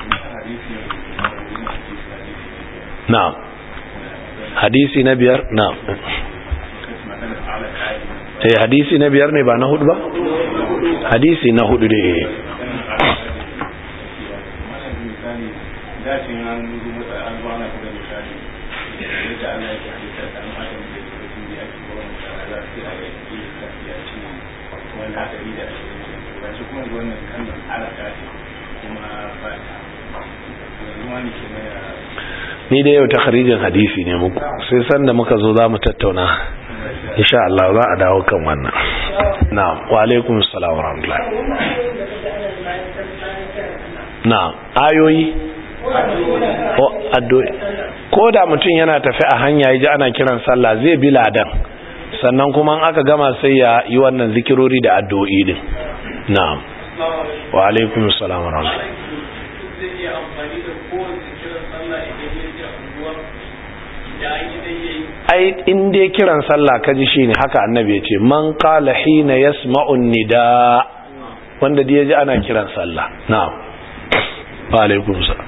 na'am hadisi na biyar. Na'am eh hadisi na biyar ne ba na hudu ba? Hadisi na hudu ne. Ni da yau takharijin hadisi ne muku, sai sanda muka zo za mu tattauna insha Allah, za a dawo kan wannan. Na'am, wa alaikum assalam wa rahmatullahi. Na'am, ayoyi o addu'a. Ko da mutum yana tafi a hanya yaji ana kiran sallah, zai bi ladan, sannan kuma in aka gama sai ya yi wannan zikirori da addu'o'i din. Na'am, wa alaikum assalam wa rahmatullahi. Ai in dai kiran sallah kaji shine haka annabi ya ce, man qala hina yasma'u nida, wanda da yaji ana kiran sallah. Na'am, wa alaikum salam.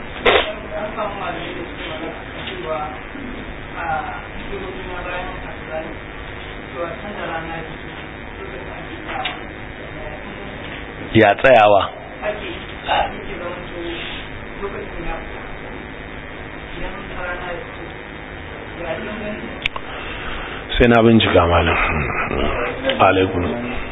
Ya tsayawa sai na bincika malam. Alaikum.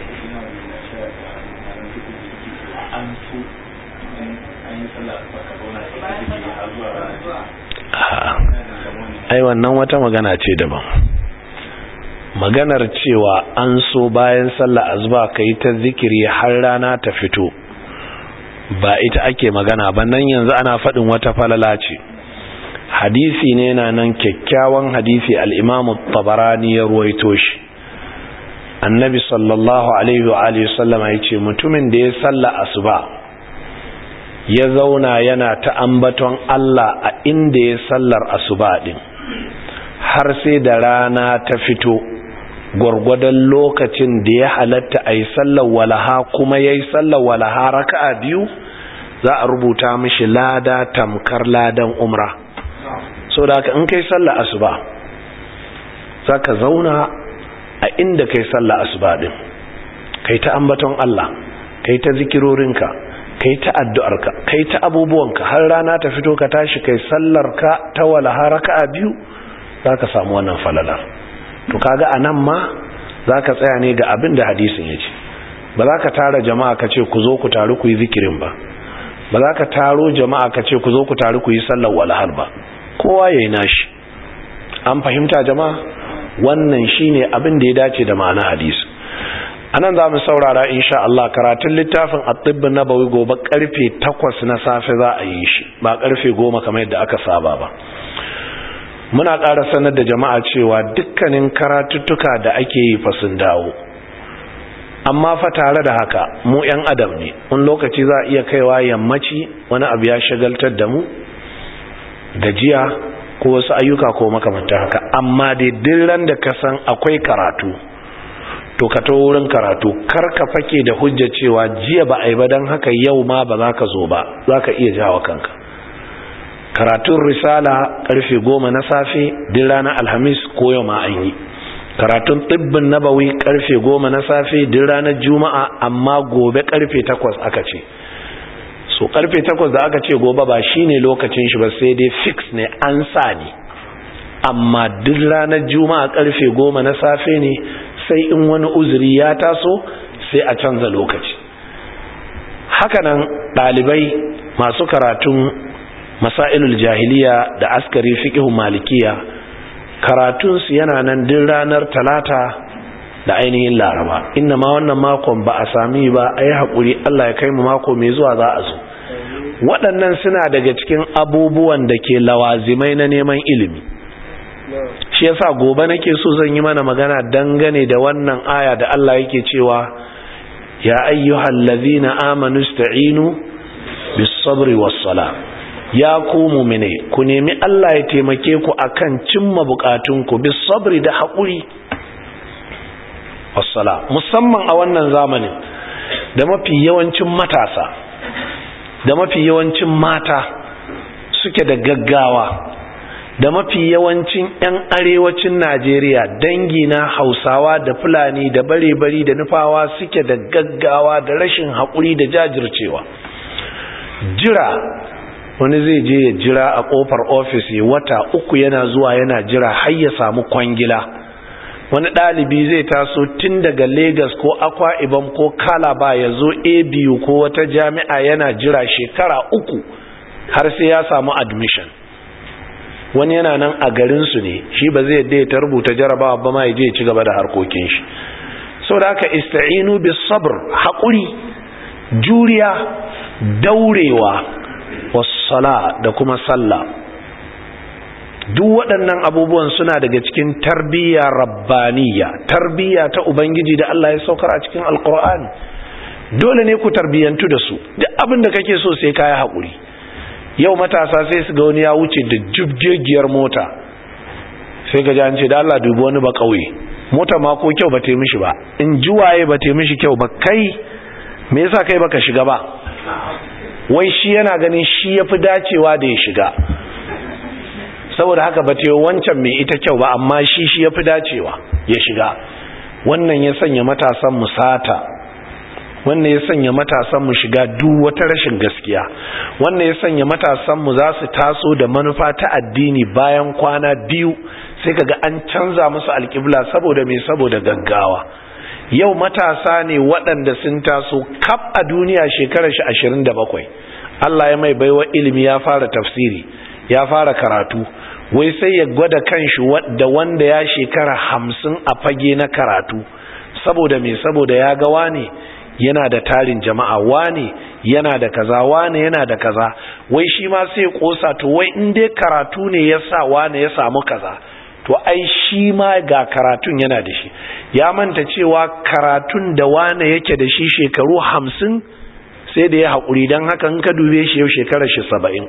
Ai wannan wata magana ce daban. Maganar cewa an so bayan sallah azba kai ta zikiri har rana ta fito, ba ita ake magana ba. Nan yanzu ana faɗin wata falala ce. Hadisi ne na nan kyakkyawan hadisi, al-Imam Tabarani ya ruwaito shi. Annabi sallallahu alaihi wa alihi sallama yace mutumin da ya salla asuba ya zauna yana ta ambaton Allah a inda ya sallar asuba din har sai da rana ta fito, gwargwadon lokacin da ya halatta ayi sallar walaha, kuma yayi sallar walaha raka'a biyu, za a rubuta mishi lada tamkar ladan umra. So da haka in kai sallah asuba zaka zauna a inda kai sallah asuba din, kai ta ambaton Allah, kai ta zikirorinka, kai ta addu'arka, kai ta abubuwanka har rana ta fito, ka tashi kai sallarka ta walaha raka'a biyu, zaka samu wannan falala. To kaga anan ma zaka tsaya ne ga abin da hadisin yace. Ba za ka tara jama'a ka ce ku zo ku taru ku yi zikirin ba, ba za ka taro jama'a ka ce ku zo ku taru ku yi sallar walahar ba. Kowa yayi nashi. An fahimta jama'a? Wannan shine abin da ya dace da ma'ana hadisi. anan za mu saurara insha Allah. Karatun littafin at-tibb nabawi gobe karfe takwas na safe za a yi shi, ba karfe goma kamar yadda aka saba ba. Muna ƙara sanar da jama'a cewa dukkanin karatuttuka da ake yi fa sun dawo, amma fa tare da haka mu ƴan adam ne, wani lokaci za a iya kaiwa yammaci wani abu ya shagaltar da mu, gajiya ko wasu ayyuka ko makamantar haka, amma dai duk ran da ka san akwai karatu to ka to wurin karatu, kar ka fake da hujja cewa jiya ba a yi ba don haka yau ma ba za ka zo ba, za ka iya jawo kanka. Karatun risala karfe goma na safe din ranar alhamis ko yau ma an yi. Karatun tibbin nabawi karfe goma na safe din ranar juma'a, amma gobe karfe takwas aka ce. So karfe takwas da aka ce gobe ba shine lokacin shi ba, sai dai fix ne, an sa ne, amma duk ranar juma'a karfe goma na safe ne, sai in wani uzuri ya taso sai a canza lokaci. Hakanan ɗalibai masu karatun masailul jahiliya da askari fiqh malikiya, karatunsu yana nan din ranar talata da ainihin laraba. Inna ma wannan makon ba a sami ba, a yi haƙuri, Allah ya kai mu mako mai zuwa za a zo. Waɗannan suna daga cikin abubuwan da ke lawazimai na neman ilimi. Shi yasa gobe nake so zan yi mana magana dangane da wannan aya da Allah yake cewa ya ayyuhal ladhina amanu ista'inu bis sabri was sala. Ya ku mu'mine, ku nemi Allah ya taimake ku akan cimma bukatunku bis sabri da haƙuri was sala, musamman a wannan zamanin da mafi yawancin matasa da mafi yawancin mata suke da gaggawa, da mafi yawancin 'yan arewacin Najeriya, dangi na Hausawa da Fulani da bare-bari da Nufawa suke da gaggawa da rashin haƙuri da jajircewa. Jira, wani zai je ya jira a ƙofar ofis ya wata uku yana zuwa yana jira har ya samu kwangila. Wani ɗalibi zai taso tun daga Lagos ko Akwa Ibom ko Calabar ya zo A B U ko wata jami'a yana jira shekara uku har sai ya samu admission. Wani yana nan a garinsu ne, shi ba zai yadda ya ta rubuta jarabawa ba ma ya je ya ci gaba da harkokin shi. Sau da aka ista'inu bis sabr, haƙuri, juriya, daurewa, wassala da kuma sallah. Duk waɗannan abubuwan suna daga cikin tarbiyya rabbaniya, tarbiyya ta Ubangiji da Allah ya saukar a cikin Alƙur'ani. Dole ne ku tarbiyyantu da su, duk abin da kake so sai ka yi haƙuri. Yau matasa sai su ga wani ya wuce da jibgegiyar mota, sai ga an ce da Allah dubi wani ba kauye, mota ma ko kyau ba ta mishi ba, in ji waye ba ta mishi kyau ba, kai me yasa kai baka shiga ba? Wai shi yana ganin shi yafi dacewa da ya shiga, saboda haka ba ta yi wancan mai ita kyau ba, amma shi shi yafi dacewa ya shiga. Wannan ya sanya matasan musata, wannan ya sanya matasanmu shiga duk wata rashin gaskiya, wannan ya sanya matasanmu za su taso da manufa ta addini bayan kwana biyu sai kaga an canza musu alƙibla saboda me, saboda gaggawa. Yau matasa ne waɗanda sun taso kaf a duniya shekarar shi ashirin da bakwai, Allah ya mai baiwa ilimi, ya fara tafsiri, ya fara karatu, wai sai ya gwada kanshi da wanda ya shekara hamsin a fage na karatu. Saboda me, saboda ya ga wane yana da tarin jama'a, wane yana da kaza, wane yana da kaza, wai shi ma sai kosa, to wai in dai karatu ne ya sa wane ya samu kaza, to ai shi ma ga karatun yana da shi. Ya manta cewa karatun da wane yake da shi shekaru hamsin sai da ya haƙuri. Don haka in ka dube shi yau shekarar shi saba'in,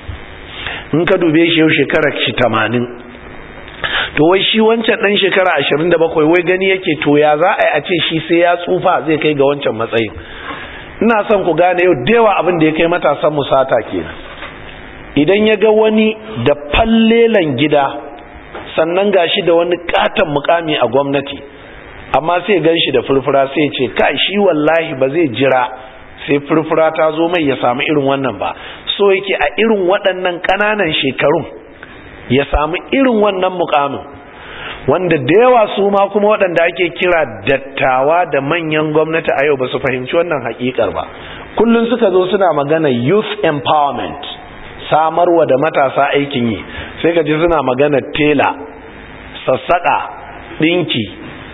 in ka dube shi yau shekarar shi tamanin, to wai shi wancan ɗan shekara ashirin da bakwai wai gani yake to ya za a yi a ce shi sai ya tsufa zai kai ga wancan matsayin. Ina son ku gane yau dewa abin da ya kai matasan musata kenan. Idan ya ga wani da fallelan gida sannan gashi da wani katon mukami a gwamnati, amma sai gan shi da furfura sai ce kai shi wallahi ba zai jira sai furfura ta zo mai ya samu irin wannan ba, so yake a irin waɗannan ƙananan shekarun ya samu irin wannan mukamin. Wanda da yawa su ma kuma waɗanda ake kira dattawa da manyan gwamnati a yau ba su fahimci wannan haƙiƙar ba. Kullum suka zo suna magana youth empowerment, samarwa da matasa aikin yi, sai ka ji suna magana tela, sassaƙa, ɗinki,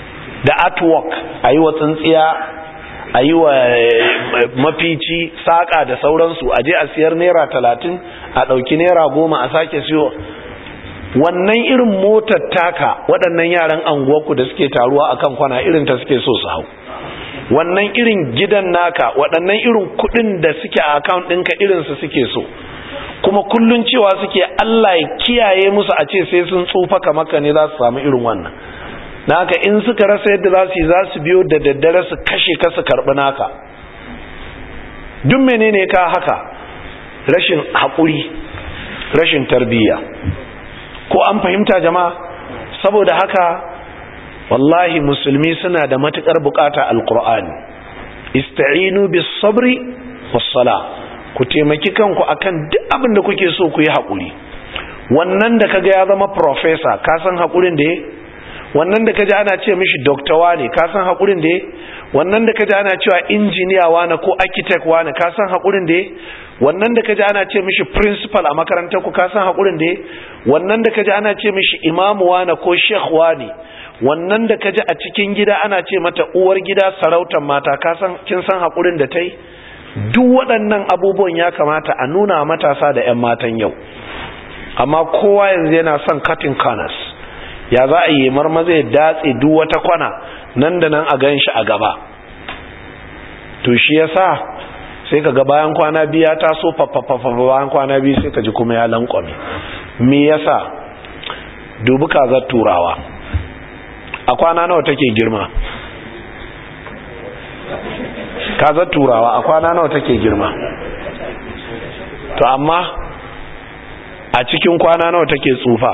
da artwork a yi wa tsintsiya a yi wa mafici saƙa da sauransu a je a siyar naira talatin a ɗauki naira goma a sake siyo. Wannan irin motar taka waɗannan yaran anguwarku da suke taruwa akan kwana irin ta suke so su hau. Wannan irin gidan naka waɗannan irin kuɗin da suke a account ɗinka irinsu suke so, kuma kullun cewa suke Allah ya kiyaye musu a ce sai sun tsufa kamar ka ne za su samu irin wannan. Na haka in suka rasa yadda za su yi za su biyo da daddare su kashe ka su karɓi naka. Duk menene ka haka? Rashin haƙuri, rashin tarbiyya. Ko an fahimta jama'a? Saboda haka wallahi musulmi suna da matukar bukata alqur'ani. Ista'inu bis sabri was sala. Ku taimaki kanku akan duk abin da kuke so ku yi haƙuri. Wannan da kaga ya zama professor, ka san haƙurin da yake? Wannan da kaji ana ce mishi doktawa ne, ka san haƙurin da yake? Wannan da kaji ana cewa injiniya wane ko architect wane, ka san haƙurin da yake? Wannan da kaji ana ce mishi principal a makarantar ku, ka san haƙurin da yake? Wannan da kaji ana ce mishi imamu wane ko sheikh wane, wannan da kaji a cikin gida ana ce mata uwar gida sarautar mata, ka san kin san haƙurin da ta yi? Duk waɗannan abubuwan ya kamata a nuna matasa da 'yan matan yau. Amma kowa yanzu yana son cutting corners. Ya za a yi marmaza ya datse duk wata kwana nan da nan a gan shi a gaba. To shi yasa sai kaga bayan kwana biyu ya taso fafafafa bayan kwana biyu sai kaji kuma ya lankwame. Me yasa? Dubi kazar turawa. A kwana nawa take girma? Kazar turawa a kwana nawa take girma? To amma a cikin kwana nawa take tsufa?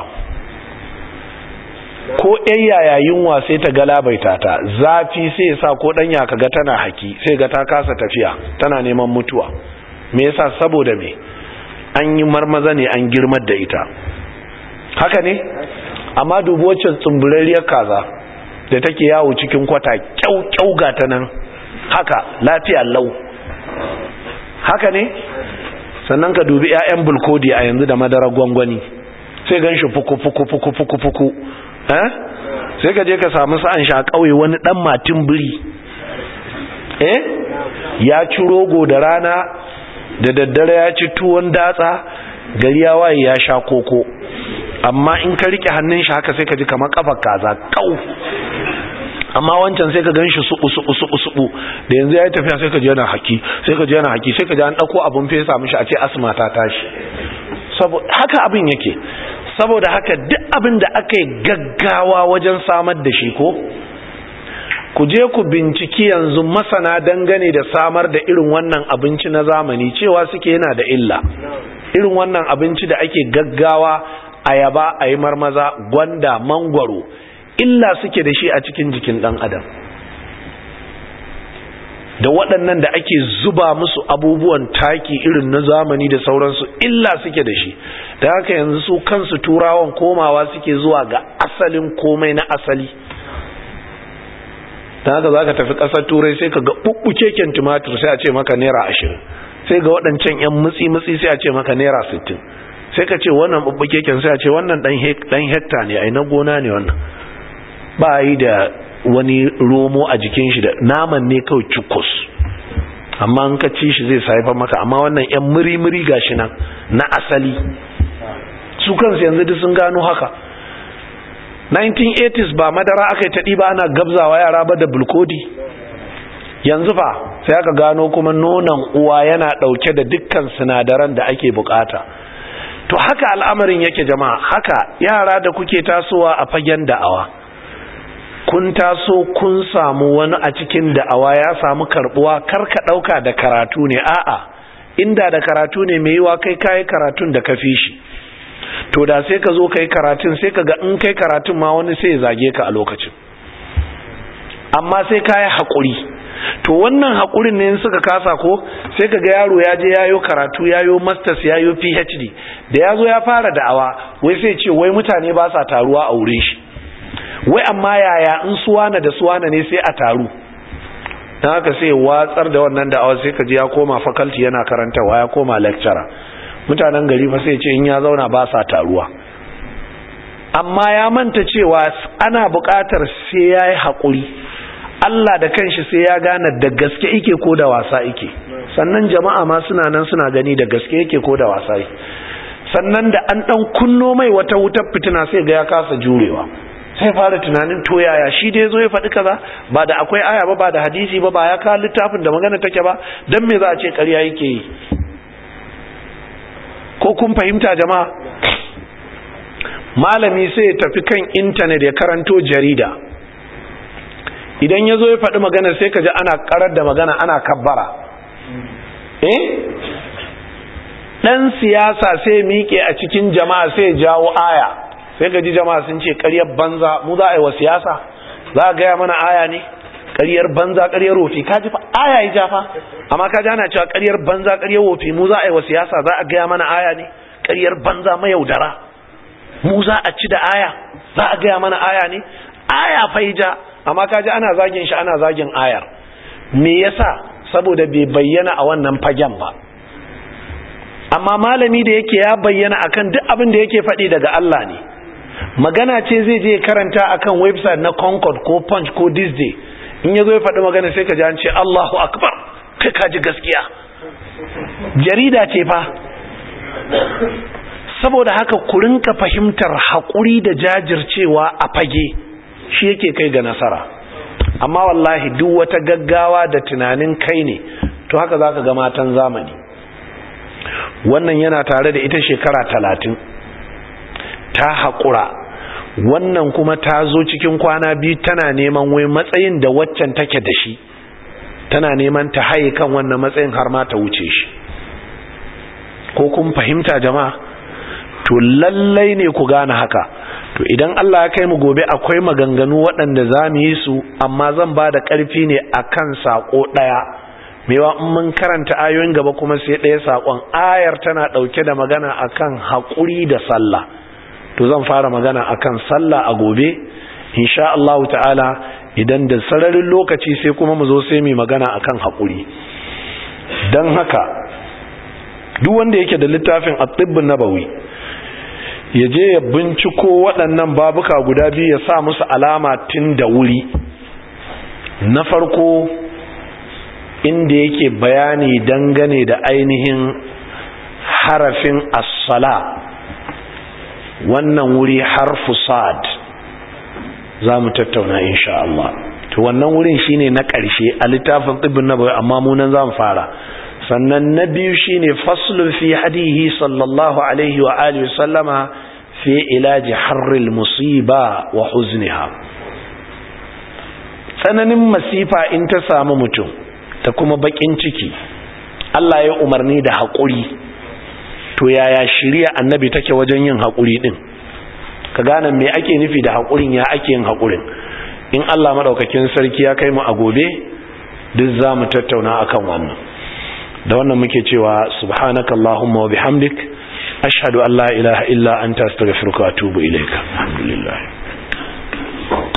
Ko yaya yunwa sai ta galabaita ta, zafi sai ya sa ko danya kaga tana haki, sai ga ta kasa tafiya, tana neman mutuwa. Me yasa? Saboda me? An yi marmaza ne, an girmar da ita. Haka ne? Amma dubu wacce tsumburariyar kaza da take yawo cikin kwata, kyau kyau ga ta nan haka lafiya lau. Haka ne? Sannan ka dubi 'ya'yan bulkodi a yanzu da madarar gwangwani, sai gan shi fuku fuku fuku fuku fuku. Eh? Sai ka je ka samu sa'an shi a ƙauye wani ɗan matin biri. Eh? Ya ci rogo da rana, da daddare ya ci tuwon datsa, gari ya waye ya sha koko. Amma in ka rike hannun shi haka sai ka ji kamar kafar kaza kau. Amma wancan sai ka gan shi suɓu suɓu suɓu suɓu, da yanzu ya yi tafiya sai ka ji yana haki, sai ka ji yana haki, sai ka ji an ɗauko abin fesa mishi a ce asma ta tashi. Saboda haka abin yake. Saboda haka duk abin da aka yi gaggawa wajen samar da shi ko, ku je ku binciki yanzu masana dangane da samar da irin wannan abinci na zamani cewa suke yana da illa. Irin wannan abinci da ake gaggawa, ayaba, ayi marmaza, gwanda, mangwaro, illa suke da shi a cikin jikin ɗan adam. Da waɗannan da ake zuba musu abubuwan taki irin na zamani da sauransu, illa suke da shi. Da haka yanzu su kansu turawan komawa suke zuwa ga asalin komai na asali. Da haka za ka tafi ƙasar turai sai ka ga ɓuɓɓukeken tumatur sai a ce maka naira ashirin, sai ga waɗancan 'yan mutsi-mutsi sai a ce maka naira sittin, sai ka ce wannan ɓuɓɓukeken sai a ce wannan ɗan hekta ne, ai na gona ne wannan, ba yi da wani romo a jikin shi, da naman ne kawai cukus, amma in ka ci shi zai saifar maka. Amma wannan yan muri-muri gashi nan na asali, su kansu yanzu duk sun gano haka. nineteen eighties ba madara aka yi ta ɗiba ana gabzawa yara ba da bulkodi. Yanzu fa sai aka gano kuma nonon uwa yana ɗauke da dukkan sinadaran da ake bukata. To haka al'amarin yake jama'a. Haka yara da kuke tasowa a fagen da'awa, kun taso kun samu wani a cikin da'awa ya samu karbuwa, karka dauka da karatu ne, a'a, inda da karatu ne mai yiwa kai kai karatun da ka fi shi, to da sai ka zo kai karatun sai ka ga in kai karatun ma wani sai ya zage ka a lokacin. Amma sai kai hakuri. To wannan hakurin ne in suka kasa ko, sai ka ga yaro ya je yayo karatu, yayo masters, yayo P H D, da yazo ya fara da'awa wai sai ce wai mutane ba sa taruwa a wurin shi. Wai amma yaya in suwana da suwana ne sai a taru? Dan haka sai watsar da wannan da'awa, sai ka ji ya koma faculty yana karantawa, ya koma lecturer. Mutanen gari fa sai ce in ya zauna ba sa taruwa. Amma ya manta cewa ana buƙatar sai yayi hakuri. Allah da kanshi sai ya gane da gaske yake ko da wasa yake, sannan jama'a ma suna nan suna gani da gaske yake ko da wasa yake. Sannan da an dan kunno mai wata wutar fitina sai ga ya kasa jurewa, sai fara tunanin to yaya shi da yazo ya faɗi kaza, ba da akwai aya ba, ba da hadisi ba, ba ya kawo littafin da magana take ba, dan me za a ce ƙarya yake yi? Ko kun fahimta jama'a? Malami sai ya tafi kan intanet ya karanto jarida, idan yazo ya faɗi magana sai ka ji ana karar da magana, ana kabbara. eh dan siyasa sai miƙe a cikin jama'a sai jawo aya, sai gaji jama'a sun ce ƙaryar banza, mu za a yi wa siyasa, za a gaya mana aya ne? Ƙaryar banza ƙaryar wofi, kaji fa aya ya jafa, amma kaji ana cewa ƙaryar banza ƙaryar wofi, mu za a yi wa siyasa, za a gaya mana aya ne? Ƙaryar banza mayaudara, mu za a ci da aya, za a gaya mana aya ne? Aya fa ja, amma kaji ana zagin shi, ana zagin ayar. Me yasa? Saboda bai bayyana a wannan fagen ba. Amma malami da yake ya bayyana akan duk abin da yake faɗi daga Allah ne, magana ce zai je karanta akan website na Concord ko Punch ko Disney, in yazo ya faɗi magana sai ka ji an ce Allahu Akbar, kai ka ji gaskiya, jarida ce fa. Saboda haka ku rinka fahimtar haƙuri da jajircewa a fage shi yake kai ga nasara. Amma wallahi duk wata gaggawa da tunanin kai ne, to haka zaka ga matan zamani. Wannan yana tare da ita shekara talatin, ta haƙura, wannan kuma ta zo cikin kwana biyu tana neman wai matsayin da waccan take da shi, tana neman ta haye kan wannan matsayin har ma ta wuce shi. Ko kun fahimta jama'a? To lallai ne ku gane haka. To idan Allah ya kai mu gobe akwai maganganu waɗanda za mu yi su, amma zan ba da ƙarfi ne akan saƙo ɗaya. Mewa in mun karanta ayoyin gaba kuma sai ɗaya saƙon, ayar tana ɗauke da magana akan haƙuri da sallah. To zan fara magana akan sallah a gobe insha Allah ta'ala, idan da sararin lokaci sai kuma mu zo sai mu magana akan haƙuri. Dan haka duk wanda yake da littafin at-tibb an-nabawi ya je ya binciko waɗannan babuka guda biyu ya sa musu alama tun da wuri. Na farko inda yake bayani dangane da ainihin harafin as-sala, wannan wuri harfu sad, za mu tattauna insha Allah. To wannan wurin shine na ƙarshe a littafin tibbin nabawi, amma mu nan za mu fara. Sannan na biyu shine faslun fi hadihi sallallahu alaihi wa alihi sallama fi ilaji harril musiba wa huzniha. Tsananin masifa in ta samu mutum ta kuma bakin ciki, Allah ya umarni da haƙuri, to yaya shiriya annabi take wajen yin haƙuri din? Ka gane me ake nufi da haƙurin, ya ake yin haƙurin. In Allah madaukakin sarki ya kai mu a gobe, duk za mu tattauna akan wannan. Da wannan muke cewa subhanakallahumma wa bihamdik ashhadu an la ilaha illa anta astaghfiruka wa atubu ilaika. Alhamdulillah.